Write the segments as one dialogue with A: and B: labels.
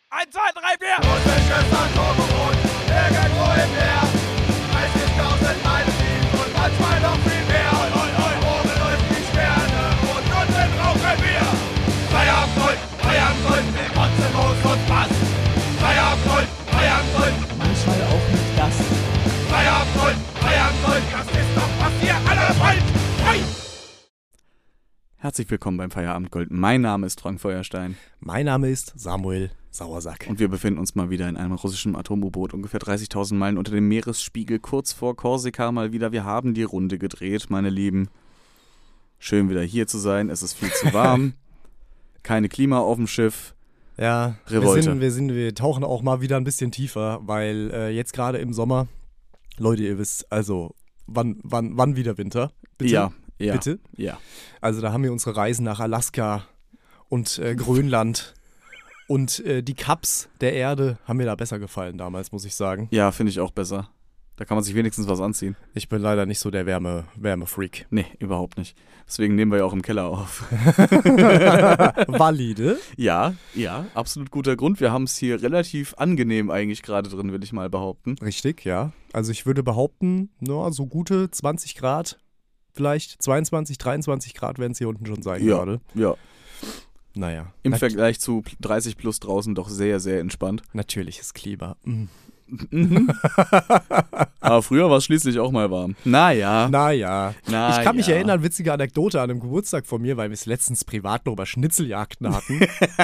A: 1, 2, 3, 4!
B: Russisches Atomboot, irgendwo im Meer. 30.000 Meilen tief und manchmal noch viel mehr. Oben leuchten die Sterne und unten rauchen wir. Feierabend, mit Rotzemoos und Bass. Feierabend,
C: manchmal auch mit Gast.
B: Feierabend, das ist doch, was ihr alle wollt. Hey!
A: Herzlich willkommen beim Feierabendgold. Mein Name ist Frank Feuerstein.
C: Mein Name ist Samuel Sauersack.
A: Und wir befinden uns mal wieder in einem russischen Atom-U-Boot, ungefähr 30.000 Meilen unter dem Meeresspiegel, kurz vor Korsika mal wieder. Wir haben die Runde gedreht, meine Lieben. Schön wieder hier zu sein, es ist viel zu warm. Keine Klima auf dem Schiff.
C: Ja,
A: Revolte.
C: wir tauchen auch mal wieder ein bisschen tiefer, weil jetzt gerade im Sommer, Leute, ihr wisst, also wann wieder Winter? Bitte?
A: Ja.
C: Bitte?
A: Ja.
C: Also da haben wir unsere Reisen nach Alaska und Grönland und die Cups der Erde haben mir da besser gefallen damals, muss ich sagen.
A: Ja, finde ich auch besser. Da kann man sich wenigstens was anziehen.
C: Ich bin leider nicht so der Wärmefreak.
A: Nee, überhaupt nicht. Deswegen nehmen wir ja auch im Keller auf.
C: Valide?
A: Ja, absolut guter Grund. Wir haben es hier relativ angenehm eigentlich gerade drin, will ich mal behaupten.
C: Richtig, ja. Also ich würde behaupten, so gute 20 Grad, vielleicht 22, 23 Grad werden es hier unten schon sein gerade.
A: Ja.
C: Naja.
A: Im Vergleich zu 30 plus draußen doch sehr, sehr entspannt.
C: Natürliches Klima.
A: Aber früher war es schließlich auch mal warm. Naja.
C: Ich kann mich erinnern, witzige Anekdote an einem Geburtstag von mir, weil wir es letztens privat noch über Schnitzeljagden hatten.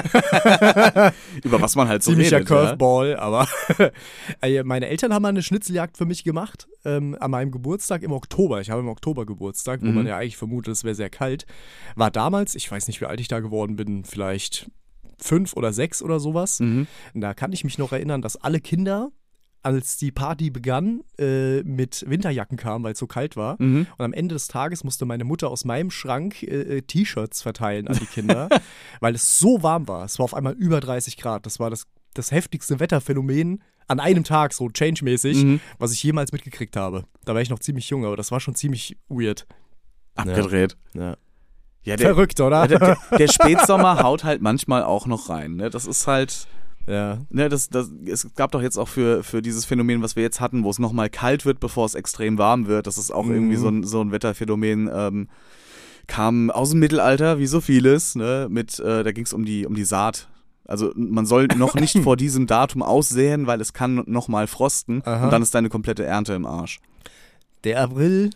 A: Über was man halt so
C: Ziemlicher
A: redet.
C: Curveball, aber meine Eltern haben mal eine Schnitzeljagd für mich gemacht, an meinem Geburtstag im Oktober. Ich habe im Oktober Geburtstag, wo man ja eigentlich vermutet, es wäre sehr kalt. War damals, ich weiß nicht, wie alt ich da geworden bin, vielleicht 5 oder 6 oder sowas. Und da kann ich mich noch erinnern, dass alle Kinder, als die Party begann, mit Winterjacken kamen, weil es so kalt war. Und am Ende des Tages musste meine Mutter aus meinem Schrank T-Shirts verteilen an die Kinder, weil es so warm war. Es war auf einmal über 30 Grad. Das war das heftigste Wetterphänomen an einem Tag, so change-mäßig, was ich jemals mitgekriegt habe. Da war ich noch ziemlich jung, aber das war schon ziemlich weird.
A: Abgedreht.
C: Ja.
A: Ja,
C: Verrückt, oder?
A: Der Spätsommer haut halt manchmal auch noch rein. Ne? Das ist halt...
C: Ja.
A: Ne, es gab doch jetzt auch für dieses Phänomen, was wir jetzt hatten, wo es nochmal kalt wird, bevor es extrem warm wird. Das ist auch irgendwie so ein Wetterphänomen. Kam aus dem Mittelalter, wie so vieles. Ne? Da ging es um die Saat. Also man soll noch nicht vor diesem Datum aussäen, weil es kann nochmal frosten.
C: Aha.
A: Und dann ist deine komplette Ernte im Arsch.
C: Der April,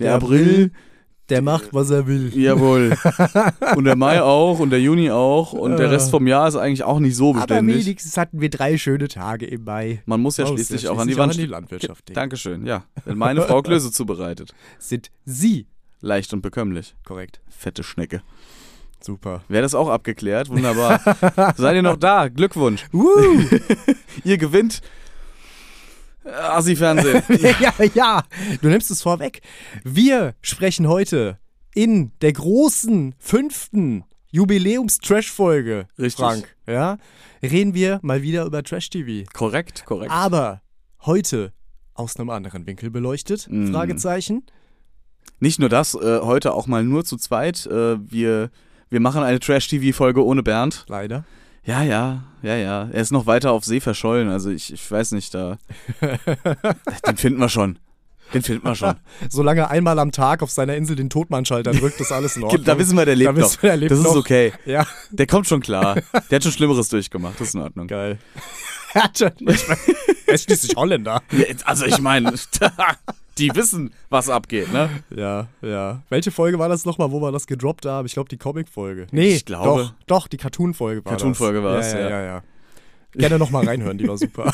C: der macht, was er will.
A: Jawohl. Und der Mai auch und der Juni auch und der Rest vom Jahr ist eigentlich auch nicht so
C: Aber
A: beständig.
C: wenigstens hatten wir 3 schöne Tage im Mai.
A: Man muss ja schließlich auch an die Wand.
C: Landwirtschaft denken.
A: Dankeschön, ja. Wenn meine Frau Klöße zubereitet.
C: Sind Sie
A: Leicht und bekömmlich.
C: korrekt?
A: Fette Schnecke.
C: Super.
A: Wäre das auch abgeklärt? Wunderbar. Seid ihr noch da? Glückwunsch. Ihr gewinnt Assi-Fernsehen.
C: ja, du nimmst es vorweg. Wir sprechen heute in der großen 5. Jubiläums-Trash-Folge,
A: Richtig.
C: Frank, ja, reden wir mal wieder über Trash-TV.
A: Korrekt.
C: Aber heute aus einem anderen Winkel beleuchtet, Fragezeichen.
A: Nicht nur das, heute auch mal nur zu zweit. Wir machen eine Trash-TV-Folge ohne Bernd.
C: Leider.
A: Ja. Er ist noch weiter auf See verschollen. Also ich weiß nicht, den finden wir schon.
C: Solange er einmal am Tag auf seiner Insel den Totmannschalter drückt, ist alles in Ordnung.
A: Da wissen wir, der lebt noch. Das ist
C: noch.
A: okay.
C: Ja.
A: Der kommt schon klar. Der hat schon Schlimmeres durchgemacht. Das ist in Ordnung.
C: Geil. Er ist schließlich Holländer.
A: Also ich meine, die wissen, was abgeht, ne?
C: Ja. Welche Folge war das nochmal, wo wir das gedroppt haben? Ich glaube, die Comic-Folge. Nee,
A: ich glaube.
C: Doch, die Cartoon-Folge war
A: Cartoon-Folge war es,
C: ja. Gerne nochmal reinhören, die war super.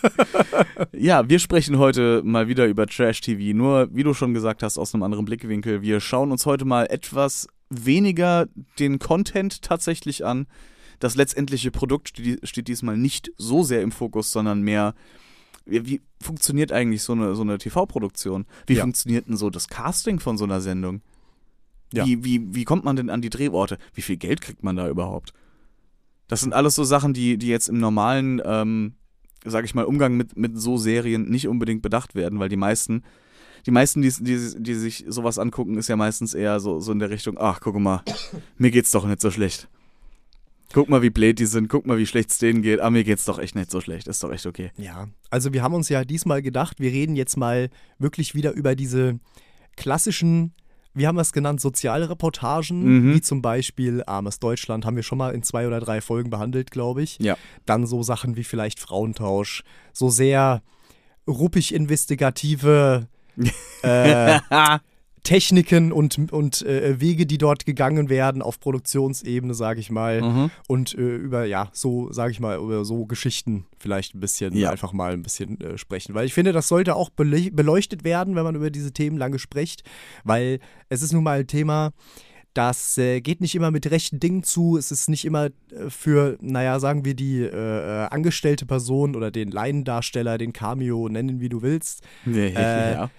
A: Ja, wir sprechen heute mal wieder über Trash-TV. Nur, wie du schon gesagt hast, aus einem anderen Blickwinkel. Wir schauen uns heute mal etwas weniger den Content tatsächlich an. Das letztendliche Produkt steht diesmal nicht so sehr im Fokus, sondern mehr, wie funktioniert eigentlich so eine TV-Produktion? Wie funktioniert denn so das Casting von so einer Sendung?
C: Ja.
A: Wie kommt man denn an die Drehorte? Wie viel Geld kriegt man da überhaupt? Das sind alles so Sachen, die jetzt im normalen, sag ich mal, Umgang mit so Serien nicht unbedingt bedacht werden, weil die meisten, die sich sowas angucken, ist ja meistens eher so in der Richtung, ach, guck mal, mir geht's doch nicht so schlecht. Guck mal, wie blöd die sind, guck mal, wie schlecht es denen geht. Aber mir geht's doch echt nicht so schlecht, ist doch echt okay.
C: Ja, also wir haben uns ja diesmal gedacht, wir reden jetzt mal wirklich wieder über diese klassischen, wie haben wir es genannt, soziale Reportagen, wie zum Beispiel Armes Deutschland, haben wir schon mal in 2 oder 3 Folgen behandelt, glaube ich.
A: Ja.
C: Dann so Sachen wie vielleicht Frauentausch, so sehr ruppig investigative Techniken und Wege, die dort gegangen werden auf Produktionsebene, sage ich mal. Und über, ja, so, sage ich mal, über so Geschichten vielleicht ein bisschen, einfach mal ein bisschen sprechen. Weil ich finde, das sollte auch beleuchtet werden, wenn man über diese Themen lange spricht. Weil es ist nun mal ein Thema, das geht nicht immer mit rechten Dingen zu. Es ist nicht immer für, naja, sagen wir die angestellte Person oder den Laiendarsteller, den Cameo, nennen wie du willst.
A: Ja.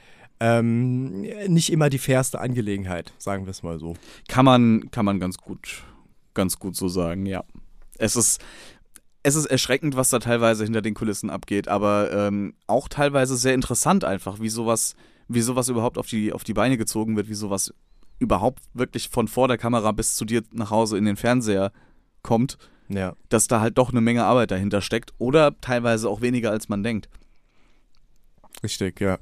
C: Nicht immer die fairste Angelegenheit, sagen wir es mal so.
A: Kann man ganz gut so sagen, ja. Es ist erschreckend, was da teilweise hinter den Kulissen abgeht, aber auch teilweise sehr interessant einfach, wie sowas überhaupt auf die Beine gezogen wird, wie sowas überhaupt wirklich von vor der Kamera bis zu dir nach Hause in den Fernseher kommt, dass da halt doch eine Menge Arbeit dahinter steckt oder teilweise auch weniger, als man denkt.
C: Richtig, ja.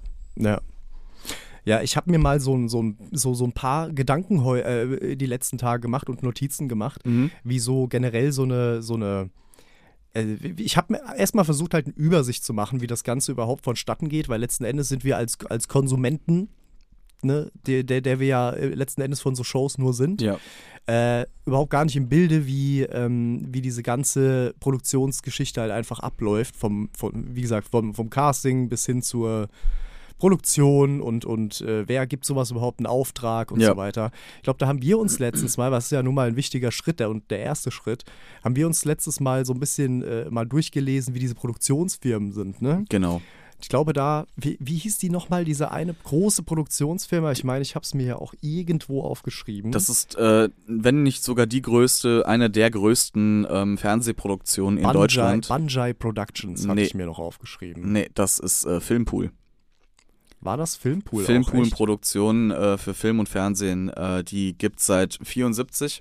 C: Ja, ich habe mir mal so ein paar Gedanken die letzten Tage gemacht und Notizen gemacht, wie so generell so eine ich habe mir erstmal versucht, halt eine Übersicht zu machen, wie das Ganze überhaupt vonstatten geht, weil letzten Endes sind wir als Konsumenten, ne, der wir ja letzten Endes von so Shows nur sind, überhaupt gar nicht im Bilde, wie diese ganze Produktionsgeschichte halt einfach abläuft, wie gesagt, vom Casting bis hin zur Produktion und wer gibt sowas überhaupt einen Auftrag und so weiter. Ich glaube, da haben wir uns letztens mal, was ist ja nun mal ein wichtiger Schritt und der erste Schritt, haben wir uns letztes Mal so ein bisschen mal durchgelesen, wie diese Produktionsfirmen sind, ne?
A: Genau.
C: Ich glaube wie hieß die nochmal, diese eine große Produktionsfirma? Ich meine, ich habe es mir ja auch irgendwo aufgeschrieben.
A: Das ist, wenn nicht sogar eine der größten Fernsehproduktionen in Deutschland.
C: Banjai Productions hatte ich mir noch aufgeschrieben.
A: Nee, das ist Filmpool.
C: War das Filmpool?
A: Filmpool-Produktionen für Film und Fernsehen, die gibt es seit 1974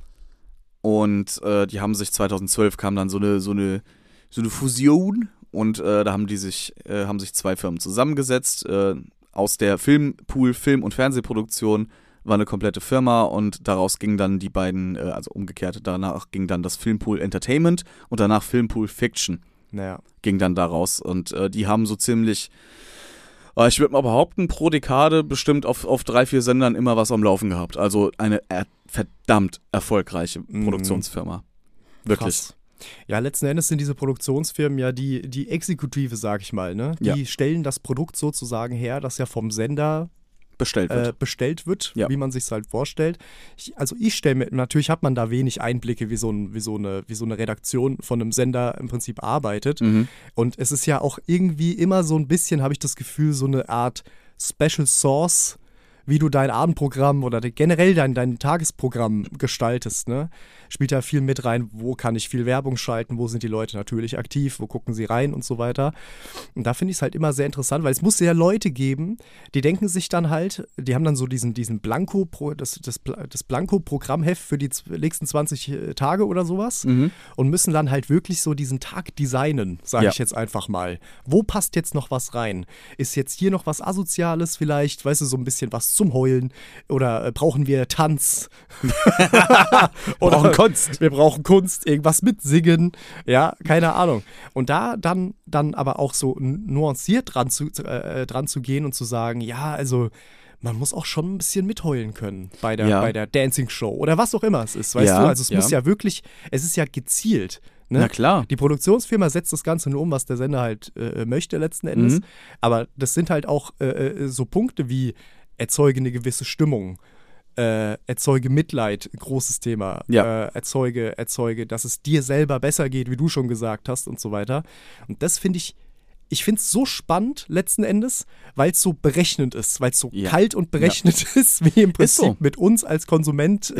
A: und die haben sich 2012 kam dann so eine Fusion und da haben sich 2 Firmen zusammengesetzt. Aus der Filmpool Film- und Fernsehproduktion war eine komplette Firma und daraus gingen dann die beiden, also umgekehrt, danach ging dann das Filmpool Entertainment und danach Filmpool Fiction. Ging dann daraus und die haben so ziemlich, ich würde mal behaupten, pro Dekade bestimmt auf 3-4 Sendern immer was am Laufen gehabt. Also eine verdammt erfolgreiche Produktionsfirma. Wirklich.
C: Krass. Ja, letzten Endes sind diese Produktionsfirmen ja die Exekutive, sag ich mal, ne? Die stellen das Produkt sozusagen her, das ja vom Sender bestellt wird, wie man sich es halt vorstellt. Ich stelle mir, natürlich hat man da wenig Einblicke, wie so eine Redaktion von einem Sender im Prinzip arbeitet. Und es ist ja auch irgendwie immer so ein bisschen, habe ich das Gefühl, so eine Art Special Sauce, wie du dein Abendprogramm oder generell dein Tagesprogramm gestaltest, ne? Spielt da viel mit rein, wo kann ich viel Werbung schalten, wo sind die Leute natürlich aktiv, wo gucken sie rein und so weiter. Und da finde ich es halt immer sehr interessant, weil es muss ja Leute geben, die denken sich dann halt, die haben dann so diesen Blanko, das Blanko-Programmheft für die nächsten 20 Tage oder sowas und müssen dann halt wirklich so diesen Tag designen, sage ich jetzt einfach mal. Wo passt jetzt noch was rein? Ist jetzt hier noch was Asoziales vielleicht, weißt du, so ein bisschen was zum Heulen oder brauchen wir Tanz? Oder Kunst. Wir brauchen Kunst, irgendwas mit Singen, ja, keine Ahnung. Und da dann aber auch so nuanciert dran zu gehen und zu sagen, ja, also man muss auch schon ein bisschen mitheulen können bei der Dancing Show oder was auch immer es ist, weißt du? Also es muss ja wirklich, es ist ja gezielt. Ne?
A: Na klar.
C: Die Produktionsfirma setzt das Ganze nur um, was der Sender halt möchte letzten Endes. Aber das sind halt auch so Punkte wie erzeuge eine gewisse Stimmung, erzeuge Mitleid, großes Thema, erzeuge, dass es dir selber besser geht, wie du schon gesagt hast und so weiter. Und das finde ich finde es so spannend letzten Endes, weil es so berechnend ist, weil es so kalt und berechnet ist, wie im Prinzip mit uns als Konsument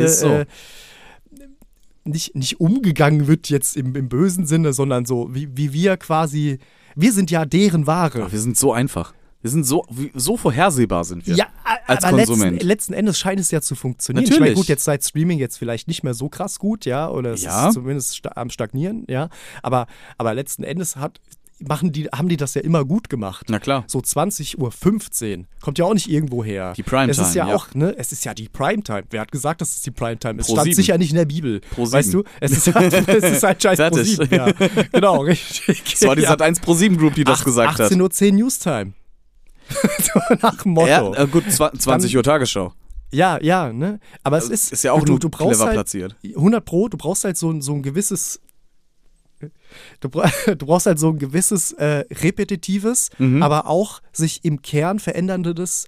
C: nicht umgegangen wird jetzt im bösen Sinne, sondern so wie wir quasi, wir sind ja deren Ware.
A: Ach, wir sind so einfach. Wir sind so vorhersehbar sind wir
C: Ja,
A: als
C: aber
A: Konsument.
C: letzten Endes scheint es ja zu funktionieren.
A: Natürlich.
C: Ich meine, gut, jetzt seit Streaming jetzt vielleicht nicht mehr so krass gut, ja, oder es
A: Ja.
C: ist zumindest am Stagnieren, ja. Aber letzten Endes haben die das ja immer gut gemacht.
A: Na klar.
C: So 20:15 Uhr. Kommt ja auch nicht irgendwo her.
A: Die Primetime,
C: Es ist ja
A: ja.
C: auch, ne, es ist ja die Primetime. Wer hat gesagt, dass es die Primetime ist?
A: Pro
C: Stand
A: 7.
C: sicher nicht in der Bibel.
A: Pro
C: Weißt
A: 7.
C: du? Es ist halt scheiß Pro
A: Fertig.
C: 7, ja. Genau, richtig.
A: Das war die
C: Ja.
A: Sat1 Pro7 Group, die das gesagt hat.
C: 18:10 Uhr Newstime. So nach dem Motto.
A: Ja, gut, 20 Uhr Tagesschau.
C: Ja, ne? Aber es ist
A: ja auch
C: du
A: nur
C: brauchst
A: clever
C: halt
A: platziert.
C: 100 Pro, du brauchst halt so ein gewisses du brauchst halt so ein gewisses repetitives, aber auch sich im Kern veränderndes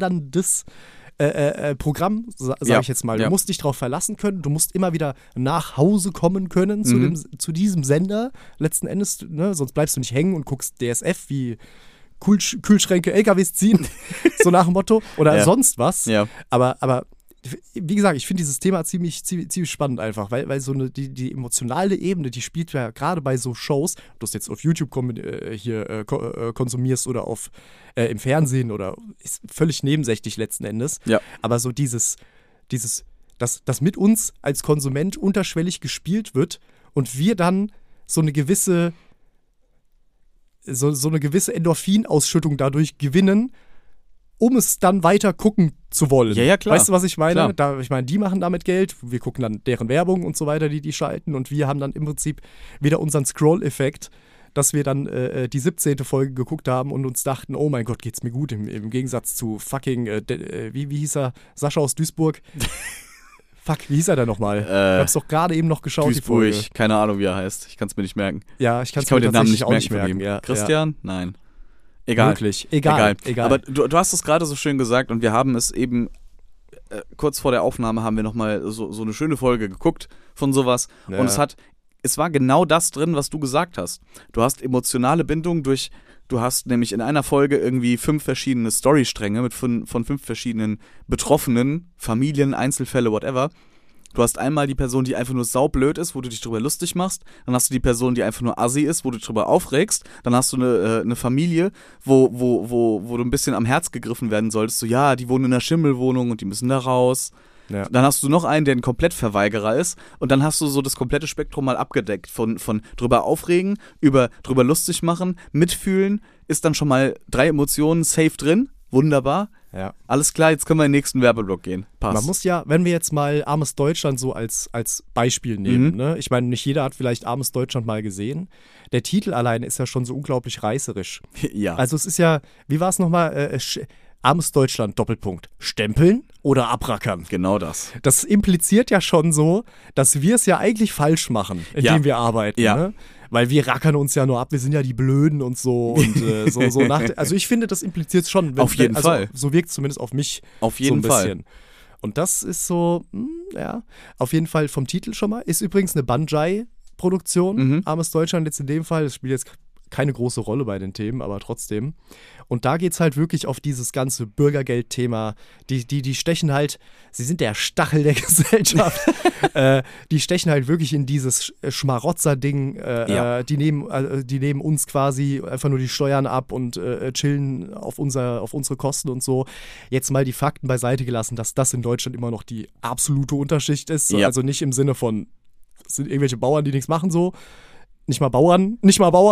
C: Programm, sag
A: Ja,
C: ich jetzt mal.
A: ja.
C: Du musst dich darauf verlassen können, du musst immer wieder nach Hause kommen können zu diesem Sender, letzten Endes, ne? Sonst bleibst du nicht hängen und guckst DSF wie Kühlschränke, LKWs ziehen, so nach dem Motto, oder
A: Ja.
C: sonst was.
A: Ja.
C: Aber wie gesagt, ich finde dieses Thema ziemlich spannend einfach, weil so die emotionale Ebene, die spielt ja gerade bei so Shows, ob du es jetzt auf YouTube konsumierst oder im Fernsehen oder ist völlig nebensächlich letzten Endes.
A: Ja.
C: Aber so dass mit uns als Konsument unterschwellig gespielt wird und wir dann so eine gewisse Endorphinausschüttung dadurch gewinnen, um es dann weiter gucken zu wollen.
A: Ja, klar.
C: Weißt du, was ich meine?
A: Klar.
C: Ich meine, die machen damit Geld, wir gucken dann deren Werbung und so weiter, die schalten und wir haben dann im Prinzip wieder unseren Scroll-Effekt, dass wir dann die 17. Folge geguckt haben und uns dachten, oh mein Gott, geht's mir gut, im Gegensatz zu fucking, wie hieß er, Sascha aus Duisburg? Fuck, wie hieß er da nochmal? Ich hab's doch gerade eben noch geschaut, die Folge.
A: Duisburg, keine Ahnung, wie er heißt. Ich kann es mir nicht merken.
C: Ja, ich kann
A: Ich kann mir den Namen nicht
C: auch
A: merken. Von ihm.
C: Ja,
A: Christian? Nein. Egal.
C: Wirklich. Egal.
A: Aber du hast es gerade so schön gesagt und wir haben es eben kurz vor der Aufnahme haben wir nochmal so eine schöne Folge geguckt von sowas
C: Ja.
A: und es war genau das drin, was du gesagt hast. Du hast emotionale Bindung du hast nämlich in einer Folge irgendwie 5 verschiedene Storystränge von 5 verschiedenen Betroffenen, Familien, Einzelfälle, whatever. Du hast einmal die Person, die einfach nur saublöd ist, wo du dich drüber lustig machst. Dann hast du die Person, die einfach nur assi ist, wo du dich drüber aufregst. Dann hast du eine Familie, wo du ein bisschen am Herz gegriffen werden solltest. So, ja, die wohnen in einer Schimmelwohnung und die müssen da raus.
C: Ja.
A: Dann hast du noch einen, der ein Komplettverweigerer ist. Und dann hast du so das komplette Spektrum mal abgedeckt. Von drüber aufregen, über drüber lustig machen, mitfühlen. Ist dann schon mal 3 Emotionen safe drin. Wunderbar.
C: Ja.
A: Alles klar, jetzt können wir in den nächsten Werbeblock gehen. Passt.
C: Man muss ja, wenn wir jetzt mal Armes Deutschland so als Beispiel nehmen, ne? Ich meine, nicht jeder hat vielleicht Armes Deutschland mal gesehen. Der Titel allein ist ja schon so unglaublich reißerisch.
A: Ja.
C: Also es ist ja, wie war es nochmal? Armes Deutschland, Doppelpunkt. Stempeln oder abrackern?
A: Genau das.
C: Das impliziert ja schon so, dass wir es ja eigentlich falsch machen, indem
A: Ja.
C: wir arbeiten.
A: Ja.
C: Ne? Weil wir rackern uns ja nur ab, wir sind ja die Blöden und so. Und so also ich finde, das impliziert schon.
A: Auf jeden Fall.
C: So wirkt es zumindest auf mich
A: Auf jeden
C: so ein
A: Fall.
C: bisschen. Und das ist so, ja, auf jeden Fall vom Titel schon mal. Ist übrigens eine Banjai-Produktion, Armes Deutschland jetzt in dem Fall. Das spielt jetzt keine große Rolle bei den Themen, aber trotzdem. Und da geht es halt wirklich auf dieses ganze Bürgergeld-Thema. Die stechen halt, sie sind der Stachel der Gesellschaft. Die stechen halt wirklich in dieses Schmarotzer-Ding.
A: Ja.
C: Die nehmen uns quasi einfach nur die Steuern ab und chillen auf unsere Kosten und so. Jetzt mal die Fakten beiseite gelassen, dass das in Deutschland immer noch die absolute Unterschicht ist.
A: Ja.
C: Also nicht im Sinne von, es sind irgendwelche Bauern, die nichts machen so. Nicht mal Bauern,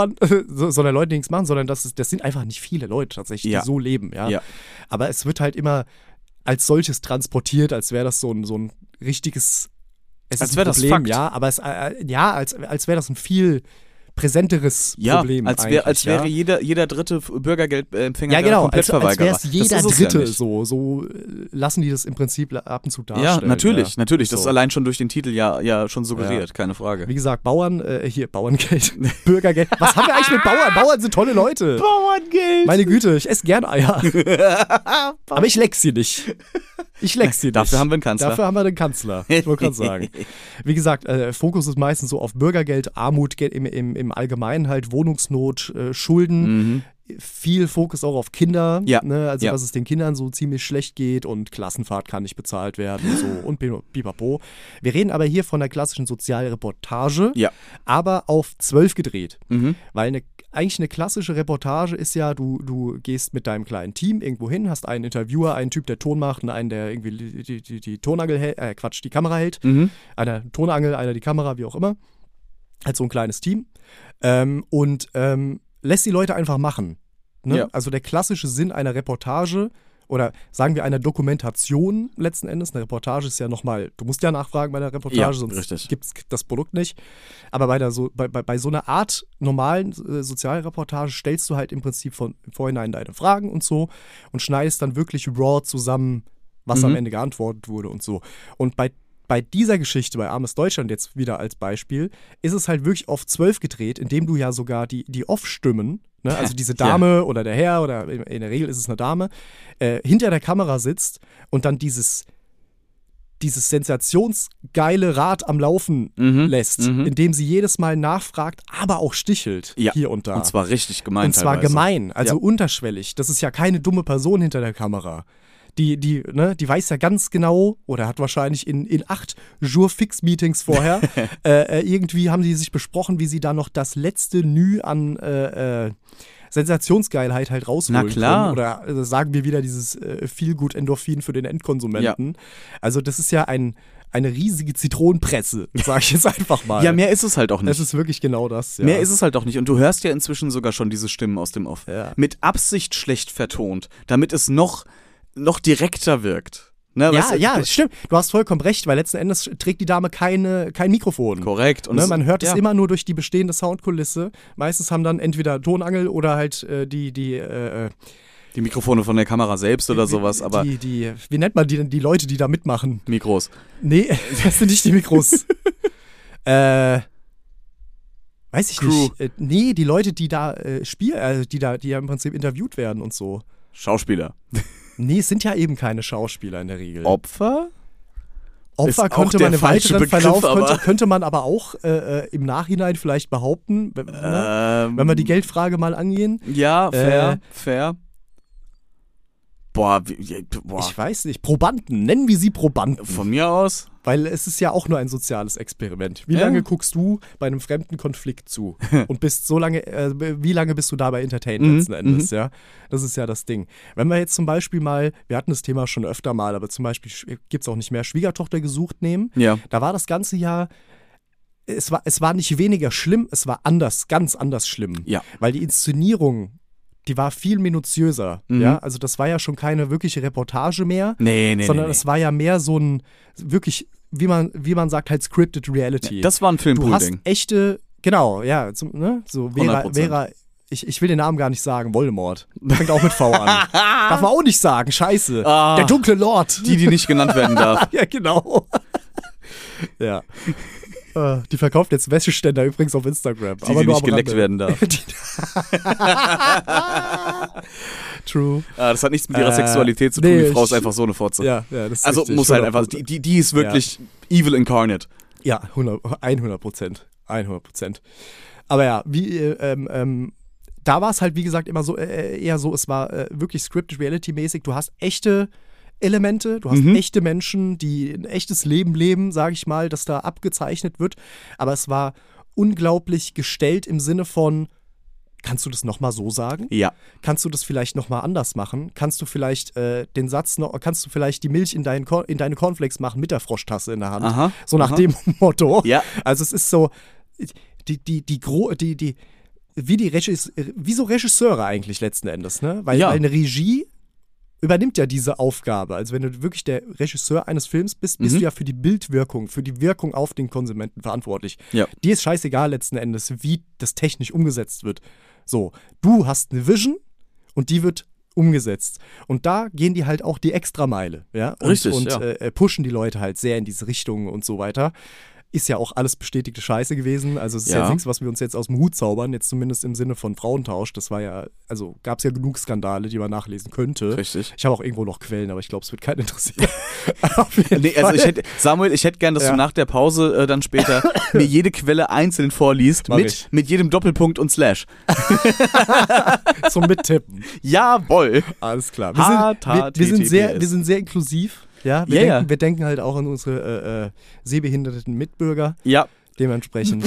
C: sondern Leute, die nichts machen, sondern das sind einfach nicht viele Leute tatsächlich,
A: Ja.
C: die so leben, ja.
A: Ja.
C: Aber es wird halt immer als solches transportiert, als wäre das so ein richtiges, es
A: Als
C: ist
A: wär
C: ein
A: das
C: Problem,
A: Fakt.
C: ja, aber als wäre das ein viel präsenteres
A: Ja,
C: Problem
A: als
C: eigentlich,
A: wäre
C: ja.
A: jeder dritte Bürgergeldempfänger
C: Ja, genau, als
A: Komplettverweigerer.
C: wäre es jeder
A: Das ist es ja
C: Dritte
A: nicht.
C: so lassen die das im Prinzip ab und zu
A: Ja,
C: darstellen.
A: natürlich.
C: Ja.
A: Das ist
C: So.
A: allein schon durch den Titel ja schon suggeriert, keine Frage.
C: Wie gesagt, Bauern, Bauerngeld, Bürgergeld. Was haben wir eigentlich mit Bauern? Bauern sind tolle Leute.
A: Bauerngeld!
C: Meine Güte, ich esse gern Eier. Aber ich leck sie nicht.
A: Dafür haben wir einen Kanzler.
C: Dafür haben wir den Kanzler. Ich wollte gerade sagen. Wie gesagt, Fokus ist meistens so auf Bürgergeld, Armut im Allgemeinen halt, Wohnungsnot, Schulden. viel Fokus auch auf Kinder,
A: Ja.
C: ne? Also
A: Ja.
C: dass es den Kindern so ziemlich schlecht geht und Klassenfahrt kann nicht bezahlt werden und so und pipapo. Wir reden aber hier von der klassischen Sozialreportage,
A: Ja.
C: aber auf 12 gedreht.
A: Mhm.
C: Weil eigentlich eine klassische Reportage ist ja, du gehst mit deinem kleinen Team irgendwo hin, hast einen Interviewer, einen Typ, der Ton macht und einen, der irgendwie die Tonangel hält, die Kamera hält.
A: Mhm.
C: Einer Tonangel, einer die Kamera, wie auch immer. Halt so ein kleines Team. Und lässt die Leute einfach machen. Ne?
A: Ja.
C: Also der klassische Sinn einer Reportage oder sagen wir einer Dokumentation letzten Endes. Eine Reportage ist ja nochmal, du musst ja nachfragen bei der Reportage,
A: Ja,
C: sonst
A: richtig.
C: gibt es das Produkt nicht. Aber bei so einer Art normalen Sozialreportage stellst du halt im Prinzip von vorhinein deine Fragen und so und schneidest dann wirklich raw zusammen, was am Ende geantwortet wurde und so. Und bei dieser Geschichte, bei Armes Deutschland jetzt wieder als Beispiel, ist es halt wirklich auf 12 gedreht, indem du ja sogar die Off-Stimmen, ne, also diese Dame oder der Herr oder in der Regel ist es eine Dame, hinter der Kamera sitzt und dann dieses sensationsgeile Rad am Laufen lässt, indem sie jedes Mal nachfragt, aber auch stichelt hier und da.
A: Und zwar richtig gemein.
C: Und zwar
A: teilweise.
C: gemein, also
A: Ja.
C: unterschwellig. Das ist ja keine dumme Person hinter der Kamera. Die weiß ja ganz genau, oder hat wahrscheinlich in 8 Jour-Fix-Meetings vorher, irgendwie haben die sich besprochen, wie sie da noch das letzte Nü an Sensationsgeilheit halt rausholen
A: Na klar.
C: können. Oder sagen wir wieder dieses Feel-Good-Endorphin für den Endkonsumenten. Also das ist ja eine riesige Zitronenpresse, sag ich jetzt einfach mal.
A: Ja, mehr ist es halt auch nicht.
C: Das ist wirklich genau das. Ja.
A: Mehr ist es halt auch nicht. Und du hörst ja inzwischen sogar schon diese Stimmen aus dem Off.
C: Ja.
A: Mit Absicht schlecht vertont, damit es noch direkter wirkt. Ne, weißt du?
C: Ja, stimmt. Du hast vollkommen recht, weil letzten Endes trägt die Dame kein Mikrofon.
A: Korrekt. Und
C: Ne, man hört es
A: ja.
C: immer nur durch die bestehende Soundkulisse. Meistens haben dann entweder Tonangel oder halt
A: Die Mikrofone von der Kamera selbst oder sowas, aber
C: wie nennt man die Leute, die da mitmachen?
A: Mikros.
C: Nee, das sind nicht die Mikros. Weiß ich
A: Crew.
C: nicht. Nee, die Leute, die da spielen, die ja im Prinzip interviewt werden und so.
A: Schauspieler.
C: Nee, es sind ja eben keine Schauspieler in der Regel.
A: Opfer?
C: Opfer
A: Ist auch
C: könnte
A: der
C: man im
A: falsche
C: weiteren
A: Begriff,
C: Verlauf,
A: aber-
C: könnte man aber auch im Nachhinein vielleicht behaupten, wenn wir die Geldfrage mal angehen.
A: Ja, fair. Boah.
C: Ich weiß nicht, Probanden, nennen wir sie Probanden.
A: Von mir aus?
C: Weil es ist ja auch nur ein soziales Experiment. Wie
A: Ja.
C: lange guckst du bei einem fremden Konflikt zu? Und wie lange bist du dabei entertained letzten Endes, ja? Das ist ja das Ding. Wenn wir jetzt zum Beispiel mal, wir hatten das Thema schon öfter mal, aber zum Beispiel gibt es auch nicht mehr, Schwiegertochter gesucht nehmen.
A: Ja.
C: Da war das ganze Jahr, es war nicht weniger schlimm, es war ganz anders schlimm.
A: Ja.
C: Weil die Inszenierung, die war viel minutiöser, ja? Also das war ja schon keine wirkliche Reportage mehr,
A: Nee.
C: sondern es war ja mehr so ein wirklich, wie man sagt, halt scripted Reality.
A: Das war ein
C: du hast
A: Filmpudding.
C: echte, genau, ja, so Vera,
A: 100%.
C: ich will den Namen gar nicht sagen, Voldemort. Fängt auch mit V an. Darf man auch nicht sagen, scheiße.
A: Ah.
C: Der dunkle Lord.
A: Die nicht genannt werden darf.
C: Ja, genau. Ja. Die verkauft jetzt Wäscheständer übrigens auf Instagram.
A: Die nicht geleckt werden darf.
C: True.
A: Das hat nichts mit ihrer Sexualität zu tun.
C: nee,
A: Die Frau ist
C: ich-
A: einfach so eine Fotze.
C: Ja, das ist
A: Also
C: richtig.
A: muss halt einfach,
C: 100%.
A: die ist wirklich evil incarnate.
C: Ja, 100%. 100%. Aber ja, da war es halt, wie gesagt, immer so, eher so, es war wirklich scripted reality-mäßig. Du hast echte Elemente, du hast echte Menschen, die ein echtes Leben leben, sage ich mal, das da abgezeichnet wird. Aber es war unglaublich gestellt im Sinne von, kannst du das nochmal so sagen?
A: Ja.
C: Kannst du das vielleicht nochmal anders machen? Kannst du vielleicht kannst du vielleicht die Milch in deine Cornflakes machen mit der Froschtasse in der Hand?
A: Aha,
C: So nach
A: aha.
C: dem Motto.
A: Ja.
C: Also es ist so, wie so Regisseure eigentlich letzten Endes, ne? Weil
A: Ja.
C: eine Regie übernimmt ja diese Aufgabe. Also wenn du wirklich der Regisseur eines Films bist, bist du ja für die Bildwirkung, für die Wirkung auf den Konsumenten verantwortlich.
A: Ja.
C: Dir ist scheißegal letzten Endes, wie das technisch umgesetzt wird. So, du hast eine Vision und die wird umgesetzt. Und da gehen die halt auch die Extrameile, ja? Und
A: Richtig,
C: und
A: ja.
C: pushen die Leute halt sehr in diese Richtung und so weiter. ist ja auch alles bestätigte Scheiße gewesen. Also es ist
A: Ja.
C: jetzt nichts, was wir uns jetzt aus dem Hut zaubern, jetzt zumindest im Sinne von Frauentausch. Das war ja, also gab es ja genug Skandale, die man nachlesen könnte.
A: Richtig.
C: Ich habe auch irgendwo noch Quellen, aber ich glaube, es wird keinen interessieren. Auf jeden
A: Nee, also
C: Fall.
A: Samuel, ich hätte gern, dass
C: Ja.
A: du nach der Pause dann später mir jede Quelle einzeln vorliest,
C: Mach ich.
A: mit jedem Doppelpunkt und Slash.
C: Zum Mittippen.
A: Jawohl.
C: Alles klar.
A: HTTPS.
C: Wir sind sehr inklusiv. Ja,
A: Ja,
C: wir denken halt auch an unsere sehbehinderten Mitbürger.
A: Ja,
C: Dementsprechend.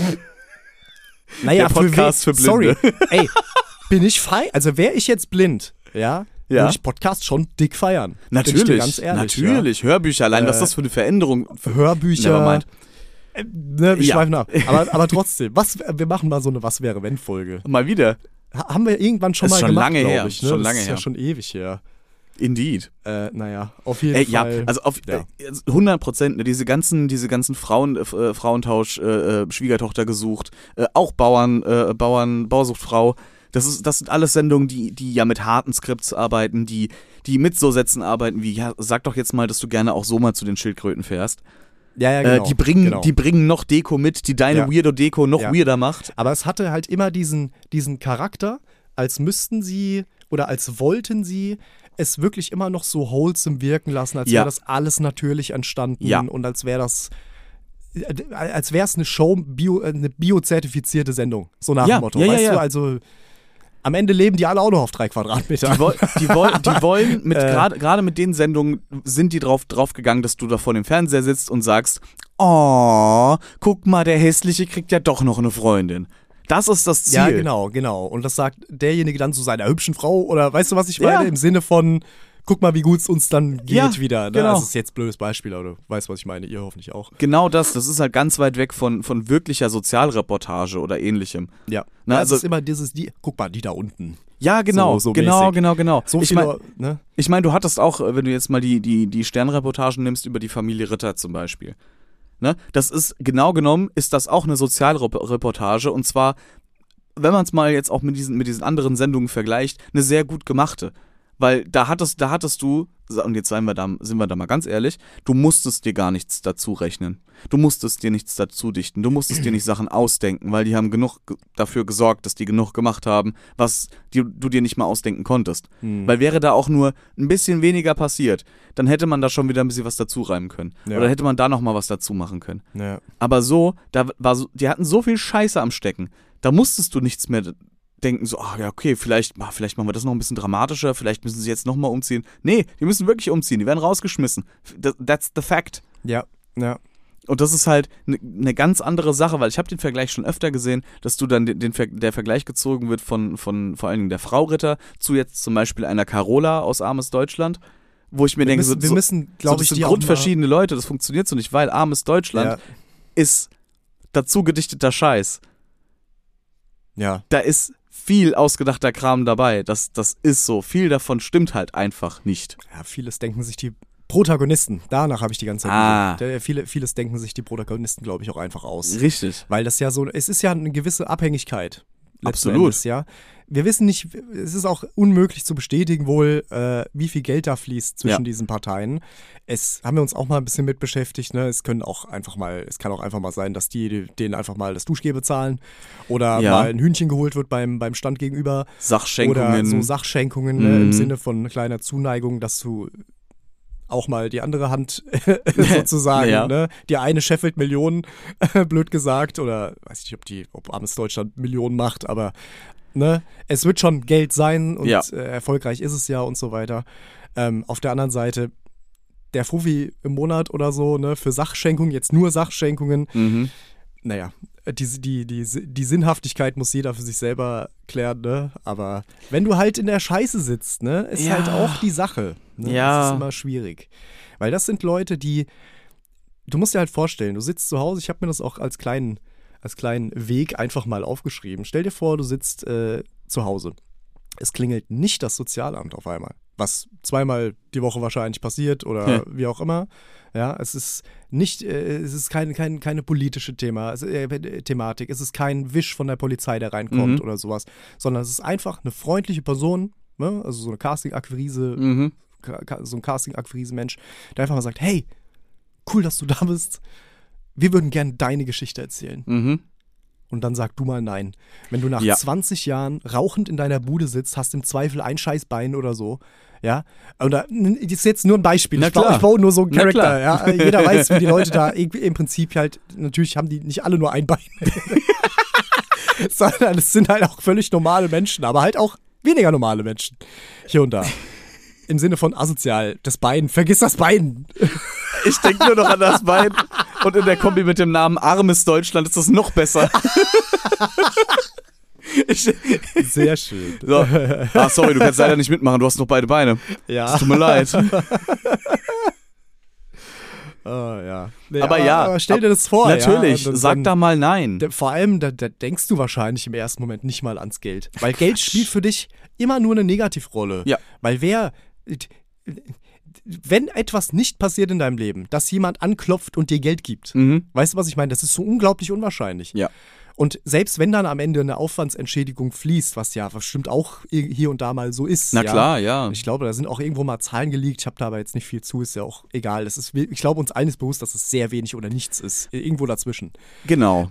C: Naja,
A: Der Podcast für Blinde.
C: Sorry. Ey, bin ich fein? Also wäre ich jetzt blind, ja,
A: Ja.
C: würde ich Podcast schon dick feiern. Bin ich dir
A: natürlich.
C: ganz ehrlich,
A: Natürlich. Hörbücher, allein was ist das für eine Veränderung?
C: Ja. Hörbücher.
A: Nevermind.
C: Ne, wir
A: Ja.
C: schweifen ab. Aber trotzdem, wir machen mal so eine Was-wäre-wenn-Folge.
A: Mal wieder.
C: Haben wir irgendwann schon
A: Ist
C: mal
A: schon
C: gemacht,
A: lange her.
C: glaub ich. Ne?
A: Schon
C: das
A: lange
C: ist
A: her.
C: ja schon ewig her.
A: Indeed.
C: Naja, auf jeden
A: Ja,
C: Fall.
A: also auf
C: Ja.
A: 100%, ne, diese ganzen Frauentausch, Schwiegertochter gesucht, auch Bauersuchtfrau. Das sind alles Sendungen, die ja mit harten Skripts arbeiten, die mit so Sätzen arbeiten wie, ja, sag doch jetzt mal, dass du gerne auch so mal zu den Schildkröten fährst.
C: Ja, genau.
A: Die bringen noch Deko mit, die deine
C: Ja.
A: Weirdo-Deko noch
C: Ja.
A: weirder macht.
C: Aber es hatte halt immer diesen Charakter, als müssten sie oder als wollten sie es wirklich immer noch so wholesome wirken lassen, als
A: Ja.
C: wäre das alles natürlich entstanden
A: Ja.
C: und als wäre es eine Show, eine biozertifizierte Sendung. So nach
A: Ja,
C: dem Motto.
A: ja, ja,
C: weißt
A: ja.
C: du, also am Ende leben die alle auch noch auf 3 Quadratmeter.
A: Die wollen mit gerade mit den Sendungen sind die drauf gegangen, dass du da vor dem Fernseher sitzt und sagst, oh, guck mal, der Hässliche kriegt ja doch noch eine Freundin. Das ist das Ziel.
C: Ja, genau. Und das sagt derjenige dann zu seiner hübschen Frau oder weißt du, was ich meine?
A: Ja.
C: Im Sinne von, guck mal, wie gut es uns dann geht
A: Ja,
C: wieder. Ne?
A: genau.
C: Das ist jetzt ein blödes Beispiel, aber du weißt, was ich meine. Ihr hoffentlich auch.
A: Genau das ist halt ganz weit weg von wirklicher Sozialreportage oder ähnlichem.
C: Ja.
A: Na,
C: Also
A: also-
C: es ist immer guck mal, die da unten.
A: Ja, genau,
C: So
A: genau.
C: So
A: Ich
C: viele, ne?
A: meine, du hattest auch, wenn du jetzt mal die Sternreportagen nimmst über die Familie Ritter zum Beispiel. Ne? Das ist, genau genommen, ist das auch eine Sozialreportage und zwar, wenn man es mal jetzt auch mit diesen anderen Sendungen vergleicht, eine sehr gut gemachte. Weil da hattest du, und jetzt sind wir da mal ganz ehrlich, du musstest dir gar nichts dazu rechnen. Du musstest dir nichts dazu dichten. Du musstest dir nicht Sachen ausdenken, weil die haben genug dafür gesorgt, dass die genug gemacht haben, was du dir nicht mal ausdenken konntest. Weil wäre da auch nur ein bisschen weniger passiert, dann hätte man da schon wieder ein bisschen was dazu reimen können.
C: Ja.
A: Oder hätte man da nochmal was dazu machen können.
C: Ja.
A: Aber die hatten so viel Scheiße am Stecken, da musstest du nichts mehr denken, so, ja, okay, vielleicht machen wir das noch ein bisschen dramatischer, vielleicht müssen sie jetzt nochmal umziehen. Nee, die müssen wirklich umziehen, die werden rausgeschmissen. That's the fact.
C: Ja.
A: Und das ist halt eine ganz andere Sache, weil ich habe den Vergleich schon öfter gesehen, dass du dann der Vergleich gezogen wird von vor allen Dingen der Frau Ritter zu jetzt zum Beispiel einer Carola aus Armes Deutschland, wo ich mir denke,
C: Wir müssen, glaube ich,
A: das
C: die
A: sind
C: auch mal-
A: grundverschiedene Leute, das funktioniert so nicht, weil Armes Deutschland ist dazu gedichteter Scheiß.
C: Ja.
A: Da ist viel ausgedachter Kram dabei. Das ist so. Viel davon stimmt halt einfach nicht.
C: Ja, vieles denken sich die Protagonisten, danach habe ich die ganze Zeit gesucht. Vieles denken sich die Protagonisten, glaube ich, auch einfach aus.
A: Richtig.
C: Weil das ja so, es ist ja eine gewisse Abhängigkeit. letzten
A: Absolut.
C: Endes, ja. Wir wissen nicht, es ist auch unmöglich zu bestätigen wohl, wie viel Geld da fließt zwischen diesen Parteien. Es haben wir uns auch mal ein bisschen mit beschäftigt, ne? Es kann auch einfach mal sein, dass die denen einfach mal das Duschgel bezahlen oder mal ein Hühnchen geholt wird beim Stand gegenüber.
A: Sachschenkungen.
C: Oder so Sachschenkungen, ne? Im Sinne von kleiner Zuneigung, dass du auch mal die andere Hand sozusagen,
A: Ja.
C: ne? Die eine scheffelt Millionen, blöd gesagt, oder weiß nicht, ob Armes Deutschland Millionen macht, aber ne, es wird schon Geld sein und erfolgreich ist es ja und so weiter. Auf der anderen Seite, der Fuffi im Monat oder so, ne, für Sachschenkungen, jetzt nur Sachschenkungen, naja, die Sinnhaftigkeit muss jeder für sich selber klären, ne? Aber wenn du halt in der Scheiße sitzt, ne, ist halt auch die Sache. Ne?
A: Ja.
C: Das ist immer schwierig. Weil das sind Leute, du musst dir halt vorstellen, du sitzt zu Hause, ich habe mir das auch als kleinen Weg einfach mal aufgeschrieben. Stell dir vor, du sitzt zu Hause. Es klingelt nicht das Sozialamt auf einmal, was zweimal die Woche wahrscheinlich passiert oder wie auch immer. Ja, es ist nicht, es ist keine politische Thematik, es ist kein Wisch von der Polizei, der reinkommt oder sowas, sondern es ist einfach eine freundliche Person, ne? Also so eine Casting-Akquise, so ein Casting-Akquise-Mensch, der einfach mal sagt, hey, cool, dass du da bist. wir würden gerne deine Geschichte erzählen.
A: Mhm.
C: Und dann sag du mal nein. Wenn du nach 20 Jahren rauchend in deiner Bude sitzt, hast im Zweifel ein Scheißbein oder so, ja, oder das ist jetzt nur ein Beispiel, ich baue nur so einen Charakter, ja, jeder weiß, wie die Leute da im Prinzip halt, natürlich haben die nicht alle nur ein Bein, sondern es sind halt auch völlig normale Menschen, aber halt auch weniger normale Menschen, hier und da. Im Sinne von asozial, das Bein, vergiss das Bein.
A: Ich denke nur noch an das Bein und in der Kombi mit dem Namen Armes Deutschland ist das noch besser.
C: Sehr schön.
A: So. Sorry, du kannst leider nicht mitmachen, du hast noch beide Beine.
C: Ja.
A: Es tut mir leid.
C: Oh, ja. Nee,
A: aber
C: stell dir das vor.
A: Natürlich,
C: ja,
A: sag da mal nein.
C: Vor allem, da denkst du wahrscheinlich im ersten Moment nicht mal ans Geld. Weil Geld spielt für dich immer nur eine Negativrolle.
A: Ja.
C: Weil wenn etwas nicht passiert in deinem Leben, dass jemand anklopft und dir Geld gibt, weißt du, was ich meine? Das ist so unglaublich unwahrscheinlich.
A: Ja.
C: Und selbst wenn dann am Ende eine Aufwandsentschädigung fließt, was ja bestimmt auch hier und da mal so ist.
A: Na klar, ja.
C: Ich glaube, da sind auch irgendwo mal Zahlen geleakt. Ich habe da aber jetzt nicht viel zu, ist ja auch egal. Ich glaube, uns allen ist bewusst, dass es sehr wenig oder nichts ist. Irgendwo dazwischen.
A: Genau.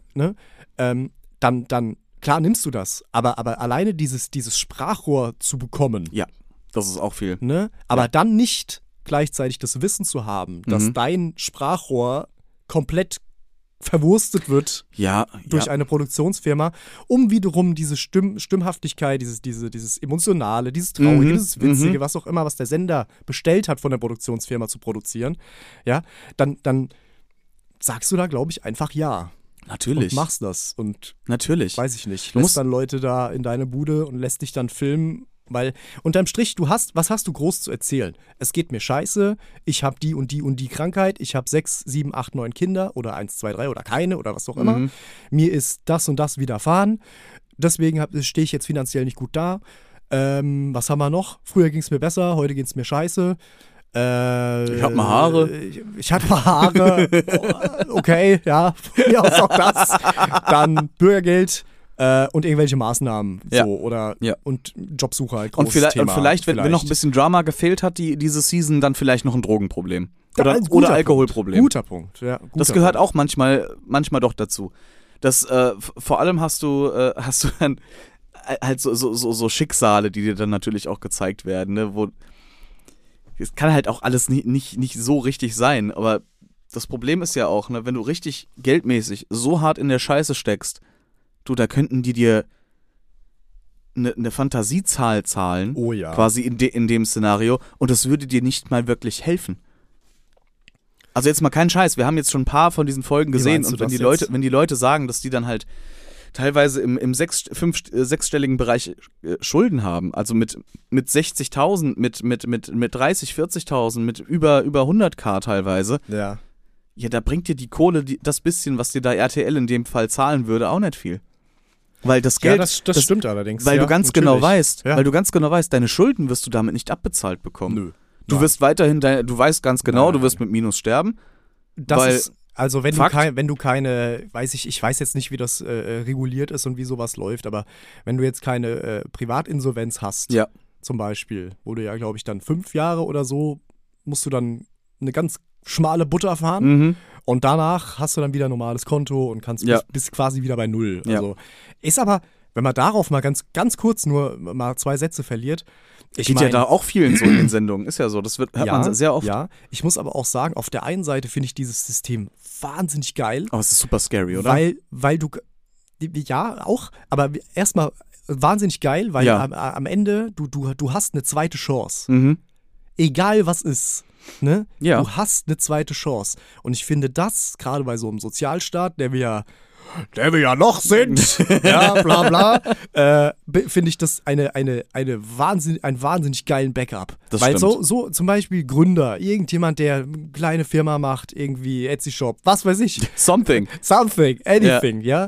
C: Dann, klar nimmst du das. Aber alleine dieses Sprachrohr zu bekommen.
A: Ja, das ist auch viel.
C: Ne? Aber dann nicht gleichzeitig das Wissen zu haben, dass dein Sprachrohr komplett verwurstet wird durch eine Produktionsfirma, um wiederum diese Stimmhaftigkeit, dieses Emotionale, dieses Traurige, dieses Witzige, was auch immer, was der Sender bestellt hat von der Produktionsfirma zu produzieren, ja, dann sagst du da, glaube ich, einfach ja.
A: Natürlich.
C: Und machst das und
A: natürlich.
C: Weiß ich nicht. Lässt dann Leute da in deine Bude und lässt dich dann filmen. Weil unterm Strich, was hast du groß zu erzählen? Es geht mir scheiße, ich habe die und die und die Krankheit, ich habe 6, 7, 8, 9 Kinder oder 1, 2, 3 oder keine oder was auch immer. Mir ist das und das widerfahren, deswegen stehe ich jetzt finanziell nicht gut da. Was haben wir noch? Früher ging es mir besser, heute geht es mir scheiße.
A: Ich hab mal Haare.
C: Ich hatte mal Haare. Okay, ja, ja, was auch das. Dann Bürgergeld. Und irgendwelche Maßnahmen und Jobsuche halt großes
A: Thema. Und vielleicht, wenn noch ein bisschen Drama gefehlt hat, diese Season, dann vielleicht noch ein Drogenproblem. Oder Alkoholproblem.
C: Guter Punkt, ja.
A: Das gehört auch manchmal doch dazu. Das, vor allem hast du dann halt so Schicksale, die dir dann natürlich auch gezeigt werden, ne, wo es kann halt auch alles nicht so richtig sein, aber das Problem ist ja auch, ne, wenn du richtig geldmäßig so hart in der Scheiße steckst, du, da könnten die dir eine Fantasiezahl zahlen, quasi in dem Szenario, und das würde dir nicht mal wirklich helfen. Also jetzt mal keinen Scheiß, wir haben jetzt schon ein paar von diesen Folgen gesehen, und wenn die Leute sagen, dass die dann halt teilweise im sechsstelligen Bereich Schulden haben, also mit 60.000, mit 30, 40.000, mit über 100.000 teilweise, ja, da bringt dir die Kohle, das bisschen, was dir da RTL in dem Fall zahlen würde, auch nicht viel. Weil das Geld,
C: das stimmt allerdings.
A: Weil du ganz genau weißt, deine Schulden wirst du damit nicht abbezahlt bekommen.
C: Nö.
A: Du wirst weiterhin, du weißt ganz genau, du wirst mit Minus sterben.
C: Also wenn du keine, ich weiß jetzt nicht, wie das reguliert ist und wie sowas läuft, aber wenn du jetzt keine Privatinsolvenz hast, zum Beispiel, wo du ja, glaube ich, dann 5 Jahre oder so, musst du dann eine ganz schmale Butter fahren, und danach hast du dann wieder ein normales Konto und bist quasi wieder bei Null. Also ist aber, wenn man darauf mal ganz, ganz kurz nur mal 2 Sätze verliert.
A: Geht ja da auch vielen so in den Sendungen, ist ja so, das hört man sehr oft.
C: Ja, ich muss aber auch sagen, auf der einen Seite finde ich dieses System wahnsinnig geil.
A: Aber es ist super scary, oder?
C: Weil du, ja, auch, aber erstmal wahnsinnig geil, weil am Ende, du hast eine zweite Chance. Egal was ist. Ne? Ja. Du hast eine zweite Chance. Und ich finde das, gerade bei so einem Sozialstaat, der wir ja noch sind, ja, bla bla, finde ich das einen wahnsinnig geilen Backup. Das Weil stimmt. so zum Beispiel Gründer, irgendjemand, der eine kleine Firma macht, irgendwie Etsy-Shop, was weiß ich.
A: Something,
C: anything, ja.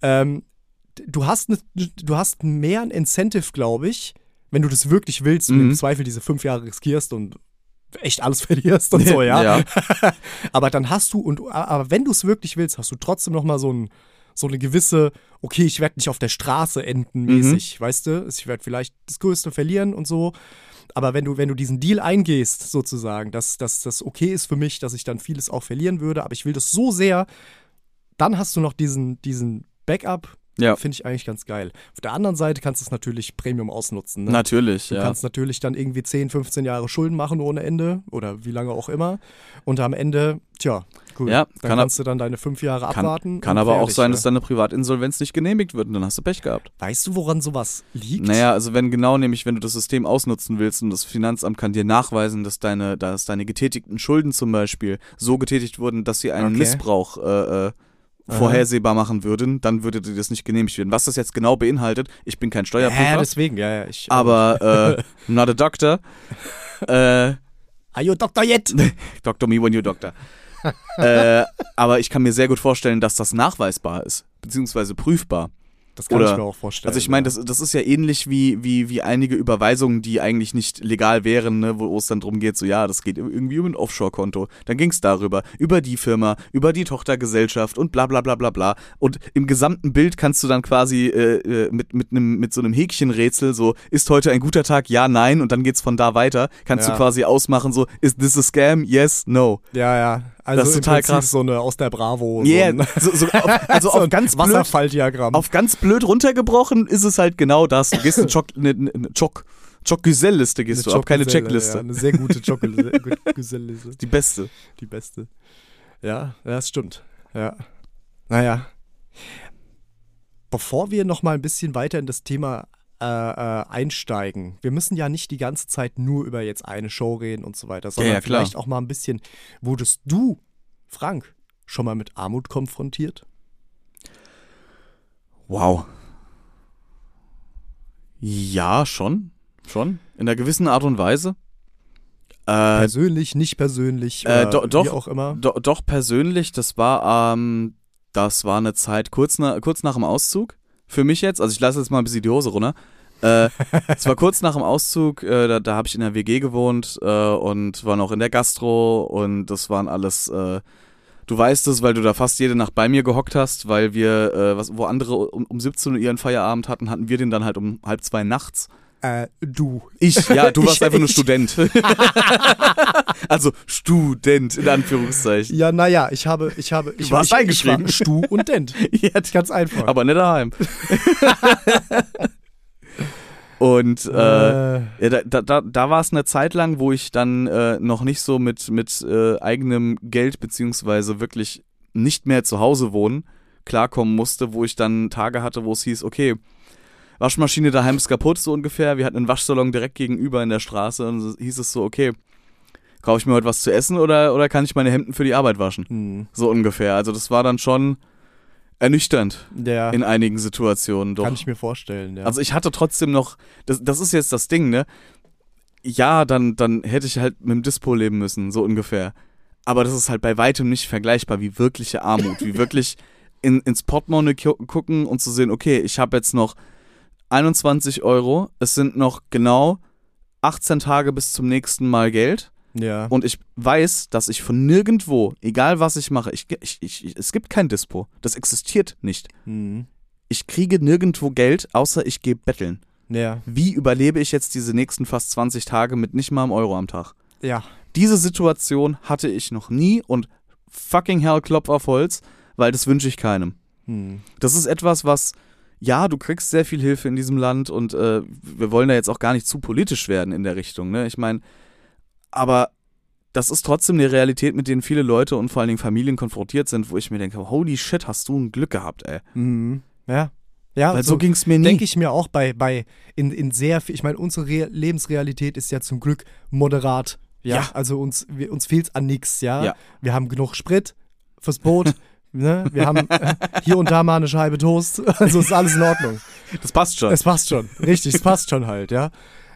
C: Du hast mehr ein Incentive, glaube ich, wenn du das wirklich willst und im Zweifel diese 5 Jahre riskierst und echt alles verlierst und so, ja. Aber dann aber wenn du es wirklich willst, hast du trotzdem noch mal so eine gewisse, okay, ich werde nicht auf der Straße enden mäßig, weißt du? Ich werde vielleicht das Größte verlieren und so. Aber wenn du diesen Deal eingehst, sozusagen, dass das okay ist für mich, dass ich dann vieles auch verlieren würde, aber ich will das so sehr, dann hast du noch diesen Backup.
A: Ja.
C: Finde ich eigentlich ganz geil. Auf der anderen Seite kannst du es natürlich Premium ausnutzen. Ne?
A: Natürlich,
C: Du
A: ja.
C: kannst natürlich dann irgendwie 10, 15 Jahre Schulden machen ohne Ende oder wie lange auch immer. Und am Ende, tja, cool.
A: Ja,
C: dann kannst du dann deine 5 Jahre abwarten.
A: Kann
C: und
A: aber auch
C: fertig,
A: sein,
C: ja.
A: dass deine Privatinsolvenz nicht genehmigt wird und dann hast du Pech gehabt.
C: Weißt du, woran sowas liegt?
A: Naja, also wenn du das System ausnutzen willst und das Finanzamt kann dir nachweisen, dass deine getätigten Schulden zum Beispiel so getätigt wurden, dass sie einen
C: Okay.
A: Missbrauch vorhersehbar machen würden, dann würde dir das nicht genehmigt werden. Was das jetzt genau beinhaltet, ich bin kein Steuerprüfer,
C: deswegen, ja.
A: aber not a doctor.
C: Are you Dr. Yet?
A: Doctor me when you doctor. Aber ich kann mir sehr gut vorstellen, dass das nachweisbar ist, beziehungsweise prüfbar.
C: Das kann
A: Oder-
C: ich mir auch vorstellen.
A: Also ich meine,
C: ja.
A: das ist ja ähnlich wie einige Überweisungen, die eigentlich nicht legal wären, ne, wo es dann drum geht, so ja, das geht irgendwie um ein Offshore-Konto. Dann ging es darüber, über die Firma, über die Tochtergesellschaft und bla bla bla bla bla. Und im gesamten Bild kannst du dann quasi mit so einem Häkchenrätsel so, ist heute ein guter Tag? Ja, nein. Und dann geht's von da weiter. Kannst
C: Ja.
A: du quasi ausmachen, so, is this a scam? Yes, no.
C: Ja. Also
A: Das ist
C: im
A: total
C: Prinzip
A: krass.
C: so eine aus der Bravo.
A: Yeah,
C: So ein,
A: so also
C: so
A: auf
C: ein
A: ganz blöd,
C: Wasserfalldiagramm.
A: auf ganz blöd runtergebrochen ist es halt genau das. Du gehst eine Choc-Gesell-Liste gehst du ab, keine
C: Joggeselle,
A: Checkliste.
C: Ja, eine sehr gute Joggeselle-Liste.
A: Die beste.
C: Die beste. Ja, das stimmt. Ja. Naja. Bevor wir noch mal ein bisschen weiter in das Thema einsteigen, wir müssen ja nicht die ganze Zeit nur über jetzt eine Show reden und so weiter, sondern
A: ja, klar.
C: vielleicht auch mal ein bisschen, wurdest du, Frank, schon mal mit Armut konfrontiert?
A: Wow. Ja, schon. Schon. In einer gewissen Art und Weise.
C: Persönlich, nicht persönlich, oder
A: doch,
C: wie auch immer?
A: Doch persönlich, das war eine Zeit kurz nach dem Auszug. Für mich jetzt, also ich lasse jetzt mal ein bisschen die Hose runter. Es war kurz nach dem Auszug, da habe ich in der WG gewohnt und war noch in der Gastro und das waren alles, du weißt es, weil du da fast jede Nacht bei mir gehockt hast, weil wir, wo andere um 17 Uhr ihren Feierabend hatten wir den dann halt um 1:30 nachts.
C: Du.
A: Du warst einfach nur
C: ich.
A: Student. Also Student, in Anführungszeichen.
C: Ja, naja, ich
A: warst eingeschrieben.
C: war Stu und Dent.
A: Ja,
C: Ganz einfach.
A: aber nicht daheim. Und ja, da war es eine Zeit lang, wo ich dann noch nicht so mit eigenem Geld beziehungsweise wirklich nicht mehr zu Hause wohnen klarkommen musste, wo ich dann Tage hatte, wo es hieß, okay, Waschmaschine daheim ist kaputt, so ungefähr. Wir hatten einen Waschsalon direkt gegenüber in der Straße und so hieß es so, okay, kaufe ich mir heute was zu essen oder kann ich meine Hemden für die Arbeit waschen? So ungefähr. Also das war dann schon ernüchternd
C: Ja,
A: in einigen Situationen. Doch.
C: kann ich mir vorstellen, ja.
A: Also ich hatte trotzdem noch, das ist jetzt das Ding, ne? Ja, dann hätte ich halt mit dem Dispo leben müssen, so ungefähr. Aber das ist halt bei weitem nicht vergleichbar wie wirkliche Armut, wie wirklich ins Portemonnaie gucken und zu sehen, okay, ich habe jetzt noch 21 €, es sind noch genau 18 Tage bis zum nächsten Mal Geld
C: ja.
A: und ich weiß, dass ich von nirgendwo, egal was ich mache, es gibt kein Dispo, das existiert nicht.
C: Mhm.
A: Ich kriege nirgendwo Geld, außer ich gehe betteln.
C: Ja.
A: Wie überlebe ich jetzt diese nächsten fast 20 Tage mit nicht mal einem Euro am Tag?
C: Ja.
A: Diese Situation hatte ich noch nie und fucking hell, Klopf auf Holz, weil das wünsche ich keinem.
C: Hm.
A: Das ist etwas, was, ja, du kriegst sehr viel Hilfe in diesem Land und wir wollen da jetzt auch gar nicht zu politisch werden in der Richtung, ne? Ich meine, aber das ist trotzdem eine Realität, mit denen viele Leute und vor allen Dingen Familien konfrontiert sind, wo ich mir denke, holy shit, hast du ein Glück gehabt, ey.
C: Mhm. Ja. Ja,
A: Weil so ging's mir nie.
C: denke ich mir auch in sehr viel, ich meine, unsere Lebensrealität ist ja zum Glück moderat. Ja.
A: Ja.
C: Also uns fehlt's an nichts, ja.
A: Ja.
C: Wir haben genug Sprit fürs Boot, ne? Wir haben hier und da mal eine Scheibe Toast, also ist alles in Ordnung.
A: Das passt schon.
C: Es passt schon, richtig, es passt schon halt, ja.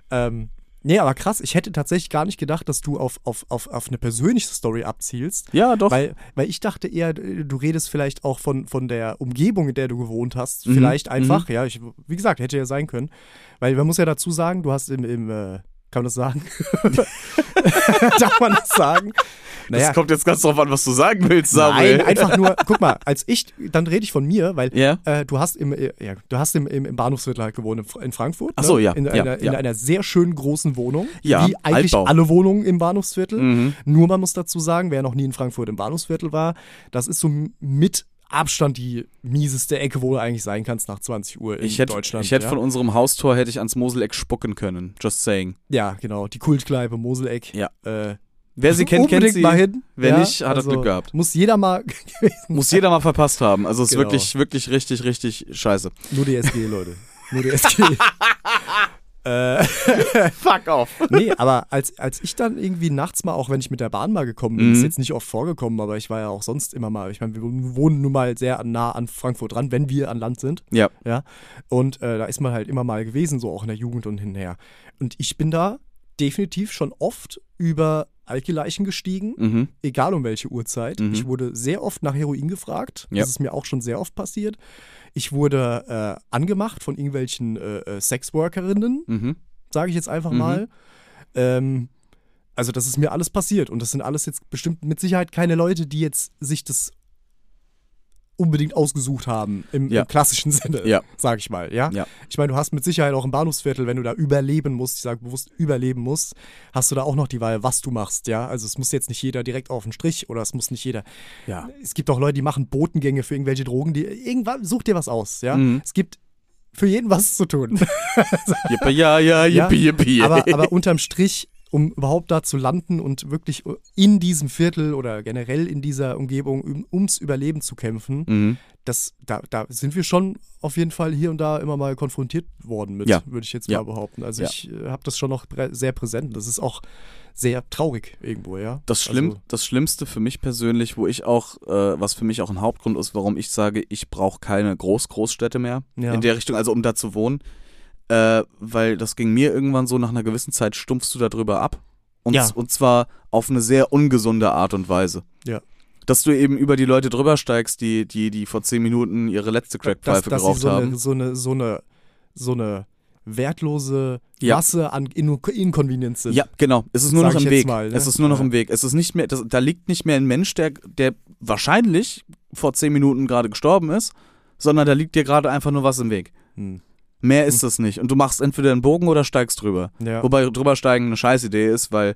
C: Nee, aber krass, ich hätte tatsächlich gar nicht gedacht, dass du auf eine persönliche Story abzielst.
A: Ja, doch.
C: Weil ich dachte eher, du redest vielleicht auch von der Umgebung, in der du gewohnt hast. Vielleicht einfach, ja, wie gesagt, hätte ja sein können. Weil man muss ja dazu sagen, du hast im Kann man das sagen? Darf man das sagen?
A: Das kommt jetzt ganz drauf an, was du sagen willst, Samuel.
C: Nein, einfach nur, guck mal, dann rede ich von mir, weil
A: Ja.
C: du hast im Bahnhofsviertel halt gewohnt in Frankfurt.
A: Ach so,
C: ne?
A: ja.
C: In einer sehr schönen großen Wohnung.
A: Ja,
C: wie eigentlich
A: Altbau.
C: alle Wohnungen im Bahnhofsviertel.
A: Mhm.
C: Nur man muss dazu sagen, wer noch nie in Frankfurt im Bahnhofsviertel war, das ist so mit Abstand die mieseste Ecke, wo du eigentlich sein kannst nach 20 Uhr in Deutschland.
A: Ich hätte von unserem Haustor ans Moseleck spucken können. Just saying.
C: Ja, genau. Die Kultkneipe Moseleck.
A: Ja. Wer sie kennt, kennt
C: unbedingt
A: sie.
C: mal hin.
A: Wer nicht, hat
C: also
A: Glück gehabt.
C: Muss jeder mal
A: Muss jeder mal verpasst haben. Also es ist
C: Genau.
A: wirklich, wirklich richtig, richtig scheiße.
C: Nur die SG, Leute. Nur die SG.
A: Fuck off.
C: Nee, aber als ich dann irgendwie nachts mal, auch wenn ich mit der Bahn mal gekommen bin, ist
A: Mhm.
C: jetzt nicht oft vorgekommen, aber ich war ja auch sonst immer mal, ich meine, wir wohnen nun mal sehr nah an Frankfurt dran, wenn wir an Land sind.
A: Ja.
C: Ja. Und da ist man halt immer mal gewesen, so auch in der Jugend und hinher. Und ich bin da definitiv schon oft über Alkileichen gestiegen,
A: Mhm.
C: egal um welche Uhrzeit.
A: Mhm.
C: Ich wurde sehr oft nach Heroin gefragt.
A: Ja.
C: Das ist mir auch schon sehr oft passiert. Ich wurde angemacht von irgendwelchen Sexworkerinnen,
A: Mhm.
C: sage ich jetzt einfach
A: Mhm.
C: mal. Also das ist mir alles passiert und das sind alles jetzt bestimmt mit Sicherheit keine Leute, die jetzt sich das unbedingt ausgesucht haben im klassischen Sinne,
A: Ja.
C: sage ich mal. Ja?
A: Ja.
C: Ich meine, du hast mit Sicherheit auch im Bahnhofsviertel, wenn du da überleben musst, ich sage bewusst überleben musst, hast du da auch noch die Wahl, was du machst. Ja, also es muss jetzt nicht jeder direkt auf den Strich oder es muss nicht jeder.
A: Ja.
C: Es gibt auch Leute, die machen Botengänge für irgendwelche Drogen, die irgendwann such dir was aus. Ja,
A: Mhm.
C: es gibt für jeden was zu tun.
A: Yippie, ja, yippie, yippie.
C: Aber unterm Strich, um überhaupt da zu landen und wirklich in diesem Viertel oder generell in dieser Umgebung ums Überleben zu kämpfen,
A: Mhm.
C: da sind wir schon auf jeden Fall hier und da immer mal konfrontiert worden mit,
A: Ja.
C: würde ich jetzt
A: Ja.
C: mal behaupten. Also
A: Ja.
C: ich habe das schon noch sehr präsent. Das ist auch sehr traurig irgendwo, ja.
A: Das Schlimmste für mich persönlich, was für mich auch ein Hauptgrund ist, warum ich sage, ich brauche keine Großstädte mehr
C: Ja.
A: in der Richtung, also um da zu wohnen. Weil das ging mir irgendwann so, nach einer gewissen Zeit stumpfst du da drüber ab. Und zwar auf eine sehr ungesunde Art und Weise.
C: Ja.
A: Dass du eben über die Leute drüber steigst, die vor 10 Minuten ihre letzte Crackpfeife geraucht haben.
C: So eine wertlose
A: Ja.
C: Masse an Inconvenience sind.
A: Ja, genau. Es ist nur
C: Sag
A: noch
C: ich
A: im
C: jetzt
A: Weg.
C: mal, ne?
A: Es ist nur noch
C: Ja.
A: im Weg. Es ist nicht mehr, da liegt nicht mehr ein Mensch, der wahrscheinlich vor 10 Minuten gerade gestorben ist, sondern da liegt dir gerade einfach nur was im Weg.
C: Hm.
A: Mehr ist es nicht. Und du machst entweder einen Bogen oder steigst drüber.
C: Ja.
A: Wobei drübersteigen eine Scheißidee ist, weil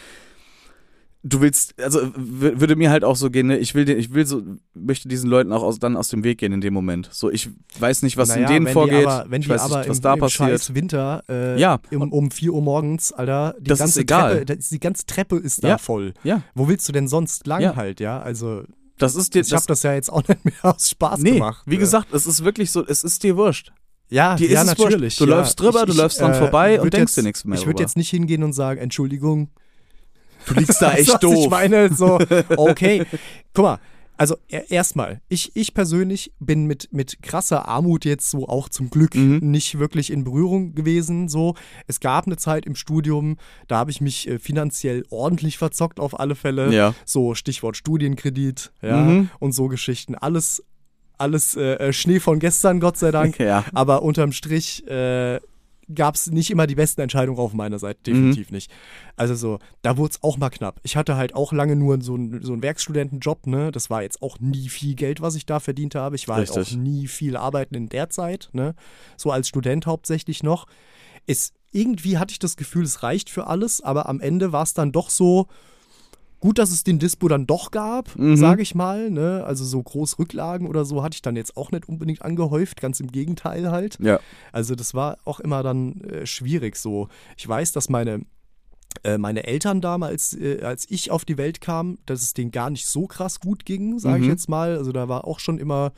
A: du willst, also würde mir halt auch so gehen, ne? Möchte diesen Leuten auch dann aus dem Weg gehen in dem Moment. So, ich weiß nicht, was in denen vorgeht. Ich weiß nicht, was da
C: im
A: passiert.
C: scheiß Winter
A: Ja.
C: um 4 Uhr morgens, Alter,
A: Das ist egal.
C: Die ganze Treppe ist da
A: Ja.
C: voll.
A: Ja,
C: Wo willst du denn sonst lang
A: Ja.
C: halt, ja? Also
A: das ist dir.
C: ich habe das ja jetzt auch nicht mehr aus Spaß
A: Nee,
C: gemacht.
A: wie gesagt, es ist wirklich so, es ist dir wurscht.
C: Ja,
A: Dir
C: ja,
A: ist es
C: natürlich.
A: wurscht. Du
C: ja.
A: läufst drüber, du läufst dran vorbei und
C: würd
A: denkst
C: jetzt,
A: dir nichts mehr
C: Ich würde
A: drüber.
C: jetzt nicht hingehen und sagen, Entschuldigung.
A: Du liegst da echt
C: Was
A: doof.
C: Ich meine, so, okay. Guck mal, also erstmal, ich persönlich bin mit krasser Armut jetzt so auch zum Glück nicht wirklich in Berührung gewesen. So, es gab eine Zeit im Studium, da habe ich mich finanziell ordentlich verzockt auf alle Fälle.
A: Ja.
C: So Stichwort Studienkredit, ja, und so Geschichten. Alles Schnee von gestern, Gott sei Dank.
A: Ja.
C: Aber unterm Strich gab es nicht immer die besten Entscheidungen auf meiner Seite, definitiv nicht. Also so, da wurde es auch mal knapp. Ich hatte halt auch lange nur so einen Werkstudentenjob, ne? Das war jetzt auch nie viel Geld, was ich da verdient habe. Ich war halt
A: Richtig.
C: auch nie viel arbeiten in der Zeit, ne? So als Student hauptsächlich noch. Irgendwie hatte ich das Gefühl, es reicht für alles, aber am Ende war es dann doch so, gut, dass es den Dispo dann doch gab, sage ich mal. Ne? Also so groß Rücklagen oder so hatte ich dann jetzt auch nicht unbedingt angehäuft, ganz im Gegenteil halt.
A: Ja.
C: Also das war auch immer dann schwierig so. Ich weiß, dass meine Eltern damals, als ich auf die Welt kam, dass es denen gar nicht so krass gut ging, sage ich jetzt mal. Also da war auch schon immer,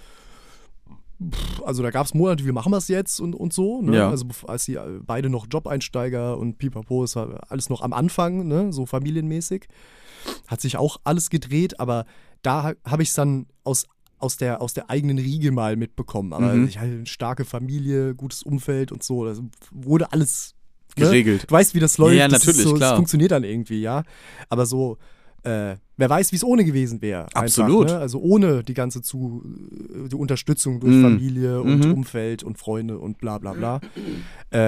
C: also da gab es Monate, wie machen wir es jetzt und so. Ne?
A: Ja.
C: Also als sie beide noch Job-Einsteiger und pipapo, ist alles noch am Anfang, ne? So familienmäßig. Hat sich auch alles gedreht, aber da habe ich es dann aus der eigenen Riege mal mitbekommen. Aber ich hatte eine starke Familie, gutes Umfeld und so. Das wurde alles
A: Geregelt.
C: Ne? Du weißt, wie das läuft.
A: Ja,
C: Das ist
A: natürlich,
C: so,
A: klar.
C: Das funktioniert dann irgendwie, ja. Aber so, wer weiß, wie es ohne gewesen wäre.
A: Absolut.
C: Einfach, ne? Also ohne die ganze die Unterstützung durch Familie und Umfeld und Freunde und bla bla bla.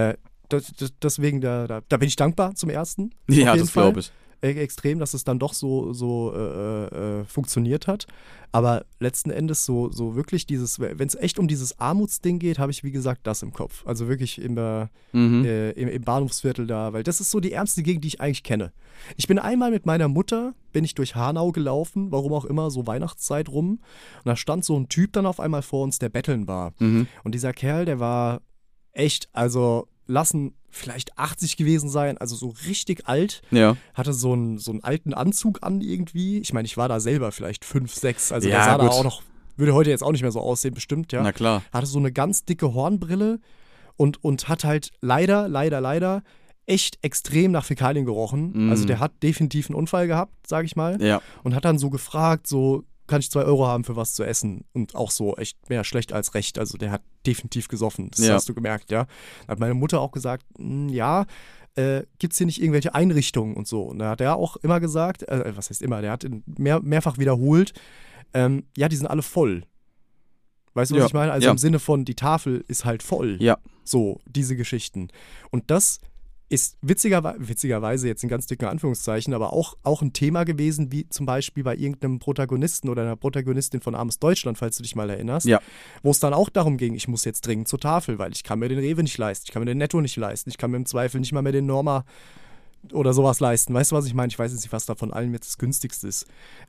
C: deswegen, da bin ich dankbar zum Ersten.
A: Ja,
C: auf jeden
A: das glaube ich.
C: Extrem, dass es dann doch so funktioniert hat. Aber letzten Endes so wirklich wenn es echt um dieses Armutsding geht, habe ich, wie gesagt, das im Kopf. Also wirklich im Bahnhofsviertel da, weil das ist so die ärmste Gegend, die ich eigentlich kenne. Ich bin einmal mit meiner Mutter, bin ich durch Hanau gelaufen, warum auch immer, so Weihnachtszeit rum. Und da stand so ein Typ dann auf einmal vor uns, der betteln war.
A: Mhm.
C: Und dieser Kerl, der war echt, also lassen vielleicht 80 gewesen sein, also so richtig alt.
A: Ja.
C: Hatte so einen alten Anzug an irgendwie. Ich meine, ich war da selber vielleicht 5, 6, also
A: Ja,
C: der sah da
A: gut.
C: auch noch, würde heute jetzt auch nicht mehr so aussehen, bestimmt, ja.
A: Na klar.
C: Hatte so eine ganz dicke Hornbrille und hat halt leider echt extrem nach Fäkalien gerochen.
A: Mhm.
C: Also der hat definitiv einen Unfall gehabt, sag ich mal.
A: Ja.
C: Und hat dann so gefragt, so, kann ich 2 Euro haben für was zu essen? Und auch so echt mehr schlecht als recht. Also der hat definitiv gesoffen. Das
A: Ja.
C: hast du gemerkt, ja. Hat meine Mutter auch gesagt, ja, gibt's hier nicht irgendwelche Einrichtungen und so. Und da hat er auch immer gesagt, was heißt immer, der hat mehrfach wiederholt, ja, die sind alle voll. Weißt du, was
A: Ja.
C: ich meine? Also
A: Ja.
C: im Sinne von, die Tafel ist halt voll.
A: Ja.
C: So, diese Geschichten. Und das ist witzigerweise jetzt in ganz dicken Anführungszeichen, aber auch ein Thema gewesen, wie zum Beispiel bei irgendeinem Protagonisten oder einer Protagonistin von Armes Deutschland, falls du dich mal erinnerst,
A: Ja.
C: wo es dann auch darum ging, ich muss jetzt dringend zur Tafel, weil ich kann mir den Rewe nicht leisten, ich kann mir den Netto nicht leisten, ich kann mir im Zweifel nicht mal mehr den Norma oder sowas leisten. Weißt du, was ich meine? Ich weiß jetzt nicht, was da von allem jetzt das günstigste ist.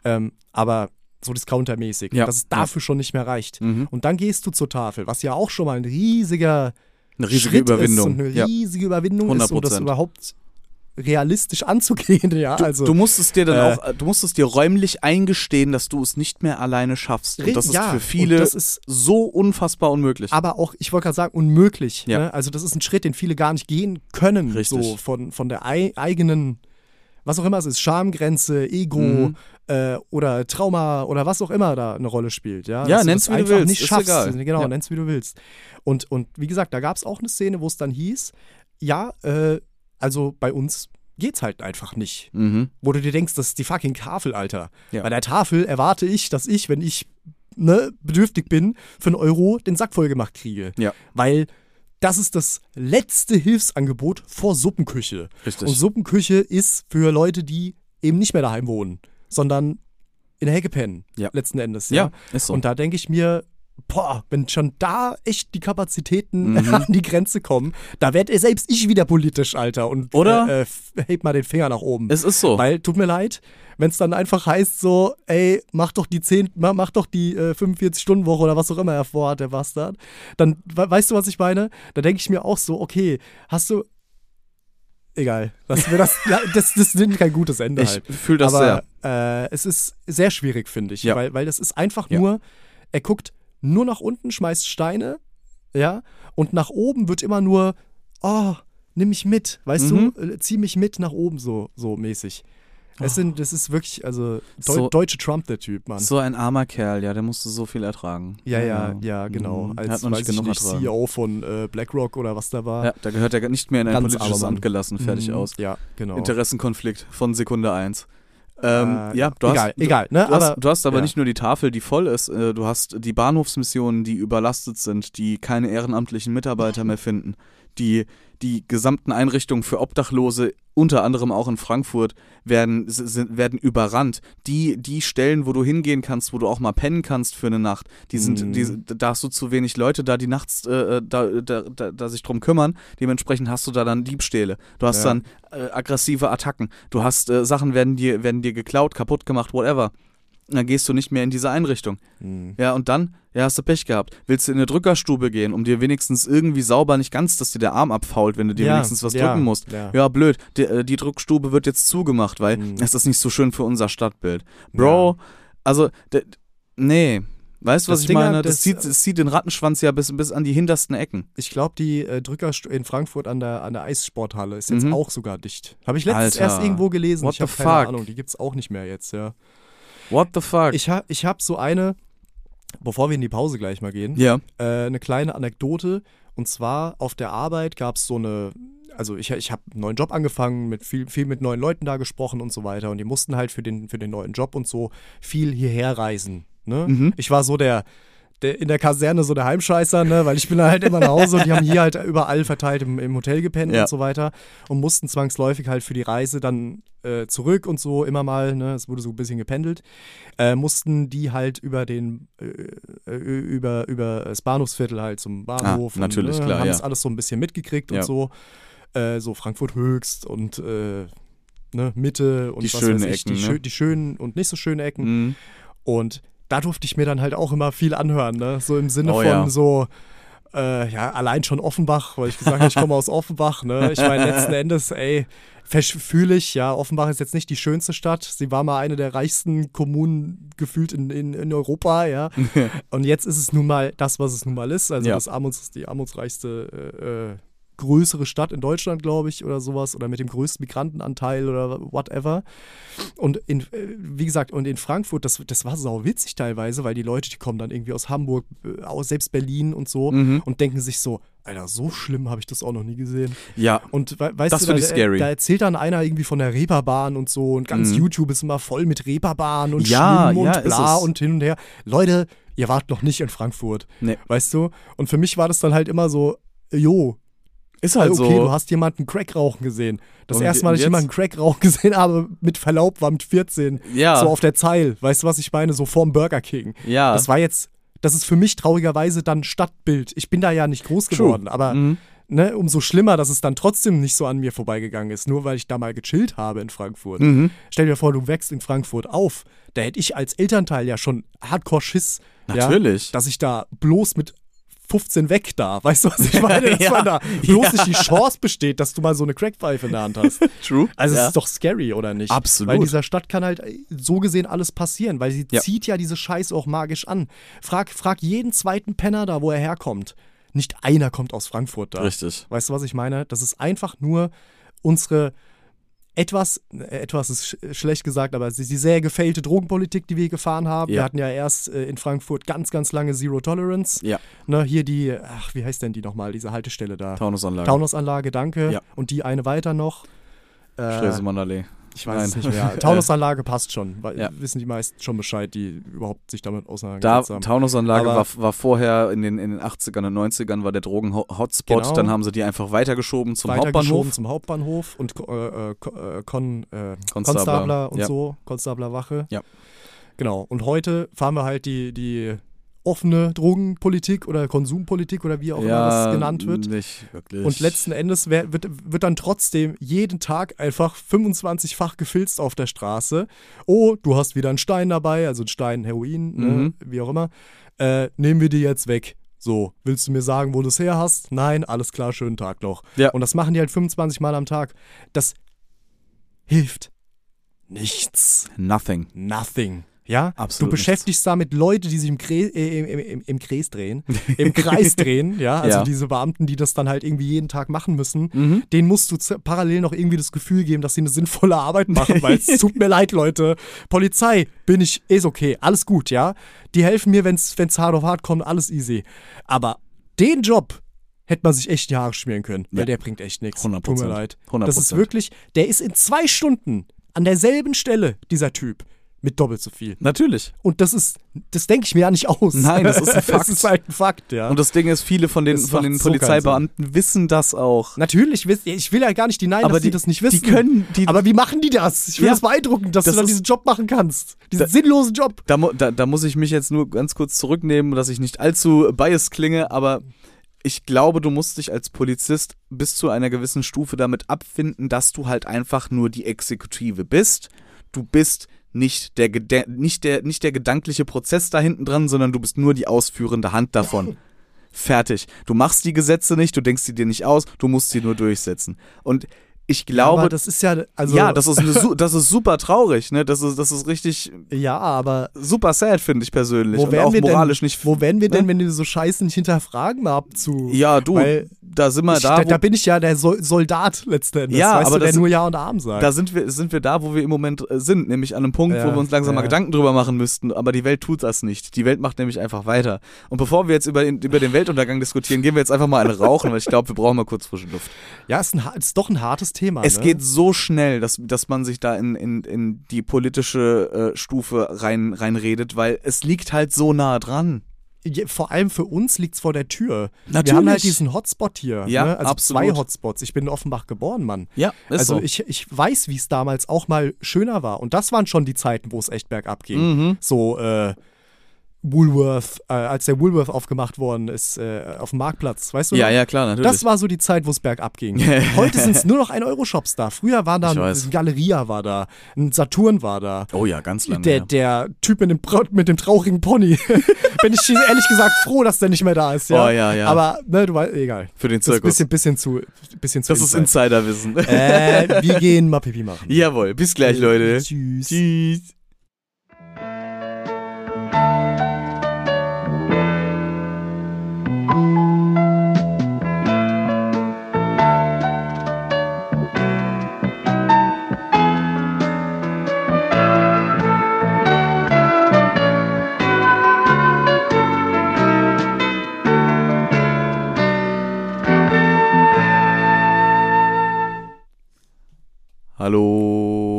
C: Aber so discountermäßig,
A: Ja.
C: dass es dafür schon nicht mehr reicht.
A: Mhm.
C: Und dann gehst du zur Tafel, was ja auch schon mal ein riesiger
A: Eine riesige
C: Schritt
A: Überwindung.
C: ist und eine
A: Ja.
C: riesige Überwindung ist, um das
A: 100%.
C: überhaupt realistisch anzugehen, ja. Also,
A: Du musst es dir dann auch, du musst es dir räumlich eingestehen, dass du es nicht mehr alleine schaffst. Und das ist
C: ja,
A: für
C: und
A: viele
C: das ist
A: so unfassbar unmöglich.
C: aber auch, ich wollte gerade sagen, unmöglich.
A: Ja.
C: Ne? Also das ist ein Schritt, den viele gar nicht gehen können.
A: Richtig.
C: So von der eigenen, was auch immer es ist, Schamgrenze, Ego
A: Mhm.
C: oder Trauma oder was auch immer da eine Rolle spielt. Ja,
A: Ja,
C: dass
A: nenn's,
C: das
A: wie du
C: einfach
A: willst,
C: nicht
A: ist
C: schaffst.
A: egal.
C: Genau,
A: Ja.
C: nenn's wie du willst. Und wie gesagt, da gab es auch eine Szene, wo es dann hieß, ja, also bei uns geht's halt einfach nicht.
A: Mhm.
C: Wo du dir denkst, das ist die fucking Tafel, Alter.
A: Ja.
C: Bei der Tafel erwarte ich, dass ich, wenn ich bedürftig bin, für 1 Euro den Sack voll gemacht kriege.
A: Ja.
C: Weil das ist das letzte Hilfsangebot vor Suppenküche.
A: Richtig.
C: Und Suppenküche ist für Leute, die eben nicht mehr daheim wohnen, sondern in der Hecke pennen,
A: Ja.
C: letzten Endes.
A: Ja, ist so.
C: Und da denke ich mir, boah, wenn schon da echt die Kapazitäten
A: Mhm.
C: an die Grenze kommen, da werd selbst ich wieder politisch, Alter. Und
A: Oder?
C: heb mal den Finger nach oben.
A: Es ist so.
C: Weil, tut mir leid, wenn es dann einfach heißt so, ey, mach doch die 45-Stunden-Woche oder was auch immer er vorhat, der Bastard, dann, weißt du, was ich meine? Da denke ich mir auch so, okay, hast du, egal, das nimmt kein gutes Ende
A: Ich
C: halt.
A: fühle das
C: Aber
A: sehr.
C: es ist sehr schwierig, finde ich,
A: Ja.
C: weil das ist einfach
A: Ja.
C: nur, er guckt nur nach unten, schmeißt Steine, ja, und nach oben wird immer nur, oh, nimm mich mit, weißt
A: Mhm.
C: du, zieh mich mit nach oben, so mäßig. Das ist wirklich, also
A: So-
C: deutsche Trump, der Typ, Mann.
A: So ein armer Kerl, ja, der musste so viel ertragen.
C: Ja, genau.
A: Mhm.
C: Als,
A: Hat noch nicht
C: weiß ich
A: genug
C: nicht,
A: ertragen.
C: CEO von BlackRock oder was da war.
A: Ja, da gehört er nicht mehr in ein
C: Ganz
A: politisches
C: armer Mann.
A: Amt gelassen. Fertig
C: Mhm.
A: aus.
C: Ja, genau.
A: Interessenkonflikt von Sekunde 1.
C: Egal,
A: du hast,
C: egal, ne?
A: Du hast aber
C: ja.
A: nicht nur die Tafel, die voll ist, du hast die Bahnhofsmissionen, die überlastet sind, die keine ehrenamtlichen Mitarbeiter mehr finden, die gesamten Einrichtungen für Obdachlose, unter anderem auch in Frankfurt, werden überrannt. Die Stellen, wo du hingehen kannst, wo du auch mal pennen kannst für eine Nacht, da hast du zu wenig Leute da, die nachts da sich drum kümmern. Dementsprechend hast du da dann Diebstähle. Du hast dann aggressive Attacken. Du hast Sachen werden dir geklaut, kaputt gemacht, whatever. Und dann gehst du nicht mehr in diese Einrichtung. Ja, und dann, hast du Pech gehabt. Willst du in eine Drückerstube gehen, um dir wenigstens irgendwie sauber, nicht ganz, dass dir der Arm abfault, wenn du dir wenigstens was drücken musst.
C: Ja.
A: Blöd. Die Drückstube wird jetzt zugemacht, weil es ist nicht so schön für unser Stadtbild. Bro, also, nee. Weißt du, was
C: Das
A: ich
C: Ding
A: meine?
C: hat,
A: Das zieht den Rattenschwanz ja bis an die hintersten Ecken.
C: Ich glaube, die Drücker in Frankfurt an der Eissporthalle ist jetzt auch sogar dicht. Habe ich letztens
A: Alter.
C: erst irgendwo gelesen.
A: What
C: ich habe
A: the
C: keine
A: fuck?
C: Ahnung, die gibt's auch nicht mehr jetzt, ja.
A: What the fuck?
C: Ich hab so eine, bevor wir in die Pause gleich mal gehen,
A: Ja.
C: eine kleine Anekdote. Und zwar auf der Arbeit gab es so eine, also ich habe einen neuen Job angefangen, viel mit neuen Leuten da gesprochen und so weiter. Und die mussten halt für den neuen Job und so viel hierher reisen. Ne?
A: Mhm.
C: Ich war so der in der Kaserne so der Heimscheißer, ne, weil ich bin halt immer nach Hause und die haben hier halt überall verteilt im Hotel gepennt und so weiter und mussten zwangsläufig halt für die Reise dann zurück und so immer mal, ne, es wurde so ein bisschen gependelt, mussten die halt über das Bahnhofsviertel halt zum Bahnhof.
A: Natürlich,
C: und,
A: klar,
C: haben
A: ja.
C: das alles so ein bisschen mitgekriegt und so. So Frankfurt Höchst und ne, Mitte und
A: Die
C: was
A: schönen
C: weiß ich,
A: Ecken, ne?
C: die schönen und nicht so schönen Ecken. Und da durfte ich mir dann halt auch immer viel anhören, ne? So im Sinne von so, allein schon Offenbach, weil ich gesagt habe, ich komme aus Offenbach, ne? Ich meine, letzten Endes, fühle ich, ja, Offenbach ist jetzt nicht die schönste Stadt. Sie war mal eine der reichsten Kommunen gefühlt in Europa, ja. Und jetzt ist es nun mal das, was es nun mal ist. Also die armutsreichste größere Stadt in Deutschland, glaube ich, oder sowas, oder mit dem größten Migrantenanteil oder whatever. Und wie gesagt, und in Frankfurt, das war sau witzig teilweise, weil die Leute, die kommen dann irgendwie aus Hamburg, aus selbst Berlin und so und denken sich so, Alter, so schlimm habe ich das auch noch nie gesehen.
A: Ja,
C: und weißt
A: das
C: du,
A: finde ich scary.
C: Da erzählt dann einer irgendwie von der Reeperbahn und so und ganz YouTube ist immer voll mit Reeperbahn und
A: Ja,
C: Schwimmen und
A: ja,
C: bla
A: ist es.
C: und hin und her. Leute, ihr wart noch nicht in Frankfurt.
A: Nee.
C: Weißt du? Und für mich war das dann halt immer so,
A: ist halt
C: okay,
A: so.
C: du hast jemanden Crack rauchen gesehen. Das
A: Und
C: erste Mal, dass ich
A: jetzt?
C: jemanden Crack rauchen gesehen habe, mit Verlaub, war mit 14.
A: Ja.
C: So auf der Zeil. Weißt du, was ich meine? So vorm Burger King.
A: Ja.
C: Das ist für mich traurigerweise dann Stadtbild. Ich bin da ja nicht groß geworden, aber ne, umso schlimmer, dass es dann trotzdem nicht so an mir vorbeigegangen ist, nur weil ich da mal gechillt habe in Frankfurt. Stell dir vor, du wächst in Frankfurt auf. Da hätte ich als Elternteil ja schon Hardcore-Schiss.
A: Natürlich.
C: Ja, dass ich da bloß mit 15 weg da. Weißt du, was ich meine? Dass
A: Ja.
C: man da bloß nicht die Chance besteht, dass du mal so eine Crackpfeife in der Hand hast.
A: True.
C: Also
A: Ja.
C: es ist doch scary, oder nicht?
A: Absolut.
C: Weil in dieser Stadt kann halt so gesehen alles passieren, weil sie zieht ja diese Scheiße auch magisch an. Frag jeden zweiten Penner da, wo er herkommt. Nicht einer kommt aus Frankfurt da.
A: Richtig.
C: Weißt du, was ich meine? Das ist einfach nur unsere etwas ist schlecht gesagt, aber die sehr gefailte Drogenpolitik, die wir gefahren haben.
A: Ja.
C: Wir hatten ja erst in Frankfurt ganz, ganz lange Zero Tolerance.
A: Ja.
C: Ne, hier wie heißt denn die nochmal, diese Haltestelle da?
A: Taunusanlage.
C: Taunusanlage, danke.
A: Ja.
C: Und die eine weiter noch.
A: Stresemann-Allee.
C: Ich weiß es
A: Nein.
C: nicht mehr. Taunusanlage passt schon, weil
A: Ja.
C: wissen die meisten schon Bescheid, die überhaupt sich damit
A: Da,
C: auseinandergesetzt haben.
A: Taunusanlage
C: Aber-
A: war vorher in den 80ern und 90ern war der Drogen-Hotspot.
C: Genau.
A: Dann haben sie die einfach weitergeschoben zum
C: Weitergeschoben
A: Hauptbahnhof.
C: zum Hauptbahnhof und
A: Konstabler,
C: Konstabler und
A: ja.
C: so, Konstablerwache.
A: Ja.
C: Genau. Und heute fahren wir halt die offene Drogenpolitik oder Konsumpolitik oder wie auch immer das genannt wird.
A: Nicht wirklich.
C: Und letzten Endes wird dann trotzdem jeden Tag einfach 25-fach gefilzt auf der Straße. Oh, du hast wieder einen Stein dabei, also einen Stein Heroin, ne, wie auch immer. Nehmen wir die jetzt weg. So, willst du mir sagen, wo du es her hast? Nein, alles klar, schönen Tag noch.
A: Ja.
C: Und das machen die halt 25 Mal am Tag. Das hilft nichts.
A: Nothing.
C: Nothing. Ja,
A: Absolut
C: du beschäftigst damit Leute, die sich im Kreis drehen, im Kreis drehen, ja, also
A: Ja.
C: diese Beamten, die das dann halt irgendwie jeden Tag machen müssen, denen musst du parallel noch irgendwie das Gefühl geben, dass sie eine sinnvolle Arbeit machen, weil es tut mir leid, Leute, Polizei, ist okay, alles gut, ja, die helfen mir, wenn's hart auf hart kommt, alles easy, aber den Job hätte man sich echt die Haare schmieren können, weil
A: Ja.
C: der bringt echt nichts,
A: 100%.
C: tut mir leid.
A: 100%.
C: Das ist wirklich, der ist in 2 Stunden an derselben Stelle, dieser Typ, mit doppelt so viel.
A: Natürlich.
C: Und das denke ich mir ja nicht aus.
A: Nein, das ist ein Fakt.
C: Das ist halt ein Fakt, ja.
A: Und das Ding ist, viele von den
C: Das macht so
A: Polizeibeamten wissen das auch.
C: Natürlich, ich will ja gar nicht denyen,
A: Aber
C: dass die das nicht wissen. Aber wie machen die das? Ich finde
A: Ja.
C: das beeindruckend, dass
A: Das
C: du dann
A: ist-
C: diesen Job machen kannst. Diesen sinnlosen Job.
A: Da muss ich mich jetzt nur ganz kurz zurücknehmen, dass ich nicht allzu biased klinge, aber ich glaube, du musst dich als Polizist bis zu einer gewissen Stufe damit abfinden, dass du halt einfach nur die Exekutive bist. Du bist nicht der gedankliche Prozess da hinten dran, sondern du bist nur die ausführende Hand davon. Fertig. Du machst die Gesetze nicht, du denkst sie dir nicht aus, du musst sie nur durchsetzen. Und ich glaube,
C: aber das ist ja, also.
A: ja, das ist super traurig, ne? Das ist richtig
C: Ja, aber.
A: super sad, finde ich persönlich.
C: Wo
A: Und
C: wären
A: auch
C: wir
A: moralisch
C: denn,
A: nicht.
C: Wo wären wir denn,
A: ne?
C: wenn die so Scheiße nicht hinterfragen mal abzu.
A: Ja, du,
C: Weil
A: da sind wir
C: da bin ich ja der Soldat letzten Endes,
A: Ja,
C: weißt
A: aber
C: du, der
A: das-
C: nur Ja und Arm sagt.
A: Da sind wir da, wo wir im Moment sind, nämlich an einem Punkt,
C: Ja,
A: wo wir uns langsam mal
C: ja.
A: Gedanken drüber machen müssten, aber die Welt tut das nicht. Die Welt macht nämlich einfach weiter. Und bevor wir jetzt über den Weltuntergang diskutieren, gehen wir jetzt einfach mal eine rauchen, weil ich glaube, wir brauchen mal kurz frische Luft.
C: Ja, ist doch ein hartes Thema.
A: Es
C: ne?
A: geht so schnell, dass man sich da in die politische Stufe reinredet, weil es liegt halt so nah dran.
C: Vor allem für uns liegt's vor der Tür.
A: Natürlich.
C: Wir haben halt diesen Hotspot hier.
A: Ja,
C: ne? Also
A: absolut.
C: 2 Hotspots. Ich bin in Offenbach geboren, Mann.
A: Ja, ist
C: Also
A: so.
C: ich weiß, wie es damals auch mal schöner war. Und das waren schon die Zeiten, wo es echt bergab ging.
A: Mhm.
C: So Woolworth, als der Woolworth aufgemacht worden ist auf dem Marktplatz, weißt du noch?
A: Ja, klar, natürlich.
C: Das war so die Zeit, wo es bergab ging. Heute sind es nur noch 1-Euro-Shops da. Früher war da
A: Ich weiß.
C: ein Galeria war da, ein Saturn war da.
A: Oh ja, ganz lange.
C: Der Typ mit dem traurigen Pony. Bin ich ehrlich gesagt froh, dass der nicht mehr da ist. Ja?
A: Oh, ja.
C: Aber, ne, du weißt, egal.
A: Für den
C: Das ist
A: Zirkus.
C: bisschen zu
A: Das ist
C: Inside.
A: Insiderwissen.
C: Wir gehen mal Pipi machen.
A: Jawohl, bis gleich, Leute.
C: Tschüss.
A: Tschüss. Hallo.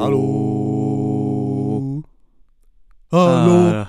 C: Hallo.
A: Ah.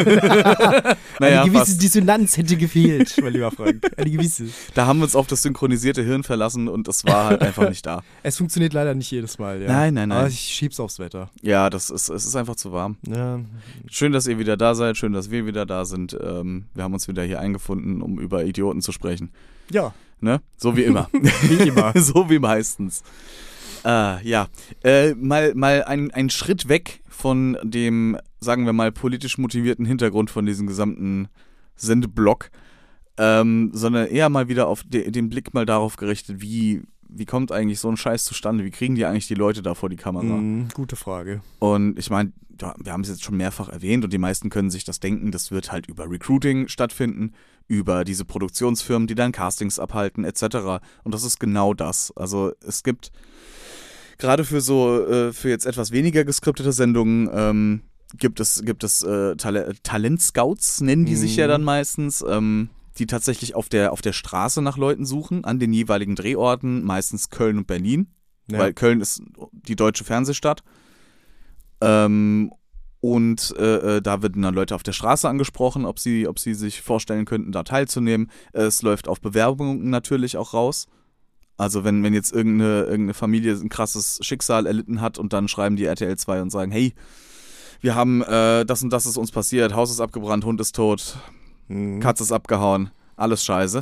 A: Naja,
C: Eine gewisse
A: fast.
C: Dissonanz hätte gefehlt, mein lieber Frank. Eine gewisse.
A: Da haben wir uns auf das synchronisierte Hirn verlassen und das war halt einfach nicht da.
C: Es funktioniert leider nicht jedes Mal, ja.
A: Nein.
C: Aber ich schieb's aufs Wetter.
A: Ja, es ist einfach zu warm.
C: Ja.
A: Schön, dass ihr wieder da seid, schön, dass wir wieder da sind. Wir haben uns wieder hier eingefunden, um über Idioten zu sprechen.
C: Ja,
A: Ne? So wie immer.
C: wie immer.
A: So wie meistens. Ja, mal ein Schritt weg von dem, sagen wir mal, politisch motivierten Hintergrund von diesem gesamten Sendeblock, sondern eher mal wieder auf den Blick mal darauf gerichtet, wie kommt eigentlich so ein Scheiß zustande? Wie kriegen die eigentlich die Leute da vor die Kamera?
C: Gute Frage.
A: Und ich meine, ja, wir haben es jetzt schon mehrfach erwähnt und die meisten können sich das denken, das wird halt über Recruiting stattfinden, über diese Produktionsfirmen, die dann Castings abhalten, etc. Und das ist genau das. Also es gibt gerade für für jetzt etwas weniger geskriptete Sendungen gibt es Talentscouts, nennen die sich ja dann meistens, die tatsächlich auf der Straße nach Leuten suchen, an den jeweiligen Drehorten, meistens Köln und Berlin,
C: Ja.
A: weil Köln ist die deutsche Fernsehstadt. Da werden dann Leute auf der Straße angesprochen, ob sie sich vorstellen könnten, da teilzunehmen. Es läuft auf Bewerbungen natürlich auch raus. Also wenn jetzt irgendeine Familie ein krasses Schicksal erlitten hat und dann schreiben die RTL 2 und sagen, hey, wir haben das und das ist uns passiert, Haus ist abgebrannt, Hund ist tot, Katze ist abgehauen, alles scheiße.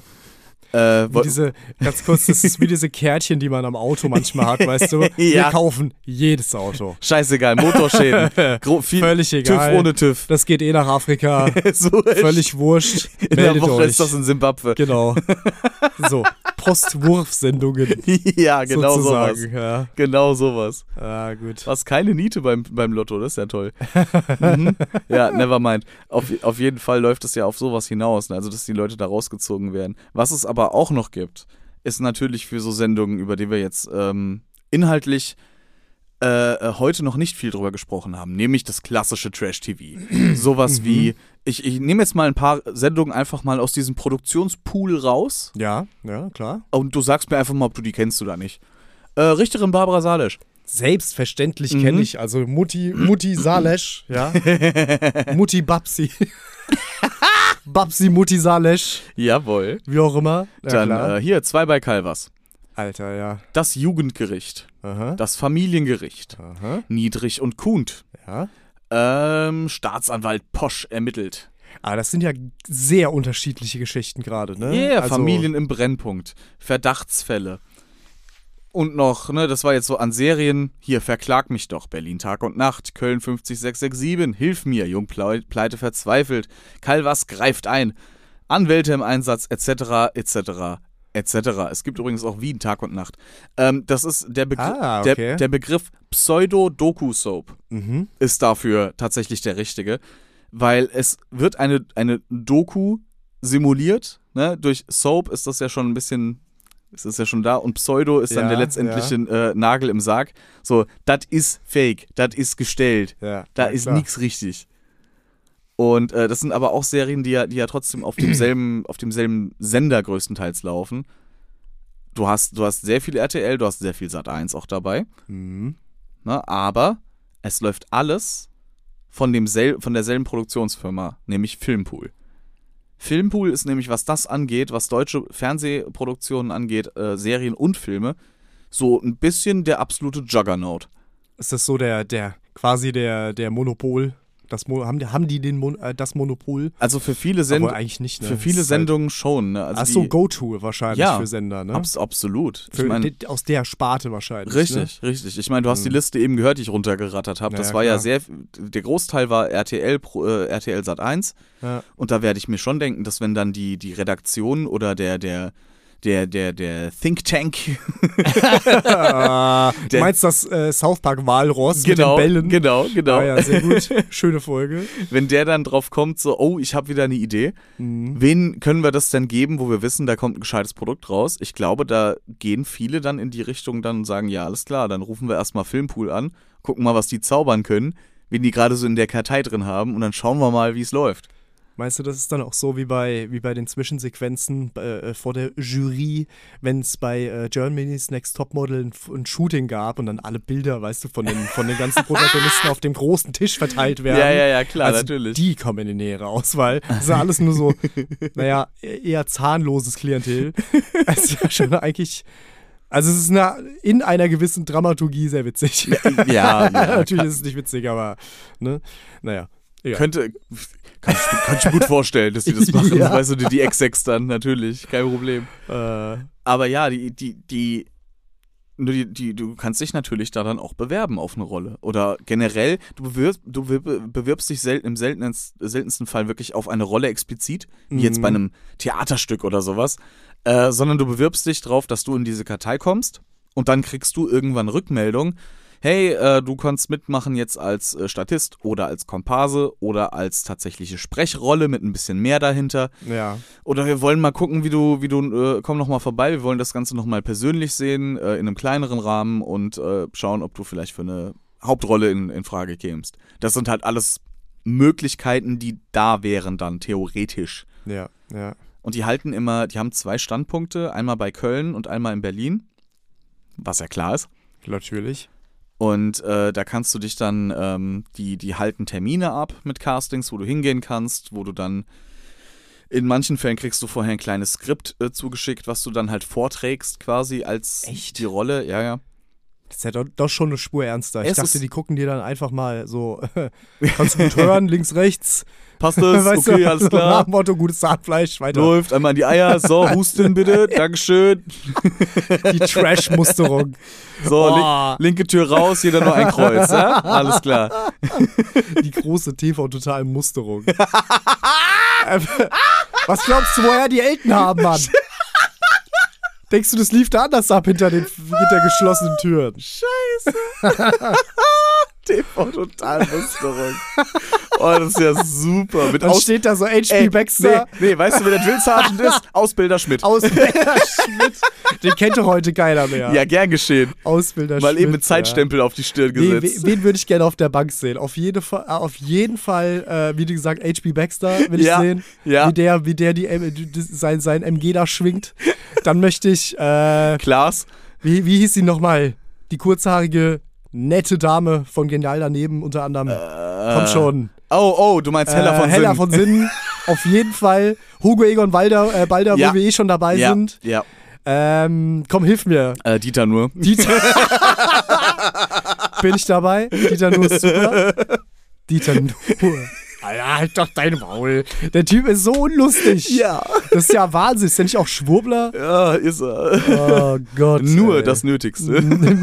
C: Ganz kurz, das ist wie diese Kärtchen, die man am Auto manchmal hat, weißt du? Wir
A: Ja.
C: kaufen jedes Auto.
A: Scheißegal, Motorschäden.
C: Völlig egal.
A: TÜV ohne TÜV.
C: Das geht nach Afrika.
A: So
C: Völlig wurscht.
A: in der
C: Meldet
A: Woche
C: euch.
A: ist das in Simbabwe.
C: Genau. So, Postwurfsendungen.
A: Ja, genau
C: sozusagen.
A: sowas.
C: Ja.
A: Genau sowas.
C: Ah, gut.
A: Was, keine Niete beim Lotto, das ist ja toll. Ja, never mind. Auf jeden Fall läuft es ja auf sowas hinaus, ne? Also dass die Leute da rausgezogen werden. Was es aber auch noch gibt, ist natürlich für so Sendungen, über die wir jetzt inhaltlich heute noch nicht viel drüber gesprochen haben, nämlich das klassische Trash-TV. Sowas wie, ich nehme jetzt mal ein paar Sendungen einfach mal aus diesem Produktionspool raus
C: Ja, klar.
A: und du sagst mir einfach mal, ob du die kennst oder nicht. Richterin Barbara Salisch.
C: Selbstverständlich kenne ich, also Mutti Salesch, ja. Mutti Babsi. Babsi Mutti Salesch,
A: Jawohl.
C: wie auch immer. Ja,
A: Dann
C: klar.
A: hier, 2 bei Calvas.
C: Alter, ja.
A: Das Jugendgericht.
C: Aha.
A: Das Familiengericht.
C: Aha.
A: Niedrig und Kuhnt.
C: Ja.
A: Staatsanwalt Posch ermittelt.
C: Aber das sind ja sehr unterschiedliche Geschichten gerade, ne?
A: Yeah,
C: Also,
A: Familien im Brennpunkt. Verdachtsfälle. Und noch, ne, das war jetzt so an Serien. Hier, Verklag mich doch. Berlin Tag und Nacht. Köln 50667. Hilf mir. Jungpleite verzweifelt. Calvas greift ein. Anwälte im Einsatz, etc., etc., etc. Es gibt übrigens auch Wien Tag und Nacht. Das ist der Begriff,
C: okay.
A: der Begriff Pseudo-Doku-Soap ist dafür tatsächlich der richtige, weil es wird eine Doku simuliert, ne? Durch Soap ist das ja schon ein bisschen, es ist ja schon da und Pseudo ist dann
C: Ja,
A: der letztendliche Nagel im Sarg. So, das ist fake, das ist gestellt,
C: Ja,
A: da
C: ja,
A: ist
C: klar.
A: nichts richtig. Und das sind aber auch Serien, die ja trotzdem auf demselben Sender größtenteils laufen. Du hast sehr viel RTL, du hast sehr viel Sat.1 auch dabei.
C: Mhm.
A: Ne, aber es läuft alles von derselben Produktionsfirma, nämlich Filmpool. Filmpool ist nämlich, was das angeht, was deutsche Fernsehproduktionen angeht, Serien und Filme, so ein bisschen der absolute Juggernaut.
C: Ist das so quasi der Monopol? Haben die das Monopol?
A: Also für viele
C: eigentlich nicht, ne?
A: Für viele Sendungen schon. Ne? Also
C: Go-To wahrscheinlich für Sender, ne?
A: Absolut.
C: Aus der Sparte wahrscheinlich.
A: Richtig,
C: ne?
A: Richtig. Ich meine, du hast die Liste eben gehört, die ich runtergerattert habe. Das war
C: klar.
A: der Großteil war RTL Sat.1.
C: Ja.
A: Und da werde ich mir schon denken, dass wenn dann die Redaktion oder der Think Tank.
C: Du meinst das South Park Walross mit den Bällen?
A: Genau.
C: Ah, ja, sehr gut. Schöne Folge.
A: Wenn der dann drauf kommt, so, oh, ich habe wieder eine Idee. Wen können wir das denn geben, wo wir wissen, da kommt ein gescheites Produkt raus? Ich glaube, da gehen viele dann in die Richtung dann und sagen, ja, alles klar, dann rufen wir erstmal Filmpool an, gucken mal, was die zaubern können, wen die gerade so in der Kartei drin haben und dann schauen wir mal, wie es läuft.
C: Meinst du, das ist dann auch so wie bei den Zwischensequenzen vor der Jury, wenn es bei Germany's Next Topmodel ein Shooting gab und dann alle Bilder, weißt du, von den ganzen Protagonisten auf dem großen Tisch verteilt werden?
A: Ja, klar,
C: also
A: natürlich.
C: Die kommen in die nähere Auswahl. Das ist ja alles nur so, naja, eher zahnloses Klientel. Also ja schon eigentlich... Also es ist in einer gewissen Dramaturgie sehr witzig.
A: Ja.
C: Natürlich ist es nicht witzig, aber ne, naja. Egal.
A: Kann ich mir gut vorstellen, dass die das machen.
C: Ja.
A: Weißt du, die Ex-Sex dann, natürlich, kein Problem. Aber ja, du kannst dich natürlich da dann auch bewerben auf eine Rolle. Oder generell, du bewirbst dich im seltensten Fall wirklich auf eine Rolle explizit, wie jetzt bei einem Theaterstück oder sowas, sondern du bewirbst dich drauf, dass du in diese Kartei kommst und dann kriegst du irgendwann Rückmeldung, hey, du kannst mitmachen jetzt als Statist oder als Komparse oder als tatsächliche Sprechrolle mit ein bisschen mehr dahinter.
C: Ja.
A: Oder wir wollen mal gucken, wie du komm noch mal vorbei, wir wollen das Ganze noch mal persönlich sehen, in einem kleineren Rahmen und schauen, ob du vielleicht für eine Hauptrolle in Frage kämst. Das sind halt alles Möglichkeiten, die da wären dann, theoretisch.
C: Ja.
A: Und die haben 2 Standpunkte, einmal bei Köln und einmal in Berlin, was ja klar ist.
C: Natürlich.
A: Und da kannst du dich dann, die halten Termine ab mit Castings, wo du hingehen kannst, wo du dann, in manchen Fällen kriegst du vorher ein kleines Skript zugeschickt, was du dann halt vorträgst quasi als die Rolle. Ja.
C: Das ist ja doch schon eine Spur ernster. Ich dachte, die gucken dir dann einfach mal so, kannst du gut hören, links, rechts.
A: Passt das?
C: Weißt
A: okay,
C: du,
A: alles klar.
C: Nach dem Motto, gutes Zahnfleisch, weiter.
A: Läuft, einmal in die Eier, so, husten bitte, Dankeschön.
C: Die Trash-Musterung.
A: So, linke Tür raus, jeder nur ein Kreuz, ja? Alles klar.
C: Die große TV-Total-Musterung. Was glaubst du, woher die Elten haben, Mann? Denkst du, das lief da anders ab hinter geschlossenen Türen?
A: Scheiße. TV-Total-Musterung. Oh, das ist ja super.
C: Dann steht da so H.P. Baxter.
A: Nee, weißt du, wer der Drill Sergeant ist? Ausbilder Schmidt.
C: Ausbilder Schmidt. Den kennt doch heute keiner mehr.
A: Ja, gern geschehen.
C: Ausbilder
A: Mal
C: Schmidt.
A: eben mit Zeitstempel auf die Stirn gesetzt.
C: Wen würde ich gerne auf der Bank sehen? Auf jeden Fall, wie du gesagt, H.P. Baxter will ich sehen.
A: Ja.
C: Wie der sein MG da schwingt. Dann möchte ich
A: Klaas.
C: Wie hieß sie nochmal? Die kurzhaarige, nette Dame von Genial daneben unter anderem. Komm schon.
A: Oh, du meinst Hella von Sinnen.
C: Hella von Sinnen. Auf jeden Fall. Hugo Egon Balder, wo wir schon dabei sind.
A: Ja.
C: Komm, hilf mir.
A: Dieter Nuhr.
C: Bin ich dabei? Dieter Nuhr ist super. Dieter Nuhr. Alter, halt doch dein Maul. Der Typ ist so unlustig.
A: Ja.
C: Das ist ja Wahnsinn. Ist der nicht auch Schwurbler?
A: Ja, ist er.
C: Oh Gott.
A: Nur
C: ey.
A: das Nötigste.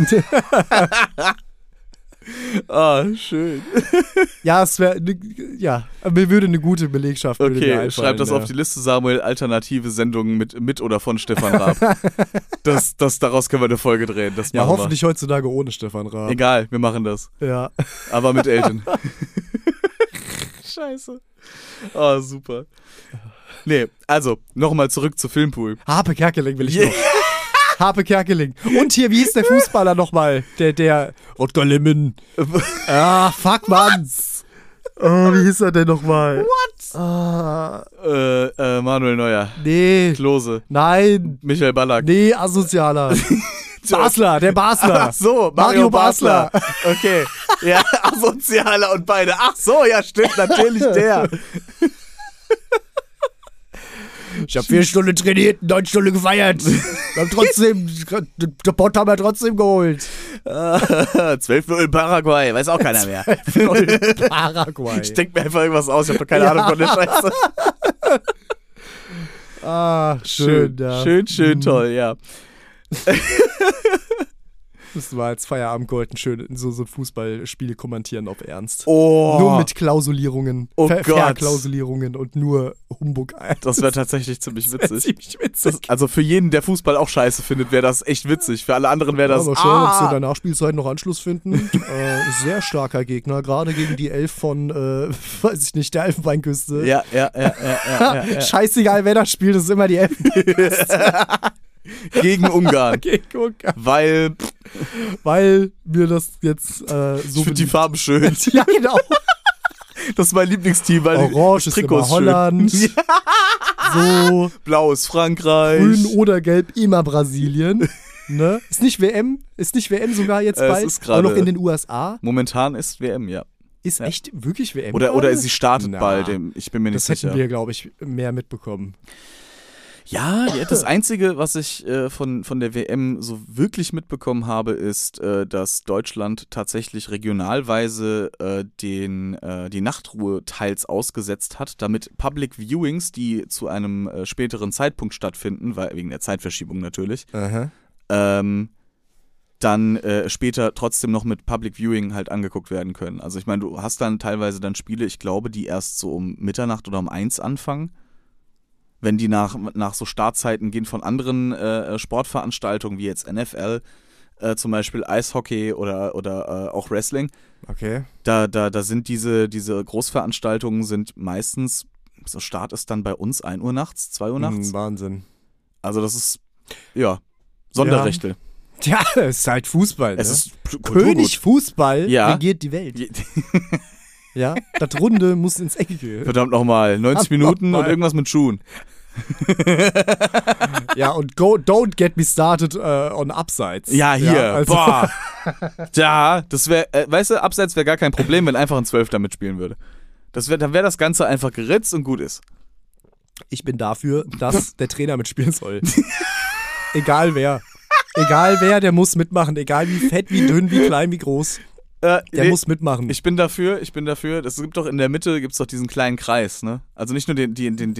A: Schön.
C: Ja, mir würde eine gute Belegschaft
A: Okay, schreib das auf die Liste, Samuel. Alternative Sendungen mit oder von Stefan Raab. Daraus können wir eine Folge drehen. Das
C: Ja,
A: machen
C: hoffentlich heutzutage ohne Stefan Raab.
A: Egal, wir machen das.
C: Ja.
A: Aber mit Eltern. Scheiße. Oh, super. Nee, also, nochmal zurück zu Filmpool.
C: Harpe Kerkeling will ich noch. Harpe Kerkeling. Und hier, wie hieß der Fußballer nochmal? Der Rutger Lemmen. Fuck, Mann. Wie hieß er denn nochmal?
A: What? Manuel Neuer.
C: Nee.
A: Klose.
C: Nein.
A: Michael Ballack.
C: Nee, Asozialer. Der Basler.
A: Ach so, Mario Basler. Okay. Ja, Asozialer und beide. Ach so, ja, stimmt, natürlich der.
C: Ich habe 4 Stunden trainiert, 9 Stunden gefeiert. Wir haben trotzdem, der Pott haben wir trotzdem geholt.
A: 12-0 in Paraguay, weiß auch keiner mehr.
C: Paraguay.
A: Ich denke mir einfach irgendwas aus, ich habe doch keine Ahnung von der Scheiße.
C: Schön, ja.
A: Schön, toll, ja.
C: Müssen wir als Feierabend schön so ein Fußballspiel kommentieren auf Ernst.
A: Oh.
C: Nur mit Klausulierungen,
A: Oh Gott.
C: Verklausulierungen und nur Humbug.
A: Das wäre tatsächlich ziemlich witzig.
C: Ziemlich witzig.
A: Also für jeden, der Fußball auch scheiße findet, wäre das echt witzig. Für alle anderen wäre das.
C: Mal schauen, ob sie in der Nachspielzeit noch Anschluss finden. Sehr starker Gegner, gerade gegen die 11 von, weiß ich nicht, der Elfenbeinküste.
A: Ja.
C: Scheißegal, wer das spielt, das ist immer die Elfenbeinküste.
A: Gegen Ungarn.
C: Gegen Ungarn.
A: Weil
C: wir das jetzt so
A: ich finde die Farben schön.
C: Ja, genau.
A: Das ist mein Lieblingsteam, weil
C: Orange
A: die
C: ist
A: Trikots
C: immer Holland.
A: schön.
C: So.
A: Blau ist Frankreich.
C: Grün oder gelb immer Brasilien. Ne? Ist nicht WM sogar jetzt bald.
A: Es ist gerade-
C: auch noch in den USA.
A: Momentan ist WM, ja.
C: Ist echt wirklich WM.
A: Oder
C: gerade?
A: sie startet
C: Na,
A: bald, ich bin mir nicht
C: Das
A: sicher.
C: hätten wir, glaube ich, mehr mitbekommen.
A: Ja, das Einzige, was ich von der WM so wirklich mitbekommen habe, ist, dass Deutschland tatsächlich regionalweise die Nachtruhe teils ausgesetzt hat, damit Public Viewings, die zu einem späteren Zeitpunkt stattfinden, wegen der Zeitverschiebung natürlich, dann später trotzdem noch mit Public Viewing halt angeguckt werden können. Also ich meine, du hast dann teilweise dann Spiele, ich glaube, die erst so um Mitternacht oder um 1 anfangen. Wenn die nach so Startzeiten gehen von anderen Sportveranstaltungen, wie jetzt NFL, zum Beispiel Eishockey oder auch Wrestling.
C: Okay.
A: Da sind diese Großveranstaltungen sind meistens, so Start ist dann bei uns 1 Uhr nachts, 2 Uhr nachts.
C: Wahnsinn.
A: Also das ist, Sonderrechte.
C: Ja, es ist halt Fußball. Ne?
A: Es ist
C: König Fußball
A: Ja.
C: regiert die Welt. Ja, das Runde muss ins Eckige.
A: Verdammt nochmal, 90 Minuten und irgendwas mit Schuhen.
C: Ja, und don't get me started on Upsides.
A: Ja, hier,
C: Ja, also-
A: boah. Ja, das wäre, weißt du, Abseits wäre gar kein Problem, wenn einfach ein 12 mitspielen würde. Dann wäre das Ganze einfach geritzt und gut ist.
C: Ich bin dafür, dass der Trainer mitspielen soll. Egal wer. Egal wer, der muss mitmachen. Egal wie fett, wie dünn, wie klein, wie groß. Der muss mitmachen.
A: Ich bin dafür. Es gibt doch in der Mitte doch diesen kleinen Kreis, ne? Also nicht nur den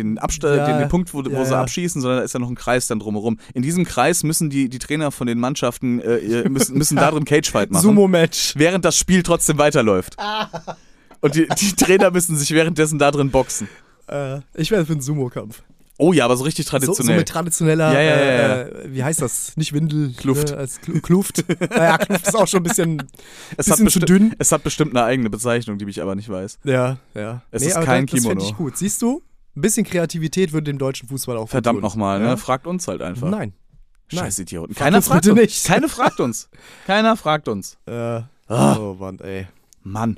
A: Punkt, wo sie abschießen, sondern da ist ja noch ein Kreis dann drumherum. In diesem Kreis müssen die Trainer von den Mannschaften müssen da drin Cagefight machen.
C: Sumo-Match.
A: Während das Spiel trotzdem weiterläuft. Und die Trainer müssen sich währenddessen da drin boxen.
C: Ich wäre für einen Sumo-Kampf.
A: Oh ja, aber so richtig
C: So
A: traditionell.
C: mit traditioneller,
A: Ja.
C: wie heißt das? Nicht Windel.
A: Kluft.
C: Ne, als Kluft. Naja, Kluft ist auch schon ein bisschen
A: Es hat
C: zu dünn.
A: Es hat bestimmt eine eigene Bezeichnung, die ich aber nicht weiß.
C: Ja.
A: Es ist
C: aber
A: kein
C: das fände
A: Kimono.
C: ich gut. Siehst du? Ein bisschen Kreativität würde dem deutschen Fußball auch gut
A: Verdammt
C: tun.
A: nochmal,
C: Ja?
A: ne? Fragt uns halt einfach.
C: Nein.
A: Scheiß Idioten.
C: Frag
A: Keiner
C: uns
A: fragt
C: bitte
A: uns.
C: nicht.
A: Keiner fragt uns. Keiner fragt uns.
C: Oh Mann, ey.
A: Mann.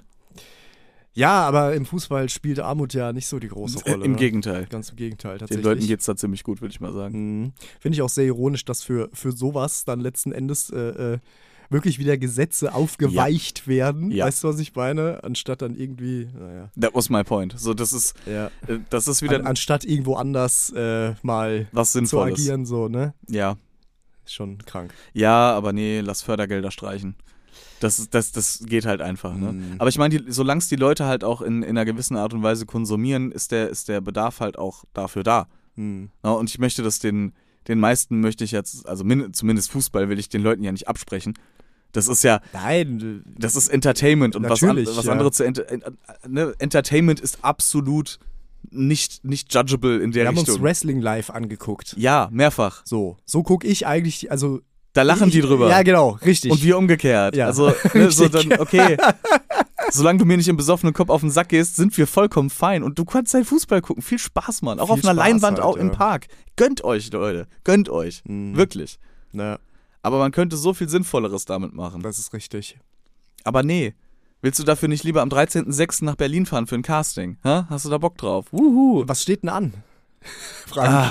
C: Ja, aber im Fußball spielt Armut ja nicht so die große Rolle.
A: Im
C: ne?
A: Gegenteil.
C: Ganz im Gegenteil,
A: Den
C: tatsächlich.
A: Leuten geht's da ziemlich gut, würde ich mal sagen.
C: Finde ich auch sehr ironisch, dass für sowas dann letzten Endes wirklich wieder Gesetze aufgeweicht werden.
A: Ja.
C: Weißt du, was ich meine? Anstatt dann irgendwie, naja.
A: That was my point. So, das ist wieder
C: Anstatt irgendwo anders mal
A: was
C: zu
A: Sinnvolles.
C: agieren, so, ne?
A: Ja.
C: Ist schon krank.
A: Ja, aber nee, lass Fördergelder streichen. Das geht halt einfach, ne? Aber ich meine, solange es die Leute halt auch in einer gewissen Art und Weise konsumieren, ist der Bedarf halt auch dafür da. Ja, und ich möchte das den meisten möchte ich jetzt, also zumindest Fußball will ich den Leuten ja nicht absprechen. Das ist ja,
C: Nein.
A: das ist Entertainment und was
C: Natürlich, ja.
A: anderes Entertainment ist absolut nicht judgeable in der
C: Wir haben
A: Richtung.
C: uns Wrestling live angeguckt.
A: Ja, mehrfach.
C: So gucke ich eigentlich, also
A: Da lachen die drüber.
C: Ja, genau, richtig.
A: Und wir umgekehrt.
C: Ja.
A: Also, ne, so dann, okay. Solange du mir nicht im besoffenen Kopf auf den Sack gehst, sind wir vollkommen fein. Und du kannst dein Fußball gucken. Viel Spaß, Mann. Auch
C: Viel
A: auf einer
C: Spaß
A: Leinwand,
C: halt,
A: auch im
C: ja.
A: Park. Gönnt euch, Leute. Gönnt euch. Wirklich.
C: Ja,
A: Aber man könnte so viel Sinnvolleres damit machen.
C: das ist richtig.
A: Aber nee. Willst du dafür nicht lieber am 13.06. nach Berlin fahren für ein Casting? Ha? Hast du da Bock drauf? Wuhu.
C: Was steht denn an? Frage.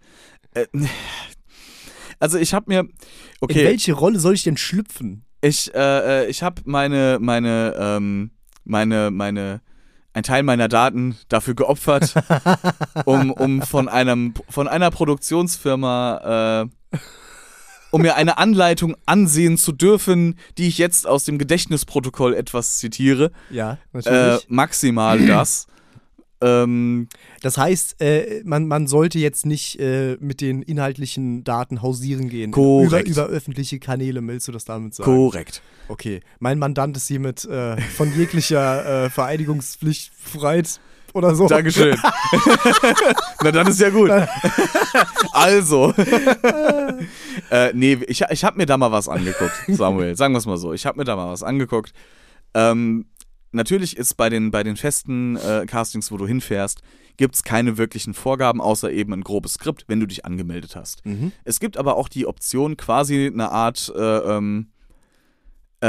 A: Also ich habe mir...
C: In
A: Okay.
C: welche Rolle soll ich denn schlüpfen?
A: Ich habe meine Teil meiner Daten dafür geopfert, um von einer Produktionsfirma um mir eine Anleitung ansehen zu dürfen, die ich jetzt aus dem Gedächtnisprotokoll etwas zitiere.
C: Ja, natürlich.
A: Maximal das.
C: Das heißt, man sollte jetzt nicht mit den inhaltlichen Daten hausieren gehen.
A: Korrekt.
C: Über öffentliche Kanäle, willst du das damit sagen?
A: Korrekt.
C: Okay, mein Mandant ist hiermit von jeglicher Vereidigungspflicht befreit oder so.
A: Dankeschön. Na, dann ist ja gut. Also. Nee, ich habe mir da mal was angeguckt, Samuel. Sagen wir es mal so. Ich habe mir da mal was angeguckt. Natürlich ist bei den festen Castings, wo du hinfährst, gibt es keine wirklichen Vorgaben, außer eben ein grobes Skript, wenn du dich angemeldet hast.
C: Mhm.
A: Es gibt aber auch die Option, quasi eine Art, wie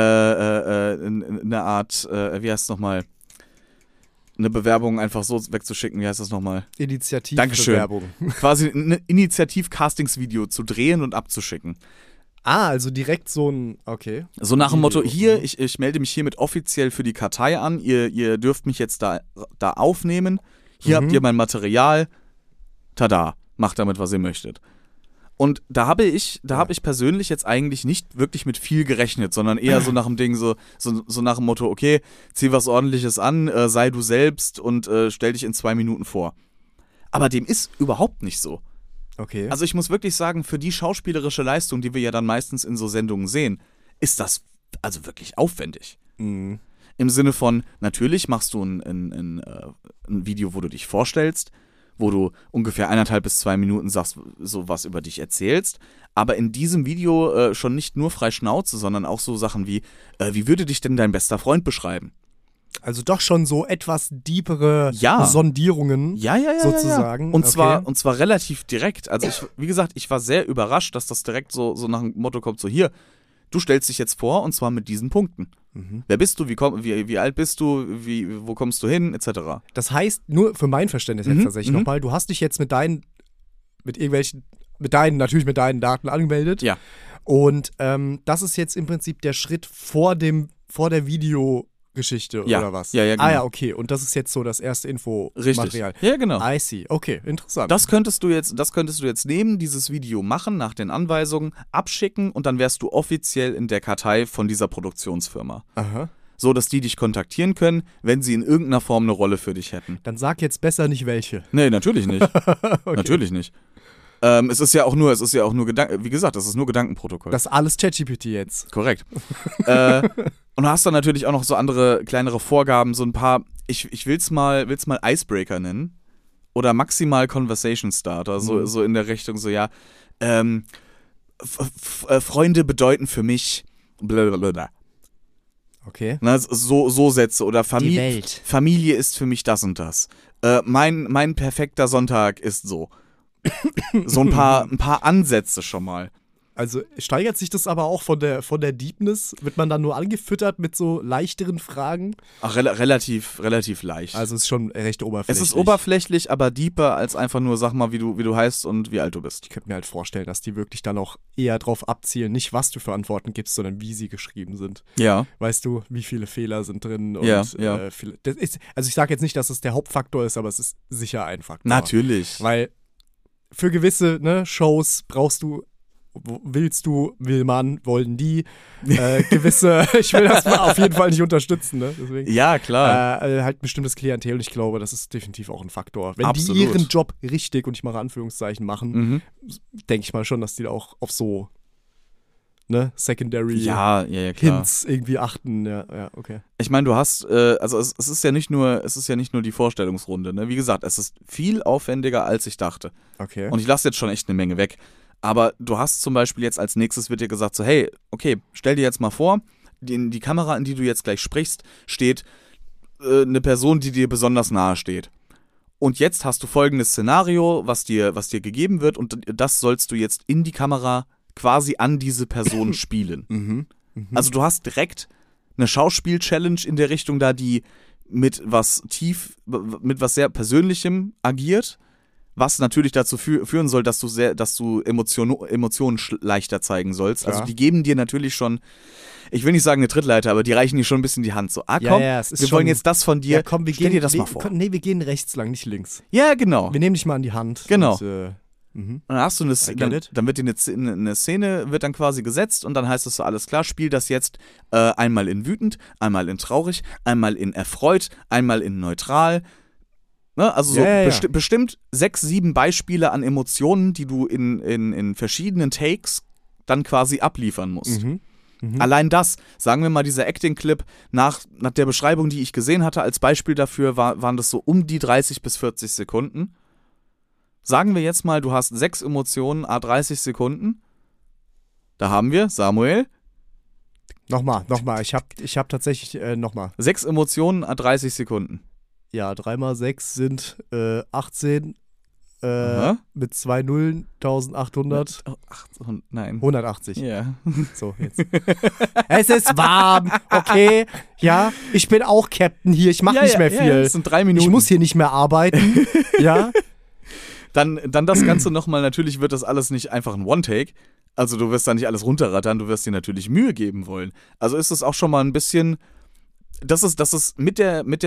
A: heißt es nochmal? Eine Bewerbung einfach so wegzuschicken, wie heißt das nochmal?
C: Initiativbewerbung.
A: Quasi ein Initiativ-Castingsvideo zu drehen und abzuschicken.
C: Also direkt so ein, okay.
A: So nach dem Motto,
C: Video.
A: hier, ich melde mich hiermit offiziell für die Kartei an, ihr dürft mich jetzt da aufnehmen, hier habt ihr mein Material, tada, macht damit, was ihr möchtet. Und da habe ich persönlich jetzt eigentlich nicht wirklich mit viel gerechnet, sondern eher so nach dem Ding, so nach dem Motto, okay, zieh was Ordentliches an, sei du selbst und stell dich in 2 Minuten vor. Aber dem ist überhaupt nicht so.
C: Okay.
A: Also ich muss wirklich sagen, für die schauspielerische Leistung, die wir ja dann meistens in so Sendungen sehen, ist das also wirklich aufwendig.
C: Mhm.
A: Im Sinne von, natürlich machst du ein Video, wo du dich vorstellst, wo du ungefähr 1,5 bis 2 Minuten sagst, so was über dich erzählst, aber in diesem Video schon nicht nur frei Schnauze, sondern auch so Sachen wie würde dich denn dein bester Freund beschreiben?
C: Also doch schon so etwas deepere
A: Ja.
C: Sondierungen sozusagen.
A: Und zwar relativ direkt. Also wie gesagt, ich war sehr überrascht, dass das direkt so nach dem Motto kommt, so hier, du stellst dich jetzt vor und zwar mit diesen Punkten. Wer bist du, wie alt bist du, wo kommst du hin, etc.
C: Das heißt, nur für mein Verständnis jetzt tatsächlich nochmal, du hast dich jetzt mit deinen Daten angemeldet.
A: Ja.
C: Und das ist jetzt im Prinzip der Schritt vor der Videogeschichte
A: Ja.
C: oder was?
A: Ja, genau.
C: Ah ja, okay. Und das ist jetzt so das erste Infomaterial.
A: Richtig. Ja, genau.
C: I see. Okay, interessant.
A: Das könntest du jetzt nehmen, dieses Video machen, nach den Anweisungen, abschicken und dann wärst du offiziell in der Kartei von dieser Produktionsfirma.
C: Aha.
A: So, dass die dich kontaktieren können, wenn sie in irgendeiner Form eine Rolle für dich hätten.
C: Dann sag jetzt besser nicht welche.
A: Nee, natürlich nicht. Natürlich nicht. Es ist ja auch nur wie gesagt, das ist nur Gedankenprotokoll.
C: Das ist alles ChatGPT jetzt.
A: Korrekt. Und du hast dann natürlich auch noch so andere kleinere Vorgaben, so ein paar, ich will's mal Icebreaker nennen oder maximal Conversation Starter, so in der Richtung, so ja, Freunde bedeuten für mich blablabla.
C: Okay.
A: Na, so Sätze oder
C: Die Welt.
A: Familie ist für mich das und das. Mein perfekter Sonntag ist so. So ein paar Ansätze schon mal.
C: Also steigert sich das aber auch von der Deepness? Wird man dann nur angefüttert mit so leichteren Fragen?
A: Ach, relativ leicht.
C: Also es ist schon recht oberflächlich.
A: Es ist oberflächlich, aber deeper als einfach nur, sag mal, wie du heißt und wie alt du bist.
C: Ich könnte mir halt vorstellen, dass die wirklich dann auch eher drauf abzielen, nicht was du für Antworten gibst, sondern wie sie geschrieben sind.
A: Ja.
C: Weißt du, wie viele Fehler sind drin? Und,
A: Ja.
C: das ist, also ich sage jetzt nicht, dass es der Hauptfaktor ist, aber es ist sicher ein Faktor.
A: Natürlich.
C: Weil für gewisse Shows wollen die gewisse, ich will das mal auf jeden Fall nicht unterstützen, ne? Deswegen.
A: Ja, klar.
C: Halt ein bestimmtes Klientel und ich glaube, das ist definitiv auch ein Faktor. Wenn
A: Absolut.
C: die ihren Job richtig, und ich mache Anführungszeichen, machen, denke ich mal schon, dass die da auch auf so Secondary
A: ja, klar.
C: Hints irgendwie achten. Ja, okay.
A: Ich meine, du hast, also es ist ja nicht nur die Vorstellungsrunde, ne? Wie gesagt, es ist viel aufwendiger, als ich dachte.
C: Okay.
A: Und ich lasse jetzt schon echt eine Menge weg. Aber du hast zum Beispiel jetzt als nächstes wird dir gesagt so, hey, okay, stell dir jetzt mal vor, die Kamera, in die du jetzt gleich sprichst, steht eine Person, die dir besonders nahe steht. Und jetzt hast du folgendes Szenario, was dir gegeben wird und das sollst du jetzt in die Kamera quasi an diese Person spielen. Also du hast direkt eine Schauspiel-Challenge in der Richtung da, die mit was sehr Persönlichem agiert, was natürlich dazu führen soll, dass du Emotionen leichter zeigen sollst.
C: Klar.
A: Also die geben dir natürlich schon, ich will nicht sagen eine Trittleiter, aber die reichen dir schon ein bisschen die Hand. So, komm,
C: es ist
A: wir wollen jetzt das von dir.
C: Ja, komm,
A: Stell dir das mal vor.
C: Nee, wir gehen rechts lang, nicht links.
A: Ja, genau.
C: Wir nehmen dich mal an die Hand.
A: Genau.
C: Und,
A: Und dann hast du dann wird dir eine Szene wird dann quasi gesetzt und dann heißt es so, alles klar, spiel das jetzt einmal in wütend, einmal in traurig, einmal in erfreut, einmal in neutral. Ne? Also so bestimmt 6, 7 Beispiele an Emotionen, die du in verschiedenen Takes dann quasi abliefern musst. Allein das, sagen wir mal, dieser Acting-Clip nach der Beschreibung, die ich gesehen hatte, als Beispiel dafür waren das so um die 30 bis 40 Sekunden. Sagen wir jetzt mal, du hast 6 Emotionen, 30 Sekunden. Da haben wir, Samuel.
C: Nochmal. Ich hab tatsächlich, nochmal.
A: 6 Emotionen, 30 Sekunden.
C: Ja, 3 mal 6 sind 18. Mit 2 Nullen, 1800.
A: Oh, nein.
C: 180.
A: Ja.
C: So, jetzt. Es ist warm, okay. Ja, ich bin auch Captain hier. Ich mache nicht mehr viel.
A: Ja, das sind 3 Minuten.
C: Ich muss hier nicht mehr arbeiten. Ja.
A: Dann das Ganze nochmal, natürlich wird das alles nicht einfach ein One-Take. Also du wirst da nicht alles runterrattern, du wirst dir natürlich Mühe geben wollen. Also ist es auch schon mal ein bisschen, das ist mit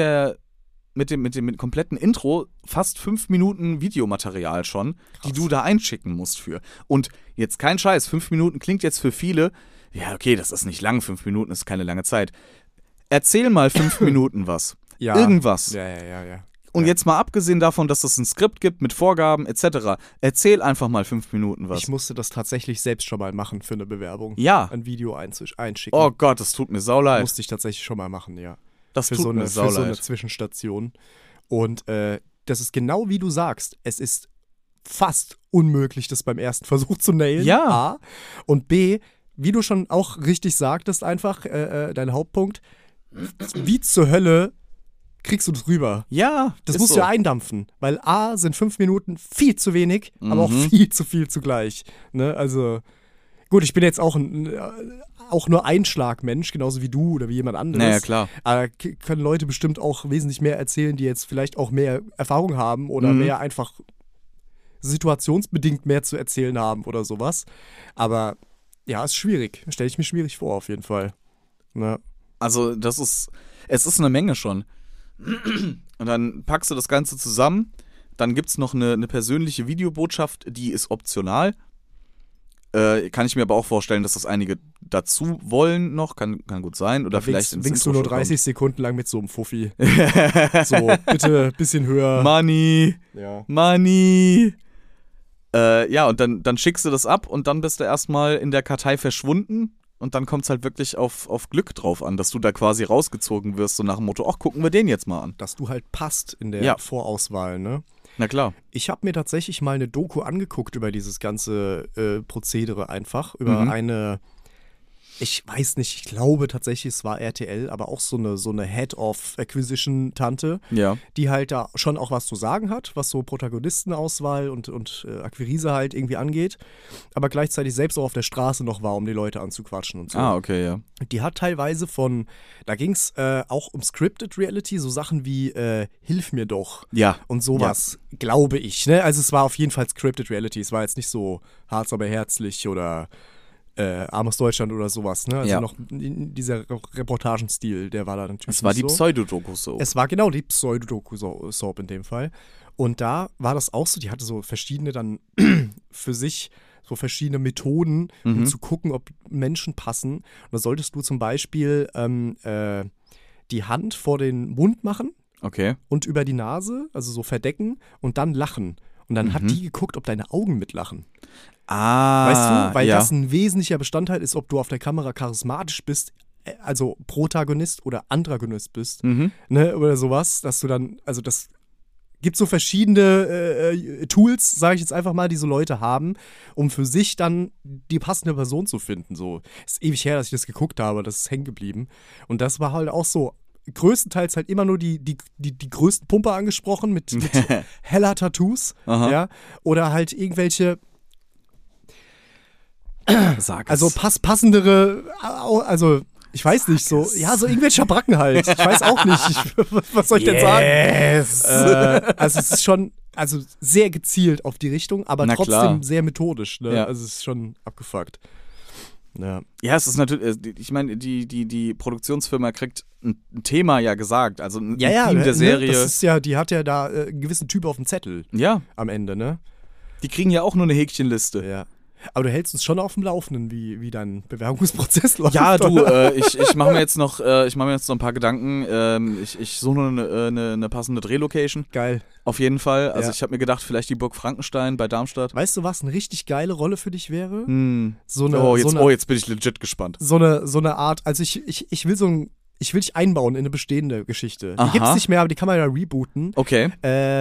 A: dem kompletten Intro fast 5 Minuten Videomaterial schon, die du da einschicken musst für. Und jetzt kein Scheiß, 5 Minuten klingt jetzt für viele, ja okay, das ist nicht lang, 5 Minuten ist keine lange Zeit. Erzähl mal 5 Minuten was.
C: Ja.
A: Irgendwas.
C: Ja.
A: Und jetzt mal abgesehen davon, dass es ein Skript gibt mit Vorgaben etc., erzähl einfach mal 5 Minuten was.
C: Ich musste das tatsächlich selbst schon mal machen für eine Bewerbung.
A: Ja.
C: Ein Video einschicken.
A: Oh Gott, das tut mir sauleid.
C: Musste ich tatsächlich schon mal machen, ja.
A: Das
C: Für
A: tut mir
C: für so eine
A: sauleid.
C: Zwischenstation. Und das ist genau wie du sagst. Es ist fast unmöglich, das beim ersten Versuch zu nailen.
A: Ja.
C: A. Und B, wie du schon auch richtig sagtest, einfach dein Hauptpunkt, wie zur Hölle kriegst du das rüber?
A: Ja,
C: Das musst du ja eindampfen, weil A sind 5 Minuten viel zu wenig, aber auch viel zu viel zugleich. Ne? Also, gut, ich bin jetzt auch nur ein Schlagmensch, genauso wie du oder wie jemand anderes.
A: Naja, klar.
C: Aber können Leute bestimmt auch wesentlich mehr erzählen, die jetzt vielleicht auch mehr Erfahrung haben oder mehr einfach situationsbedingt mehr zu erzählen haben oder sowas. Aber ja, ist schwierig. Stelle ich mir schwierig vor, auf jeden Fall. Ne?
A: Also es ist eine Menge schon. Und dann packst du das Ganze zusammen, dann gibt es noch eine persönliche Videobotschaft, die ist optional. Kann ich mir aber auch vorstellen, dass das einige dazu wollen noch, kann gut sein. Oder vielleicht
C: winkst du nur 30 Sekunden lang mit so einem Fuffi. So, bitte ein bisschen höher.
A: Money.
C: Ja.
A: Money. Ja, und dann schickst du das ab und dann bist du erstmal in der Kartei verschwunden. Und dann kommt es halt wirklich auf Glück drauf an, dass du da quasi rausgezogen wirst, so nach dem Motto, ach, gucken wir den jetzt mal an.
C: Dass du halt passt in der Vorauswahl, ne?
A: Na klar.
C: Ich habe mir tatsächlich mal eine Doku angeguckt über dieses ganze Prozedere einfach, über eine, ich weiß nicht, ich glaube tatsächlich, es war RTL, aber auch so eine Head-of-Acquisition-Tante, die halt da schon auch was zu sagen hat, was so Protagonistenauswahl und Akquise halt irgendwie angeht, aber gleichzeitig selbst auch auf der Straße noch war, um die Leute anzuquatschen und so.
A: Ah, okay, ja.
C: Die hat teilweise da ging es auch um Scripted Reality, so Sachen wie Hilf mir doch und sowas, glaube ich. Ne? Also es war auf jeden Fall Scripted Reality, es war jetzt nicht so Harz aber herzlich oder Armes Deutschland oder sowas, ne? Also noch dieser Reportagenstil, der war da natürlich
A: Es war die
C: so.
A: Pseudodoku-Soap.
C: Es war genau die Pseudodoku-Soap in dem Fall. Und da war das auch so, die hatte so verschiedene dann für sich so verschiedene Methoden, um zu gucken, ob Menschen passen. Und da solltest du zum Beispiel die Hand vor den Mund machen und über die Nase, also so verdecken und dann lachen. Und dann hat die geguckt, ob deine Augen mitlachen.
A: Ah,
C: weißt du, weil das ein wesentlicher Bestandteil ist, ob du auf der Kamera charismatisch bist, also Protagonist oder Antagonist bist, ne, oder sowas, dass du dann, also das gibt so verschiedene Tools, sage ich jetzt einfach mal, die so Leute haben, um für sich dann die passende Person zu finden. So, ist ewig her, dass ich das geguckt habe, das ist hängen geblieben. Und das war halt auch so, größtenteils halt immer nur die größten Pumper angesprochen mit heller Tattoos, ja, oder halt irgendwelche
A: Sag es.
C: also passendere, also Ich weiß nicht, so irgendwelche Schabracken halt. Ich weiß auch nicht. Was soll ich denn sagen? Also es ist schon sehr gezielt auf die Richtung, aber
A: Na
C: trotzdem
A: klar.
C: sehr methodisch. Ne?
A: Ja.
C: Also es ist schon abgefuckt. Ja.
A: Ja, es ist natürlich, ich meine, die Produktionsfirma kriegt ein Thema ja gesagt, also ein Theme der Serie.
C: Das ist ja, die hat ja da einen gewissen Typ auf dem Zettel
A: Ja,
C: am Ende, ne?
A: die kriegen ja auch nur eine Häkchenliste.
C: Ja. Aber du hältst uns schon auf dem Laufenden, wie dein Bewerbungsprozess läuft.
A: Ja, du,
C: oder?
A: ich mache mir jetzt noch ein paar Gedanken. Ich suche nur eine passende Drehlocation.
C: Geil.
A: Auf jeden Fall. Also
C: Ja.
A: ich habe mir gedacht, vielleicht die Burg Frankenstein bei Darmstadt.
C: Weißt du, was eine richtig geile Rolle für dich wäre? So
A: Jetzt bin ich legit gespannt.
C: so eine Art, also ich will dich einbauen in eine bestehende Geschichte. Die
A: Aha.
C: gibt's nicht mehr, aber die kann man ja rebooten.
A: Okay.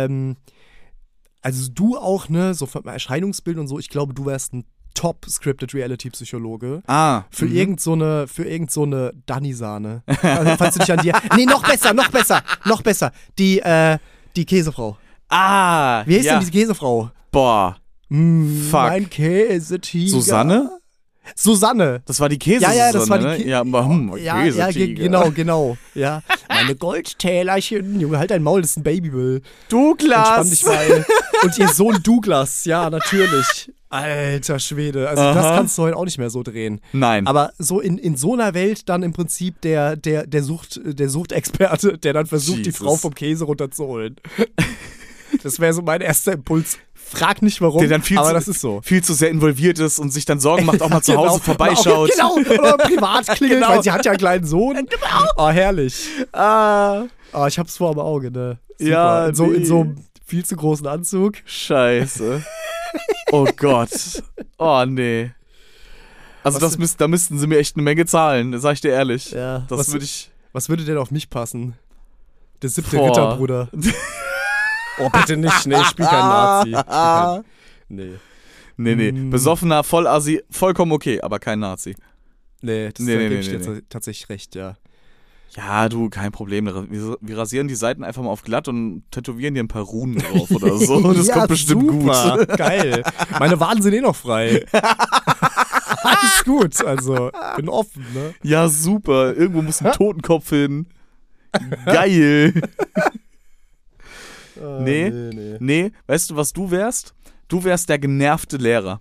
C: Also du auch, ne, so vom Erscheinungsbild und so, ich glaube, du wärst ein Top-Scripted-Reality-Psychologe. Für irgend so eine Danny-Sahne. Also, falls du dich an die... Nee, noch besser. Die Käsefrau. Wie heißt denn diese Käsefrau?
A: Boah.
C: Fuck.
A: Fuck.
C: Mein Käsetiger. Susanne.
A: Das war die Käse.
C: Ja, das war die
A: ne?
C: Ja,
A: Käsetiger.
C: genau. Ja. Meine Goldtälerchen. Junge, halt dein Maul, das ist ein Babymüll.
A: Douglas.
C: Entspann dich mal. Und ihr Sohn Douglas, ja, natürlich. Alter Schwede. Also das kannst du heute auch nicht mehr so drehen.
A: Nein.
C: Aber so in so einer Welt dann im Prinzip der Suchtexperte, der dann versucht, die
A: Jesus.
C: Frau vom Käse runterzuholen. Das wäre so mein erster Impuls. Frag nicht warum,
A: Der dann
C: aber das ist so.
A: viel zu sehr involviert ist und sich dann Sorgen macht, auch mal zu Hause vorbeischaut.
C: Genau, oder privat klingelt,
A: Genau.
C: weil sie hat ja einen kleinen Sohn. Oh, herrlich. Ich hab's vor am Auge, ne? Super.
A: Ja,
C: in so
A: nee.
C: einem viel zu großen Anzug.
A: Scheiße. Oh Gott. Oh, nee. Also da müssten sie mir echt eine Menge zahlen, sag ich dir ehrlich.
C: Ja.
A: Das würde ich...
C: Was würde denn auf mich passen? Der 7.
A: Boah.
C: Ritterbruder. Oh, bitte nicht. Nee, ich spiel kein Nazi.
A: Nee. Besoffener, voll Assi, vollkommen okay, aber kein Nazi.
C: Nee, da gebe ich dir tatsächlich recht, ja.
A: Ja, du, kein Problem. Wir rasieren die Seiten einfach mal auf glatt und tätowieren dir ein paar Runen drauf oder so. Das
C: Ja,
A: kommt bestimmt
C: super.
A: gut.
C: Geil. Meine Waden sind noch frei. Alles gut, also bin offen, ne?
A: Ja, super. Irgendwo muss ein Totenkopf hin. Geil. Nee. Weißt du, was du wärst? Du wärst der genervte Lehrer.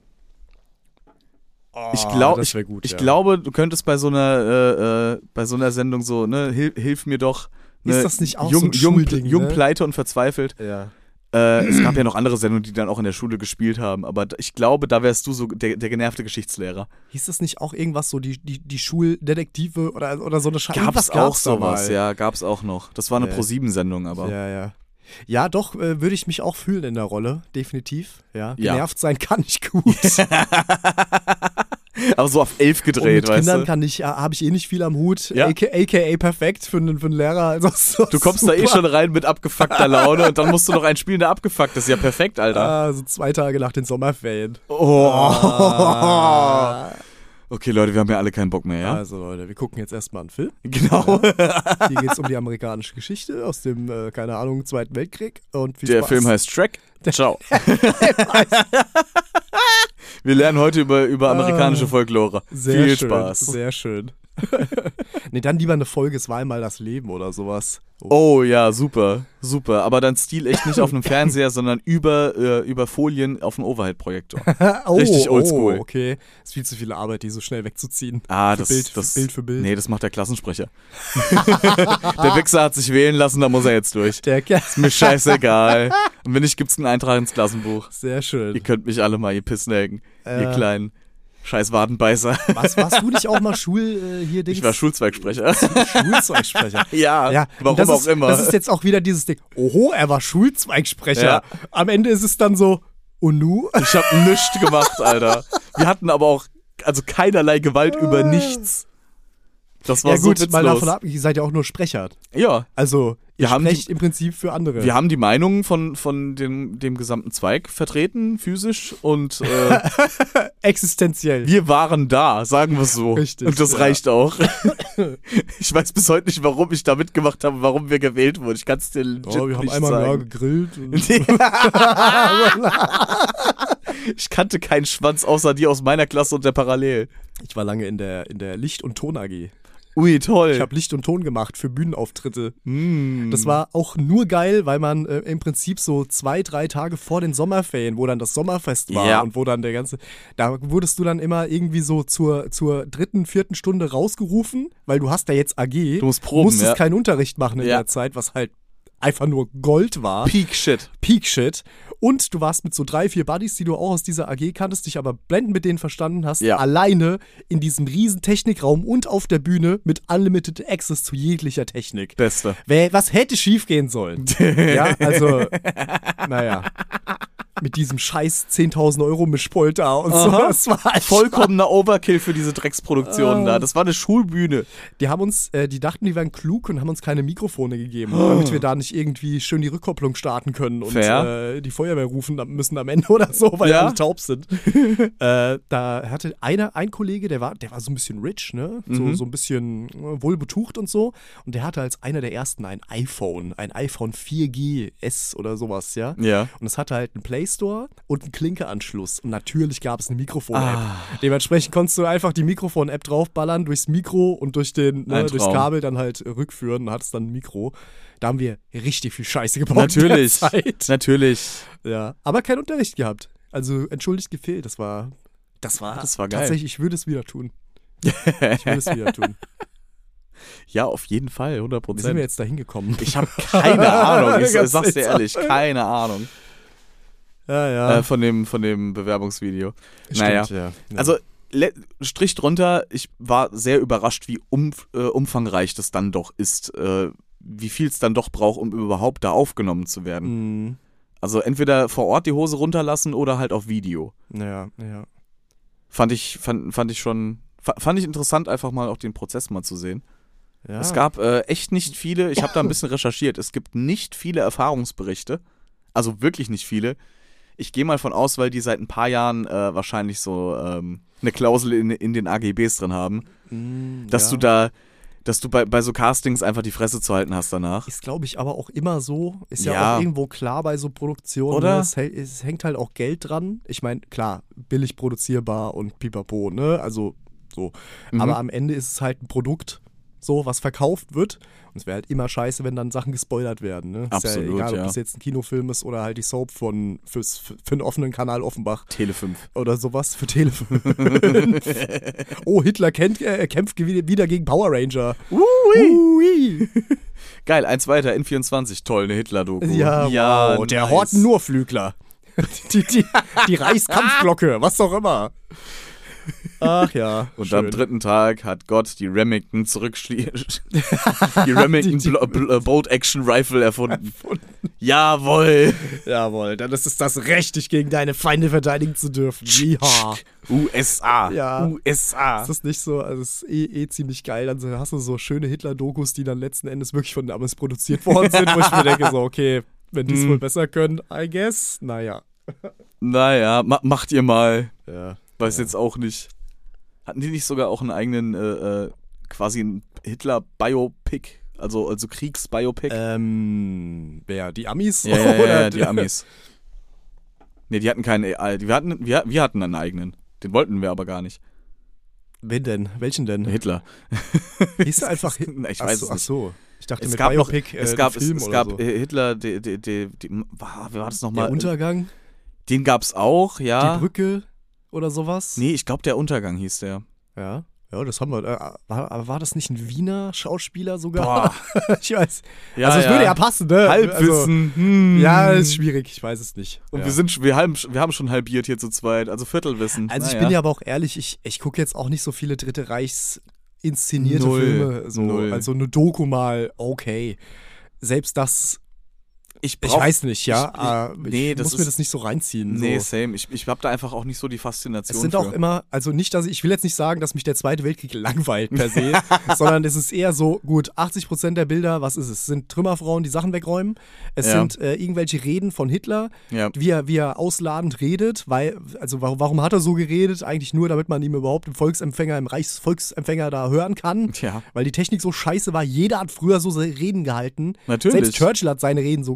A: Ich glaube, du könntest bei so einer Sendung so, ne, hilf mir doch. Ne,
C: Ist das nicht auch so ein Schulding,
A: jung,
C: ne?
A: pleite und verzweifelt.
C: Ja.
A: Es gab ja noch andere Sendungen, die dann auch in der Schule gespielt haben, aber ich glaube, da wärst du so der genervte Geschichtslehrer.
C: Hieß das nicht auch irgendwas so, die Schuldetektive oder so eine Scheiße?
A: Gab's auch sowas, ja, gab's auch noch. Das war eine Pro7-Sendung, aber.
C: Ja. Ja, doch, würde ich mich auch fühlen in der Rolle, definitiv. Ja, genervt sein kann ich gut.
A: Aber so auf 11 gedreht,
C: und mit
A: weißt
C: Kindern
A: du?
C: habe ich eh nicht viel am Hut.
A: Ja.
C: AKA perfekt für einen Lehrer. Also so
A: Du kommst
C: super.
A: da eh schon rein mit abgefuckter Laune und dann musst du noch einen spielen, der abgefuckt ist. Ja, perfekt, Alter.
C: So 2 Tage nach den Sommerferien.
A: Okay, Leute, wir haben ja alle keinen Bock mehr, ja?
C: Also Leute, wir gucken jetzt erstmal einen Film.
A: Genau.
C: Hier geht es um die amerikanische Geschichte aus dem, keine Ahnung, Zweiten Weltkrieg. Und viel
A: Der
C: Spaß.
A: Film heißt Shrek. Ciao. Wir lernen heute über amerikanische Folklore.
C: Sehr
A: Viel
C: schön,
A: Spaß.
C: Sehr schön. Nee, dann lieber eine Folge, es war einmal das Leben oder sowas.
A: Oh ja, super. Aber dann Stil echt nicht auf einem Fernseher, sondern über Folien auf einem Overhead-Projektor. Richtig oldschool.
C: Okay. Ist viel zu viel Arbeit, die so schnell wegzuziehen.
A: Bild
C: für Bild.
A: Nee, das macht der Klassensprecher. Der Wichser hat sich wählen lassen, da muss er jetzt durch. Ist mir scheißegal. Und wenn nicht, gibt's einen Eintrag ins Klassenbuch.
C: Sehr schön.
A: Ihr könnt mich alle mal, ihr Pissnägen. Ihr kleinen scheiß Wadenbeißer.
C: Warst du nicht auch mal Dings?
A: Ich war Schulzweigsprecher.
C: Schulzweigsprecher.
A: Ja, warum auch immer.
C: Das ist jetzt auch wieder dieses Ding. Oho, er war Schulzweigsprecher.
A: Ja.
C: Am Ende ist es dann so, und nu?
A: Ich hab nichts gemacht, Alter. Wir hatten aber auch keinerlei Gewalt über nichts. Das war
C: ja gut,
A: so
C: mal
A: witzlos.
C: davon ab, ihr seid ja auch nur Sprecher.
A: Ja.
C: Also, ihr
A: haben
C: sprecht im Prinzip für andere.
A: Wir haben die Meinungen von dem gesamten Zweig vertreten, physisch, und
C: existenziell.
A: wir waren da, sagen wir es so.
C: Richtig,
A: Und das
C: ja.
A: reicht auch. Ich weiß bis heute nicht, warum ich da mitgemacht habe, warum wir gewählt wurden. Ich kann es dir legit
C: wir haben
A: nicht
C: einmal im Jahr
A: sagen.
C: gegrillt.
A: Ich kannte keinen Schwanz außer die aus meiner Klasse und der Parallel.
C: Ich war lange in der Licht- und Ton AG.
A: Ui, toll.
C: Ich habe Licht und Ton gemacht für Bühnenauftritte. Das war auch nur geil, weil man im Prinzip so 2-3 Tage vor den Sommerferien, wo dann das Sommerfest war und wo dann da wurdest du dann immer irgendwie so zur 3., 4. Stunde rausgerufen, weil du hast da jetzt AG.
A: Du musst proben,
C: musstest keinen Unterricht machen in der Zeit, was halt einfach nur Gold war.
A: Peak Shit.
C: Und du warst mit so 3, 4 Buddies, die du auch aus dieser AG kanntest, dich aber blendend mit denen verstanden hast, alleine in diesem riesen Technikraum und auf der Bühne mit Unlimited Access zu jeglicher Technik.
A: Beste.
C: Was hätte schief gehen sollen? Ja, also, naja. Mit diesem scheiß 10.000 € Mischpult da und so. Das war halt
A: vollkommener Overkill für diese Drecksproduktion da. Das war eine Schulbühne.
C: Die haben uns, die dachten, die wären klug und haben uns keine Mikrofone gegeben, damit wir da nicht irgendwie schön die Rückkopplung starten können und die Feuerwehr rufen müssen am Ende oder so, weil alle taub sind. Da hatte ein Kollege, der war so ein bisschen rich, ne? So ein bisschen wohlbetucht und so. Und der hatte als einer der ersten ein iPhone 4GS oder sowas, ja?
A: Ja.
C: Und es hatte halt einen Play Store und einen Klinke-Anschluss. Und natürlich gab es eine Mikrofon-App. Dementsprechend konntest du einfach die Mikrofon-App draufballern, durchs Mikro und durchs Kabel dann halt rückführen und hattest dann ein Mikro. Da haben wir richtig viel Scheiße gebaut.
A: Natürlich.
C: Ja, aber keinen Unterricht gehabt. Also entschuldigt gefehlt. Das war
A: geil.
C: Tatsächlich, ich würde es wieder tun.
A: Ja, auf jeden Fall, 100%.
C: Wie sind wir jetzt da hingekommen?
A: Ich habe keine Ahnung. Ich sag's dir ehrlich, keine Ahnung.
C: Ja.
A: Von dem Bewerbungsvideo.
C: Stimmt,
A: naja,
C: ja.
A: Also Strich drunter, ich war sehr überrascht, wie umfangreich das dann doch ist, wie viel es dann doch braucht, um überhaupt da aufgenommen zu werden. Also entweder vor Ort die Hose runterlassen oder halt auf Video.
C: Ja.
A: Fand ich interessant, einfach mal auch den Prozess mal zu sehen.
C: Ja.
A: Es gab echt nicht viele, ich habe da ein bisschen recherchiert, es gibt nicht viele Erfahrungsberichte, also wirklich nicht viele. Ich gehe mal von aus, weil die seit ein paar Jahren wahrscheinlich so eine Klausel in den AGBs drin haben, dass du bei so Castings einfach die Fresse zu halten hast danach.
C: Ist, glaube ich, aber auch immer so. Ist ja auch irgendwo klar bei so Produktionen.
A: Oder?
C: Ne? Es hängt halt auch Geld dran. Ich meine, klar, billig produzierbar und pipapo, ne? Also so. Aber am Ende ist es halt ein Produkt, so, was verkauft wird. Und es wäre halt immer scheiße, wenn dann Sachen gespoilert werden. Ne?
A: Absolut,
C: ist ja egal, ob das jetzt ein Kinofilm ist oder halt die Soap für einen offenen Kanal Offenbach.
A: Tele5.
C: Oder sowas für Tele5. Oh, Hitler kämpft wieder gegen Power Ranger.
A: Ui. Geil, eins weiter, N24. Toll, eine Hitler-Doku.
C: Ja, wow, der
A: nice.
C: Horten-Nurflügler. die Reichskampfglocke, was auch immer. Ach ja.
A: Und
C: schön.
A: am 3. Tag hat Gott die Remington die Remington Bolt-Action-Rifle erfunden. Jawohl.
C: Jawohl, dann ist es das Recht, dich gegen deine Feinde verteidigen zu dürfen. Ja.
A: USA.
C: Ja.
A: USA.
C: Ist das nicht so? Also, es ist ziemlich geil. Dann hast du so schöne Hitler-Dokus, die dann letzten Endes wirklich von den Amis produziert worden sind, wo ich mir denke, so, okay, wenn die es wohl besser können, I guess. Naja,
A: macht ihr mal.
C: Ja.
A: Weiß jetzt auch nicht. Hatten die nicht sogar auch einen eigenen, quasi einen Hitler-Biopic? Also Kriegs-Biopic?
C: Wer? Die Amis?
A: Ja, die Amis. Nee, die hatten keinen. Wir hatten einen eigenen. Den wollten wir aber gar nicht.
C: Wen denn? Welchen denn?
A: Hitler.
C: Hieß er einfach Hitler?
A: Ich weiß es nicht.
C: Ach so. Ich dachte,
A: Es
C: mit
A: gab
C: Biopic
A: es gab
C: Film oder so.
A: Hitler, wie war das nochmal?
C: Der Untergang?
A: Den gab's auch, ja.
C: Die Brücke oder sowas?
A: Nee, ich glaube, der Untergang hieß der.
C: Ja, das haben wir. War das nicht ein Wiener Schauspieler sogar? Boah. Ich weiß.
A: Ja,
C: also es würde ja passen, ne?
A: Halbwissen.
C: Also, ja, ist schwierig, ich weiß es nicht.
A: Und wir haben schon halbiert hier zu zweit, also Viertelwissen.
C: Also ich bin ja aber auch ehrlich, ich gucke jetzt auch nicht so viele Dritte Reichs inszenierte Filme. So. Also eine Doku mal, okay. Selbst das. Ich weiß nicht, ja. Ich muss mir das nicht so reinziehen.
A: Nee,
C: so.
A: same. Ich habe da einfach auch nicht so die Faszination.
C: Es sind auch immer, also nicht, ich will jetzt nicht sagen, dass mich der Zweite Weltkrieg langweilt per se, sondern es ist eher so, gut, 80% der Bilder, was ist es? Sind Trümmerfrauen, die Sachen wegräumen. Es sind irgendwelche Reden von Hitler, wie er ausladend redet, warum hat er so geredet? Eigentlich nur, damit man ihm überhaupt im Reichsvolksempfänger da hören kann.
A: Ja.
C: Weil die Technik so scheiße war. Jeder hat früher so Reden gehalten.
A: Natürlich.
C: Selbst Churchill hat seine Reden so gehalten.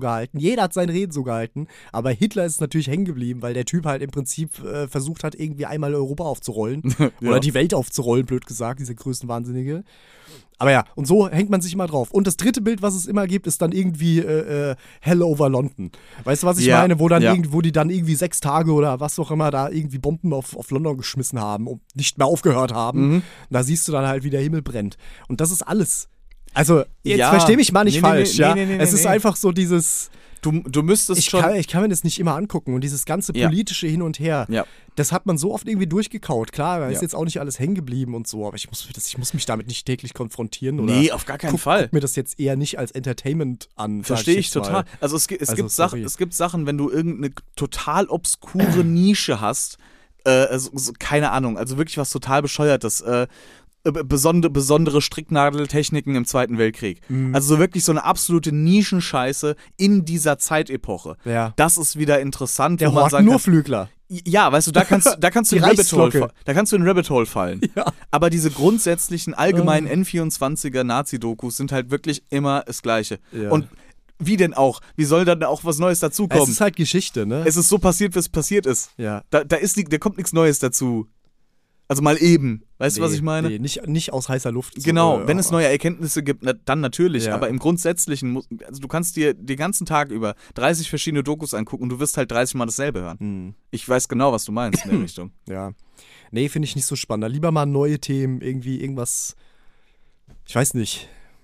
C: gehalten. Jeder hat seine Reden so gehalten. Aber Hitler ist natürlich hängen geblieben, weil der Typ halt im Prinzip versucht hat, irgendwie einmal Europa aufzurollen.
A: Ja.
C: Oder die Welt aufzurollen, blöd gesagt, dieser Größenwahnsinnige. Aber ja, und so hängt man sich immer drauf. Und das dritte Bild, was es immer gibt, ist dann irgendwie Hell over London. Weißt du, was ich meine? Wo die dann irgendwie 6 Tage oder was auch immer da irgendwie Bomben auf London geschmissen haben und nicht mehr aufgehört haben. Und da siehst du dann halt, wie der Himmel brennt. Und das ist alles. Also, jetzt versteh mich mal nicht falsch, ja. Es ist einfach so dieses...
A: Du müsstest
C: ich kann mir das nicht immer angucken und dieses ganze politische Hin und Her, das hat man so oft irgendwie durchgekaut. Klar, da ist jetzt auch nicht alles hängen geblieben und so, aber ich muss mich damit nicht täglich konfrontieren. Oder
A: nee, auf gar keinen Fall.
C: Guck mir das jetzt eher nicht als Entertainment an.
A: Verstehe ich total. Also es gibt Sachen, wenn du irgendeine total obskure Nische hast, keine Ahnung, also wirklich was total Bescheuertes, besondere Stricknadeltechniken im Zweiten Weltkrieg. Also so wirklich so eine absolute Nischenscheiße in dieser Zeitepoche.
C: Ja.
A: Das ist wieder interessant.
C: Der Horten nur Flügler.
A: Ja, weißt du, da kannst du in Rabbit Hole fallen.
C: Ja.
A: Aber diese grundsätzlichen allgemeinen N24er Nazi-Dokus sind halt wirklich immer das Gleiche.
C: Ja.
A: Und wie denn auch? Wie soll dann auch was Neues dazukommen?
C: Es ist halt Geschichte, ne?
A: Es ist so passiert, wie es passiert ist.
C: Ja.
A: Da kommt nichts Neues dazu. Also mal eben. Weißt du, was ich meine?
C: Nee, nicht aus heißer Luft.
A: Genau, wenn es neue Erkenntnisse gibt, dann natürlich.
C: Ja.
A: Aber im Grundsätzlichen, also du kannst dir den ganzen Tag über 30 verschiedene Dokus angucken und du wirst halt 30 Mal dasselbe hören. Ich weiß genau, was du meinst in der Richtung.
C: Ja. Nee, finde ich nicht so spannend. Lieber mal neue Themen, irgendwie irgendwas, ich weiß nicht.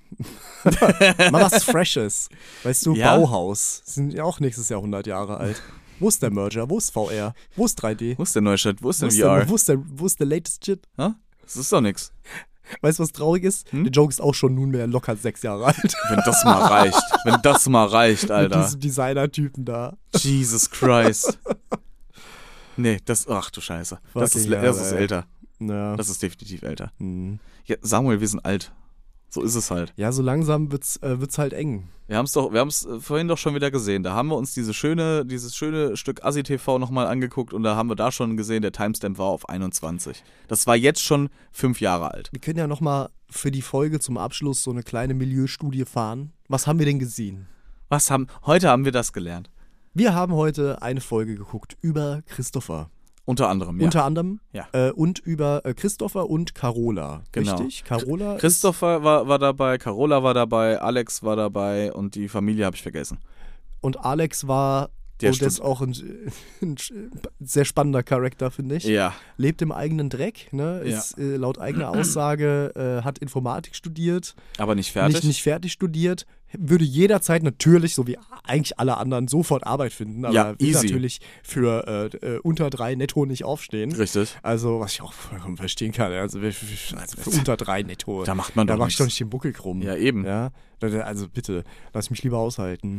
C: Mal was Freshes. Weißt du,
A: Ja.
C: Bauhaus. Sind ja auch nächstes Jahr 100 Jahre alt. Wo ist der Merger? Wo ist VR? Wo ist 3D?
A: Wo ist der neue Shit? Wo ist
C: Wo
A: der
C: ist
A: VR?
C: wo ist der latest Shit?
A: Ha? Das ist doch nix.
C: Weißt du, was traurig ist? Der Joke ist auch schon nunmehr locker 6 Jahre alt.
A: Wenn das mal reicht. Wenn das mal reicht, Alter.
C: Mit diesem Designer-Typen da.
A: Jesus Christ. Nee, ach du Scheiße. Das ist älter.
C: Ja.
A: Das ist definitiv älter.
C: Mhm.
A: Ja, Samuel, wir sind alt. So ist es halt.
C: Ja, so langsam wird's halt eng.
A: Wir haben es vorhin doch schon wieder gesehen. Da haben wir uns dieses schöne Stück Assi-TV nochmal angeguckt und da haben wir da schon gesehen, der Timestamp war auf 21. Das war jetzt schon 5 Jahre alt.
C: Wir können ja nochmal für die Folge zum Abschluss so eine kleine Milieustudie fahren. Was haben wir denn gesehen?
A: Heute haben wir das gelernt.
C: Wir haben heute eine Folge geguckt über Christopher.
A: Unter anderem, ja.
C: Unter anderem.
A: Ja.
C: Und über Christopher und Carola.
A: Genau.
C: Richtig? Carola.
A: Christopher war dabei, Carola war dabei, Alex war dabei und die Familie habe ich vergessen.
C: Und Alex war.
A: Der
C: und das ist auch ein sehr spannender Charakter, finde ich.
A: Ja.
C: Lebt im eigenen Dreck, ne? Ist laut eigener Aussage, hat Informatik studiert.
A: Aber nicht fertig.
C: Nicht fertig studiert. Würde jederzeit natürlich, so wie eigentlich alle anderen, sofort Arbeit finden. Aber
A: Ja,
C: will
A: easy.
C: natürlich für unter 3 netto nicht aufstehen.
A: Richtig.
C: Also, was ich auch vollkommen verstehen kann. Also für unter 3 netto.
A: Da macht man
C: Da
A: doch
C: mach ich
A: nichts.
C: doch nicht den Buckel krumm.
A: Ja, eben.
C: Ja? Also bitte, lass mich lieber aushalten.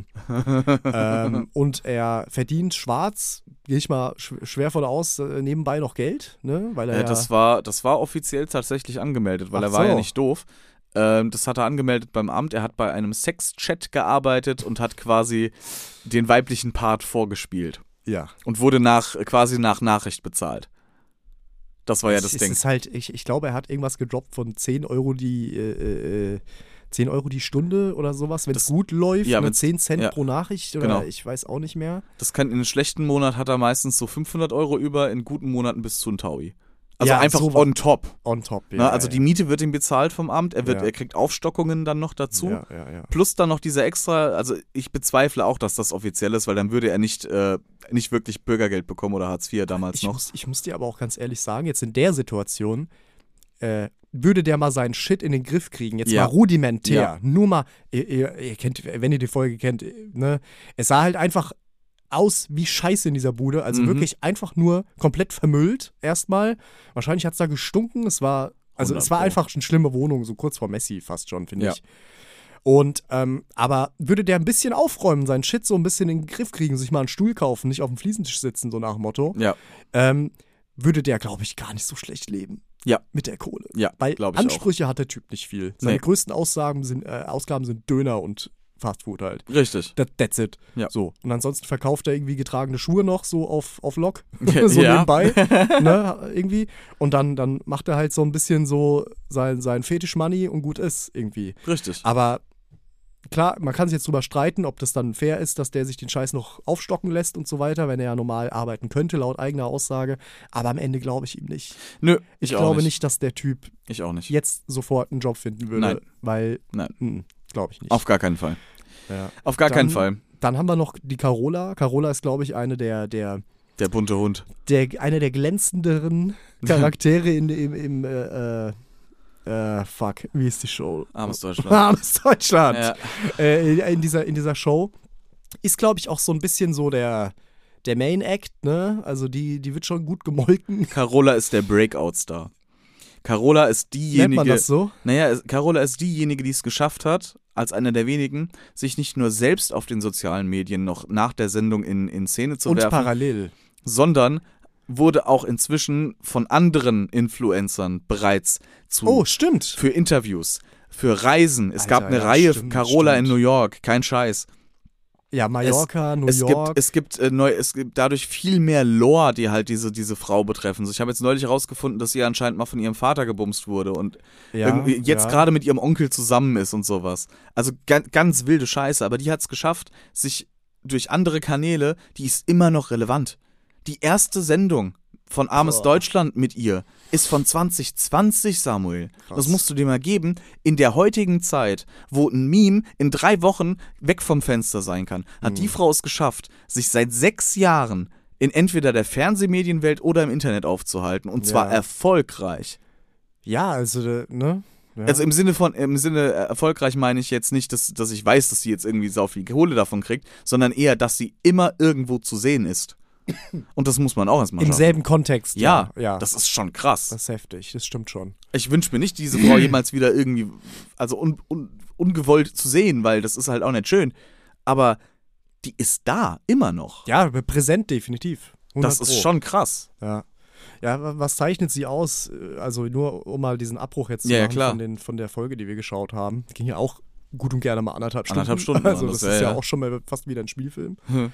C: Und er verdient schwarz, gehe ich mal schwer von aus, nebenbei noch Geld, ne? Weil er
A: Das war offiziell tatsächlich angemeldet, weil
C: Ach
A: er war
C: so.
A: ja nicht doof. Das hat er angemeldet beim Amt. Er hat bei einem Sexchat gearbeitet und hat quasi den weiblichen Part vorgespielt.
C: ja.
A: Und wurde quasi nach Nachricht bezahlt. Das war ja das Ding.
C: Es ist halt, ich glaube, er hat irgendwas gedroppt von 10 Euro 10 Euro die Stunde oder sowas, wenn es gut läuft,
A: ja,
C: mit
A: wenn's-
C: 10 Cent
A: ja,
C: pro Nachricht oder
A: genau.
C: ich weiß auch nicht mehr.
A: Das kann in einem schlechten Monat hat er meistens so 500 Euro über, in guten Monaten bis zu ein Taui. Also
C: Ja,
A: einfach
C: so
A: on top.
C: On top, ja.
A: Ne? Also die Miete wird ihm bezahlt vom Amt, er
C: Ja.
A: kriegt Aufstockungen dann noch dazu.
C: Ja.
A: Plus dann noch dieser extra, also ich bezweifle auch, dass das offiziell ist, weil dann würde er nicht wirklich Bürgergeld bekommen oder Hartz IV damals noch.
C: Ich muss dir aber auch ganz ehrlich sagen, jetzt in der Situation, würde der mal seinen Shit in den Griff kriegen, jetzt
A: Ja.
C: mal rudimentär,
A: Ja.
C: nur mal, ihr kennt, wenn ihr die Folge kennt, ne, es sah halt einfach aus wie Scheiße in dieser Bude, also wirklich einfach nur komplett vermüllt erstmal. Wahrscheinlich hat es da gestunken, es war
A: 100
C: einfach eine schlimme Wohnung, so kurz vor Messi fast schon, finde
A: Ja.
C: ich. Und, aber würde der ein bisschen aufräumen, seinen Shit so ein bisschen in den Griff kriegen, sich mal einen Stuhl kaufen, nicht auf dem Fliesentisch sitzen, so nach dem Motto,
A: Ja,
C: würde der, glaube ich, gar nicht so schlecht leben.
A: Ja.
C: Mit der Kohle.
A: ja,
C: Weil
A: glaube ich auch.
C: Ansprüche hat der Typ nicht viel. Seine
A: Nee.
C: größten Ausgaben sind Döner und Fastfood halt.
A: Richtig.
C: That's it.
A: Ja.
C: So. Und ansonsten verkauft er irgendwie getragene Schuhe noch so auf Lock.
A: Ja,
C: so
A: ja.
C: nebenbei. Ne, irgendwie. Und dann macht er halt so ein bisschen so sein Fetisch-Money und gut ist irgendwie.
A: Richtig.
C: Aber klar, man kann sich jetzt drüber streiten, ob das dann fair ist, dass der sich den Scheiß noch aufstocken lässt und so weiter, wenn er ja normal arbeiten könnte, laut eigener Aussage. Aber am Ende glaube ich ihm nicht.
A: Nö,
C: Ich
A: auch
C: glaube nicht, dass der Typ
A: Ich auch nicht.
C: jetzt sofort einen Job finden würde.
A: Nein.
C: Weil,
A: Nein.
C: glaube ich nicht.
A: Auf gar keinen Fall.
C: Ja.
A: Auf gar
C: Dann-
A: keinen Fall.
C: Dann haben wir noch die Carola. Carola ist, glaube ich, eine der
A: bunte Hund.
C: einer der glänzenderen Charaktere fuck, wie ist die Show?
A: Armes Deutschland.
C: Armes Deutschland.
A: Ja.
C: In dieser Show. Ist, glaube ich, auch so ein bisschen so der Main Act, ne? Also die wird schon gut gemolken.
A: Carola ist der Breakout-Star. Carola ist diejenige.
C: Nennt man das so?
A: Naja, Carola ist diejenige, die es geschafft hat, als einer der wenigen, sich nicht nur selbst auf den sozialen Medien noch nach der Sendung in Szene zu
C: Und
A: werfen,
C: parallel.
A: sondern wurde auch inzwischen von anderen Influencern bereits
C: Oh, stimmt.
A: für Interviews, für Reisen. Es
C: Alter,
A: gab eine
C: ja,
A: Reihe
C: stimmt,
A: Carola
C: stimmt.
A: in New York, kein Scheiß.
C: Ja, Mallorca, New
A: Es
C: York.
A: gibt dadurch viel mehr Lore, die halt diese Frau betreffen. So, ich habe jetzt neulich herausgefunden, dass sie anscheinend mal von ihrem Vater gebumst wurde und irgendwie jetzt gerade mit ihrem Onkel zusammen ist und sowas. Also ganz wilde Scheiße, aber die hat es geschafft, sich durch andere Kanäle, die ist immer noch relevant. Die erste Sendung von Armes Deutschland mit ihr ist von 2020, Samuel.
C: Krass.
A: Das musst du dir mal geben. In der heutigen Zeit, wo ein Meme in 3 Wochen weg vom Fenster sein kann, hat die Frau es geschafft, sich seit 6 Jahren in entweder der Fernsehmedienwelt oder im Internet aufzuhalten. Und zwar
C: Ja.
A: erfolgreich.
C: Ja, also, ne? Ja.
A: Also im Sinne erfolgreich meine ich jetzt nicht, dass ich weiß, dass sie jetzt irgendwie sau viel Kohle davon kriegt, sondern eher, dass sie immer irgendwo zu sehen ist. Und das muss man auch erstmal
C: Im
A: schaffen.
C: selben Kontext.
A: Ja,
C: ja.
A: das ist schon krass.
C: Das ist heftig, das stimmt schon.
A: Ich wünsche mir nicht, diese Frau jemals wieder irgendwie, also ungewollt zu sehen, weil das ist halt auch nicht schön. Aber die ist da, immer noch.
C: Ja, präsent definitiv. 100
A: Das ist
C: Pro.
A: schon krass.
C: Ja. Ja, was zeichnet sie aus? Also nur um mal diesen Abbruch jetzt zu
A: Ja, ja,
C: machen
A: klar.
C: von der Folge, die wir geschaut haben. Ging ja auch gut und gerne mal 1,5 Stunden.
A: 1,5 Stunden
C: Also
A: waren
C: das
A: das,
C: ist
A: ja,
C: ja
A: ja.
C: auch schon mal fast wieder ein Spielfilm.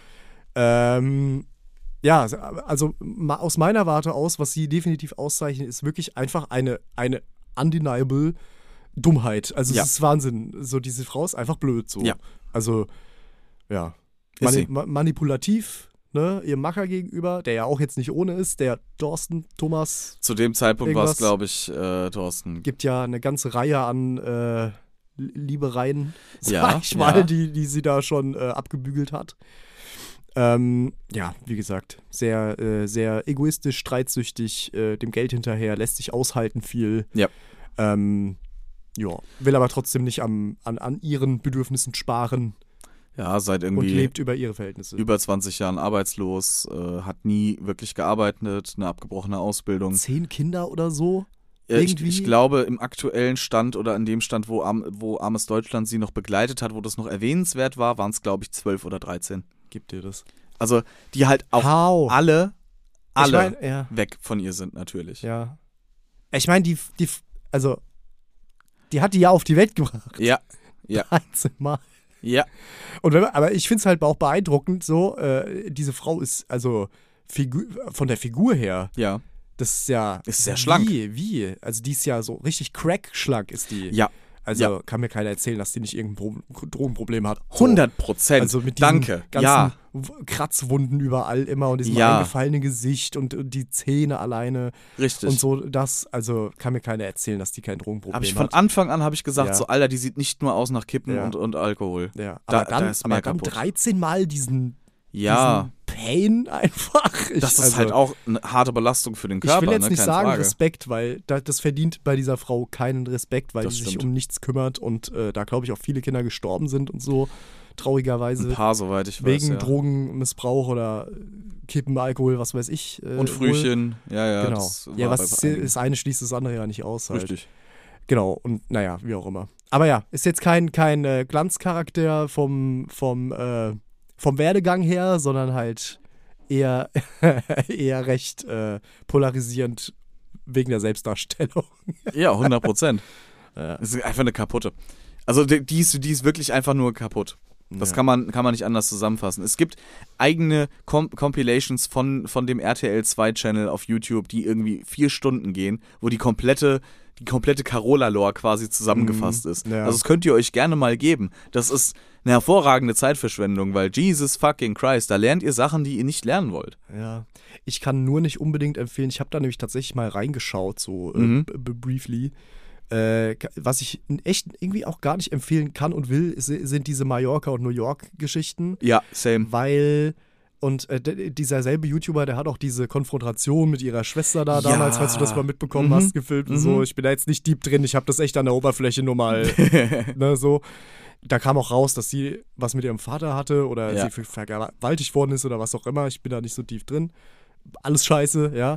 A: Hm.
C: Ja, also aus meiner Warte aus, was sie definitiv auszeichnet, ist wirklich einfach eine undeniable Dummheit. Also
A: Ja.
C: es ist Wahnsinn. So, diese Frau ist einfach blöd so.
A: Ja.
C: Also, ja.
A: Ist sie.
C: Manipulativ, ne, ihrem Macher gegenüber, der ja auch jetzt nicht ohne ist, der Thorsten Thomas
A: Zu dem Zeitpunkt war es,
C: Irgendwas.
A: glaube ich, Thorsten.
C: gibt ja eine ganze Reihe an Liebereien,
A: Ja,
C: sag ich mal,
A: ja.
C: die sie da schon abgebügelt hat. Ja, wie gesagt, sehr, sehr egoistisch, streitsüchtig, dem Geld hinterher, lässt sich aushalten viel.
A: Ja.
C: Ja, will aber trotzdem nicht an ihren Bedürfnissen sparen
A: Ja, seit
C: und
A: irgendwie
C: lebt über ihre Verhältnisse.
A: über 20 Jahren arbeitslos, hat nie wirklich gearbeitet, eine abgebrochene Ausbildung.
C: 10 Kinder oder so?
A: Ich
C: irgendwie?
A: glaube, im aktuellen Stand oder in dem Stand, wo Armes Deutschland sie noch begleitet hat, wo das noch erwähnenswert war, waren es, glaube ich, 12 oder 13.
C: Gibt dir das?
A: Also, die halt auch
C: How?
A: alle
C: Ich mein, ja.
A: weg von ihr sind, natürlich.
C: Ja. Ich meine, die hat die ja auf die Welt gebracht.
A: Ja,
C: 13 Mal.
A: ja.
C: Und aber ich finde es halt auch beeindruckend, so, diese Frau ist, also von der Figur her,
A: Ja.
C: das ist ja.
A: Ist sehr schlank.
C: Wie? Also die ist ja so richtig crack-schlank ist die.
A: Ja.
C: Also
A: Ja.
C: kann mir keiner erzählen, dass die nicht irgendein Drogenproblem hat. So.
A: 100%.
C: Also mit diesen
A: Danke.
C: ganzen
A: Ja.
C: Kratzwunden überall immer und diesem
A: Ja.
C: eingefallenen Gesicht und die Zähne alleine
A: Richtig.
C: und so, also kann mir keiner erzählen, dass die kein Drogenproblem
A: Habe ich von
C: hat.
A: Anfang an gesagt,
C: Ja.
A: so, Alter, die sieht nicht nur aus nach Kippen
C: Ja.
A: und Alkohol.
C: Ja,
A: Da-
C: aber dann,
A: da ist mehr
C: aber dann
A: kaputt.
C: 13 Mal diesen
A: Ja.
C: Pain einfach.
A: Das ist halt auch eine harte Belastung für den Körper.
C: Ich will jetzt
A: ne?
C: nicht
A: Keine
C: sagen
A: Frage.
C: Respekt, weil das verdient bei dieser Frau keinen Respekt, weil
A: Das
C: die sich
A: stimmt.
C: um nichts kümmert und da, glaube ich, auch viele Kinder gestorben sind und so, traurigerweise.
A: Ein paar, soweit ich weiß.
C: Wegen
A: ja.
C: Drogenmissbrauch oder Kippen, Alkohol, was weiß ich.
A: Und Frühchen. Ja.
C: Genau.
A: Das
C: Ja,
A: war
C: was
A: bei einigen.
C: das eine schließt das andere ja nicht aus. Halt.
A: Richtig.
C: Genau, und naja, wie auch immer. Aber ja, ist jetzt kein Glanzcharakter vom Werdegang her, sondern halt eher, eher recht polarisierend wegen der Selbstdarstellung.
A: Ja, 100%.
C: Ja.
A: Das ist einfach eine kaputte. Also die ist wirklich einfach nur kaputt. Das
C: Ja.
A: kann man nicht anders zusammenfassen. Es gibt eigene Compilations von dem RTL 2 Channel auf YouTube, die irgendwie 4 Stunden gehen, wo die komplette Carola-Lore quasi zusammengefasst ist.
C: Ja.
A: Also das könnt ihr euch gerne mal geben. Das ist eine hervorragende Zeitverschwendung, weil Jesus fucking Christ, da lernt ihr Sachen, die ihr nicht lernen wollt.
C: Ja, ich kann nur nicht unbedingt empfehlen, ich habe da nämlich tatsächlich mal reingeschaut, so briefly. Was ich echt irgendwie auch gar nicht empfehlen kann und will, sind diese Mallorca- und New York-Geschichten.
A: Ja, same.
C: Weil, und dieser selbe YouTuber, der hat auch diese Konfrontation mit ihrer Schwester da damals, falls du das mal mitbekommen hast, gefilmt und so. Ich bin da jetzt nicht deep drin, ich habe das echt an der Oberfläche nur mal, ne, so. Da kam auch raus, dass sie was mit ihrem Vater hatte oder sie vergewaltigt worden ist oder was auch immer. Ich bin da nicht so tief drin. Alles scheiße, ja.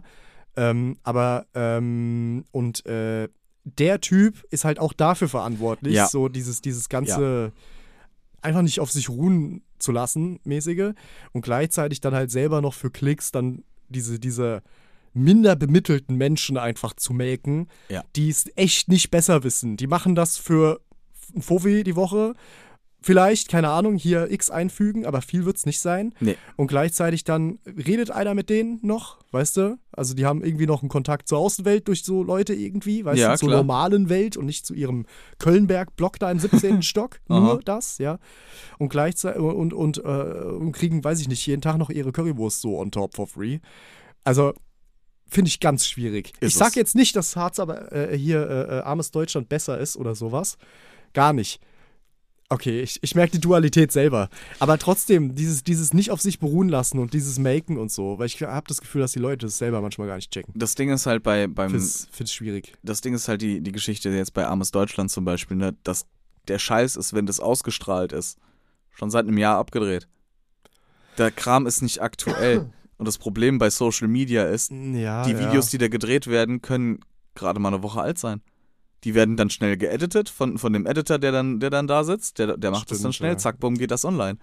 C: Der Typ ist halt auch dafür verantwortlich, so dieses ganze einfach nicht auf sich ruhen zu lassen, mäßige, und gleichzeitig dann halt selber noch für Klicks dann diese minder bemittelten Menschen einfach zu melken, die es echt nicht besser wissen. Die machen das für ein Fofi die Woche, vielleicht, keine Ahnung, hier X einfügen, aber viel wird's nicht sein.
A: Nee.
C: Und gleichzeitig dann redet einer mit denen noch, weißt du? Also die haben irgendwie noch einen Kontakt zur Außenwelt durch so Leute irgendwie, weißt du, zur normalen Welt und nicht zu ihrem Kölnberg-Block da im 17. Stock. Nur das, ja. Und gleichzeitig und kriegen, weiß ich nicht, jeden Tag noch ihre Currywurst so on top for free. Also finde ich ganz schwierig. Ich sag jetzt nicht, dass Harz aber armes Deutschland besser ist oder sowas. Gar nicht. Okay, ich merke die Dualität selber. Aber trotzdem, dieses nicht auf sich beruhen lassen und dieses Maken und so, weil ich habe das Gefühl, dass die Leute das selber manchmal gar nicht checken.
A: Das Ding ist halt
C: Find's schwierig.
A: Das Ding ist halt die Geschichte jetzt bei Armes Deutschland zum Beispiel, ne, dass der Scheiß ist, wenn das ausgestrahlt ist, schon seit einem Jahr abgedreht. Der Kram ist nicht aktuell. Und das Problem bei Social Media ist, die Videos, die da gedreht werden, können gerade mal eine Woche alt sein. Die werden dann schnell geeditet von dem Editor, der dann da sitzt. Der macht das dann schnell, zack, bumm, geht das online.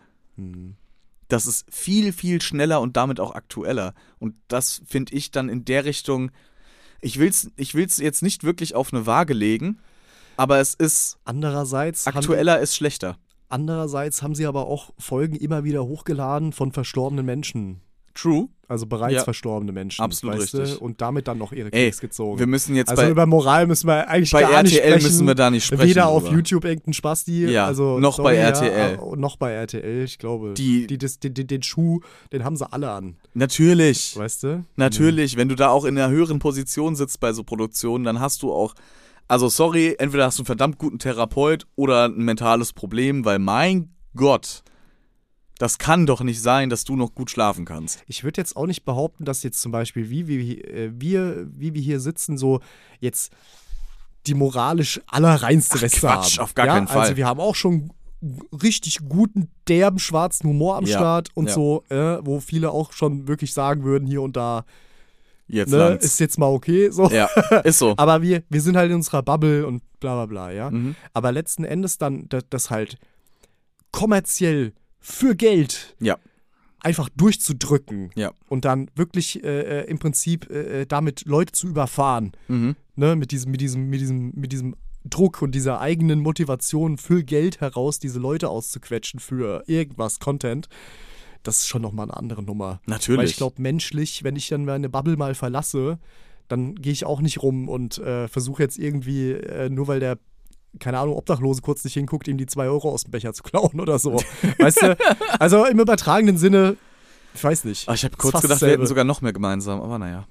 A: Das ist viel, viel schneller und damit auch aktueller. Und das finde ich dann in der Richtung, ich will's jetzt nicht wirklich auf eine Waage legen, aber es ist aktueller ist schlechter.
C: Andererseits haben sie aber auch Folgen immer wieder hochgeladen von verstorbenen Menschen.
A: True.
C: Also bereits verstorbene Menschen.
A: Absolut richtig.
C: Und damit dann noch ihre Klicks gezogen.
A: Wir müssen jetzt
C: also über Moral müssen wir eigentlich gar
A: RTL
C: nicht sprechen.
A: Müssen wir da nicht sprechen.
C: Weder auf YouTube irgendein Spasti.
A: Ja,
C: also,
A: noch bei RTL.
C: Noch bei RTL, ich glaube. Den Schuh, den haben sie alle an.
A: Natürlich.
C: Weißt du?
A: Natürlich. Wenn du da auch in einer höheren Position sitzt bei so Produktionen, dann hast du auch, also sorry, entweder hast du einen verdammt guten Therapeut oder ein mentales Problem, weil mein Gott, das kann doch nicht sein, dass du noch gut schlafen kannst.
C: Ich würde jetzt auch nicht behaupten, dass jetzt zum Beispiel, wie wir hier sitzen, so jetzt die moralisch allerreinste Weste haben.
A: Quatsch, auf gar keinen Fall.
C: Also wir haben auch schon richtig guten, derben, schwarzen Humor am Start und so, wo viele auch schon wirklich sagen würden, hier und da,
A: jetzt
C: ist jetzt mal okay. So.
A: Ja, ist so.
C: Aber wir sind halt in unserer Bubble und bla bla bla, ja. Aber letzten Endes dann das halt kommerziell für Geld einfach durchzudrücken und dann wirklich im Prinzip damit Leute zu überfahren, ne, mit diesem Druck und dieser eigenen Motivation für Geld heraus, diese Leute auszuquetschen für irgendwas, Content, das ist schon nochmal eine andere Nummer.
A: Natürlich.
C: Weil ich glaube, menschlich, wenn ich dann meine Bubble mal verlasse, dann gehe ich auch nicht rum und versuche jetzt irgendwie, nur weil der keine Ahnung, Obdachlose kurz nicht hinguckt, ihm die 2 Euro aus dem Becher zu klauen oder so. Weißt du? Also im übertragenen Sinne, ich weiß nicht.
A: Ich habe kurz gedacht, wir hätten sogar noch mehr gemeinsam, aber naja.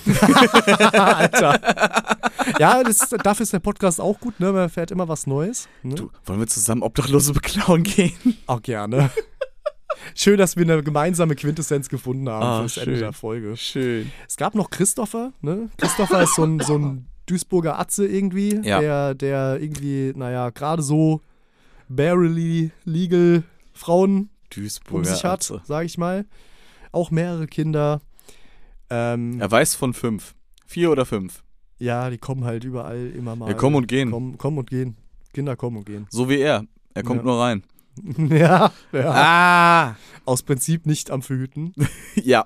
C: Alter. Ja, dafür ist der Podcast auch gut, ne? Man erfährt immer was Neues. Ne?
A: Du, wollen wir zusammen Obdachlose beklauen gehen?
C: Auch gerne. Schön, dass wir eine gemeinsame Quintessenz gefunden haben für das Ende der Folge.
A: Schön.
C: Es gab noch Christopher, ne? Christopher ist so ein Duisburger Atze irgendwie, der irgendwie, naja, gerade so barely legal Frauen um sich hat, sag ich mal. Auch mehrere Kinder.
A: Er weiß von 5. 4 oder 5.
C: Ja, die kommen halt überall immer mal.
A: Ja, kommen und gehen.
C: Kommen und gehen. Kinder kommen und gehen.
A: So wie er. Er kommt nur rein.
C: Ja.
A: Ah!
C: Aus Prinzip nicht am Verhüten.
A: Ja.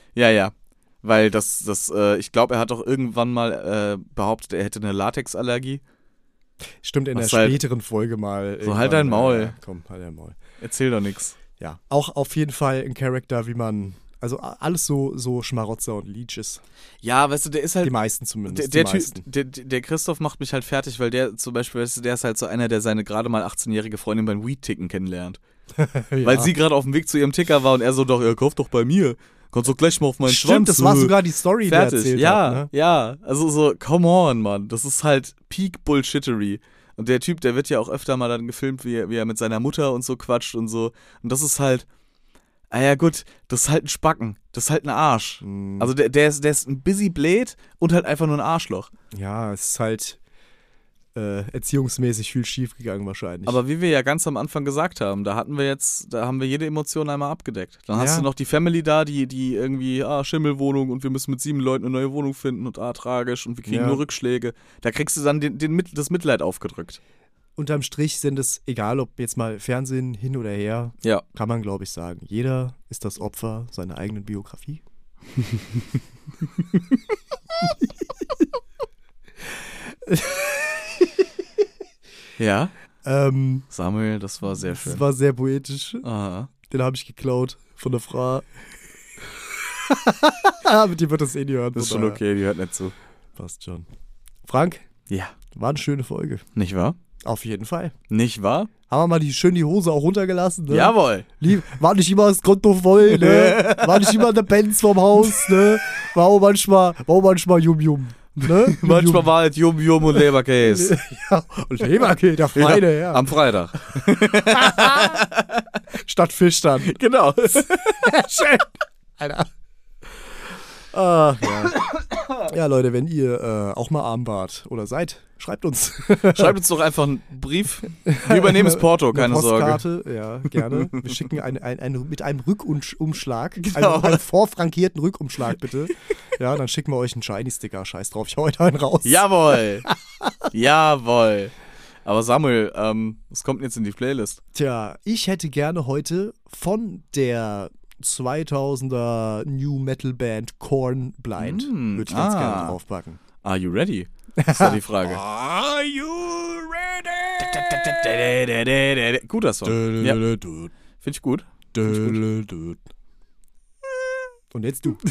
A: Weil ich glaube, er hat doch irgendwann mal behauptet, er hätte eine Latexallergie.
C: Stimmt, in der
A: Was halt-
C: späteren Folge mal.
A: So, halt dein Maul.
C: Ja, komm, halt dein Maul.
A: Erzähl doch nix.
C: Ja, auch auf jeden Fall ein Charakter, wie man, also alles so Schmarotzer und Leeches.
A: Ja, weißt du, der ist halt.
C: Die meisten zumindest.
A: Der
C: die
A: Typ,
C: meisten.
A: der Christoph macht mich halt fertig, weil der zum Beispiel, weißt du, der ist halt so einer, der seine gerade mal 18-jährige Freundin beim Weed-Ticken kennenlernt.
C: Ja.
A: Weil sie gerade auf dem Weg zu ihrem Ticker war und er so, doch, kauf doch bei mir. Kannst doch gleich mal auf meinen
C: Stimmt,
A: Schwanz.
C: das war sogar die Story, die er
A: fertig.
C: erzählt
A: Ja,
C: hat. Ne?
A: ja. Also so, come on, Mann. Das ist halt Peak Bullshittery. Und der Typ, der wird ja auch öfter mal dann gefilmt, wie er mit seiner Mutter und so quatscht und so. Und das ist halt, ja gut, das ist halt ein Spacken. Das ist halt ein Arsch. Also der ist ein busy Blade und halt einfach nur ein Arschloch.
C: Ja, es ist halt erziehungsmäßig viel schief gegangen wahrscheinlich.
A: Aber wie wir ja ganz am Anfang gesagt haben, da haben wir jede Emotion einmal abgedeckt. Dann hast
C: Ja.
A: du noch die Family da, die irgendwie, Schimmelwohnung und wir müssen mit 7 Leuten eine neue Wohnung finden und tragisch und wir kriegen
C: Ja.
A: nur Rückschläge. Da kriegst du dann das Mitleid aufgedrückt.
C: Unterm Strich sind es, egal ob jetzt mal Fernsehen hin oder her,
A: Ja.
C: kann man glaube ich sagen, jeder ist das Opfer seiner eigenen Biografie.
A: Ja.
C: Ähm,
A: Samuel, das war sehr schön.
C: Das war sehr poetisch.
A: Aha.
C: Den habe ich geklaut von der Frau. Aber die wird das eh nie hören.
A: Das ist
C: von
A: schon
C: daher
A: okay, die hört nicht zu.
C: Passt schon. Frank,
A: Ja.
C: war eine schöne Folge.
A: Nicht wahr?
C: Auf jeden Fall.
A: Nicht wahr?
C: Haben wir mal schön die Hose auch runtergelassen, ne?
A: Jawohl.
C: War nicht immer das Konto voll, ne? War nicht immer der Benz vom Haus, ne? War auch manchmal Yum-Yum, ne?
A: Manchmal war es Yum und Leberkäse.
C: Ja, und Leberkäse, der Feine, ja.
A: Am Freitag.
C: Statt Fisch dann.
A: Genau.
C: Schön. Alter. Ach, ja. Ja, Leute, wenn ihr auch mal arm wart oder seid, schreibt uns.
A: Schreibt uns doch einfach einen Brief. Wir übernehmen das Porto, keine
C: Eine
A: Sorge.
C: Postkarte, ja, gerne. Wir schicken mit einem Rückumschlag,
A: Genau.
C: einen vorfrankierten Rückumschlag, bitte. Ja, dann schicken wir euch einen Shiny-Sticker. Scheiß drauf, ich hau heute einen raus.
A: Jawohl. Jawohl. Aber Samuel, was kommt denn jetzt in die Playlist?
C: Tja, ich hätte gerne heute von der 2000er New Metal Band Korn Blind, würde ich ganz gerne draufpacken.
A: Are you ready? Das war die Frage.
C: Are you ready?
A: Guter Song. Ja, finde ich gut.
C: Und jetzt du.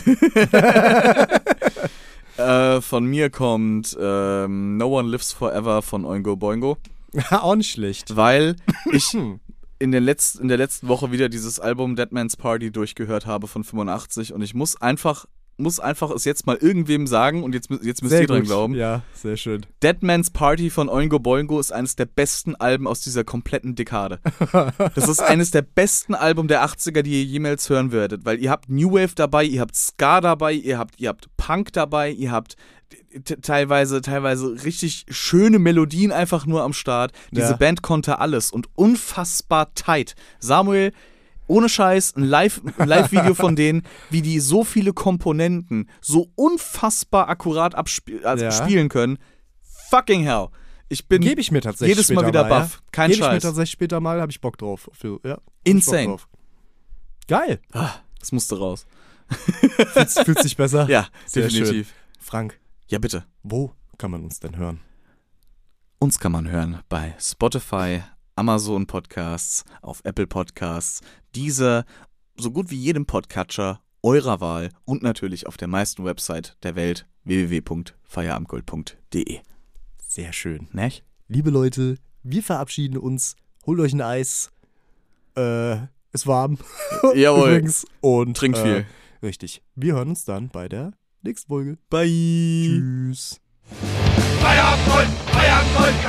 A: Von mir kommt No One Lives Forever von Oingo Boingo.
C: Auch nicht schlecht.
A: Weil ich in der letzten Woche wieder dieses Album Dead Man's Party durchgehört habe von 85 und ich muss einfach es jetzt mal irgendwem sagen und jetzt müsst ihr dran glauben.
C: Ja, sehr schön.
A: Dead Man's Party von Oingo Boingo ist eines der besten Alben aus dieser kompletten Dekade. Das ist eines der besten Alben der 80er, die ihr jemals hören werdet, weil ihr habt New Wave dabei, ihr habt Ska dabei, ihr habt Punk dabei, ihr habt teilweise richtig schöne Melodien einfach nur am Start. Diese
C: Ja.
A: Band konnte alles und unfassbar tight. Samuel, ohne Scheiß, ein Live-Video von denen, wie die so viele Komponenten so unfassbar akkurat spielen können. Fucking hell. Ich bin
C: Gebe ich mir tatsächlich
A: jedes Mal
C: später
A: wieder baff.
C: Ja?
A: Kein
C: Gebe ich mir
A: Scheiß.
C: tatsächlich später mal, habe ich Bock drauf. Ja, hab
A: Insane.
C: ich Bock drauf. Geil.
A: Das musste raus.
C: Fühlt sich besser?
A: Ja,
C: Sehr
A: definitiv.
C: schön. Frank,
A: Ja, bitte.
C: wo kann man uns denn hören?
A: Uns kann man hören bei Spotify, Amazon Podcasts, auf Apple Podcasts, Deezer, so gut wie jedem Podcatcher eurer Wahl und natürlich auf der meisten Website der Welt www.feierabendgold.de.
C: Sehr schön.
A: Nicht?
C: Liebe Leute, wir verabschieden uns. Holt euch ein Eis. Ist warm.
A: Jawohl.
C: Übrigens. Und
A: Trinkt viel.
C: Richtig. Wir hören uns dann bei der nächsten Folge.
A: Bye.
C: Tschüss.
B: Feierabend, Gold, Feierabend, Gold.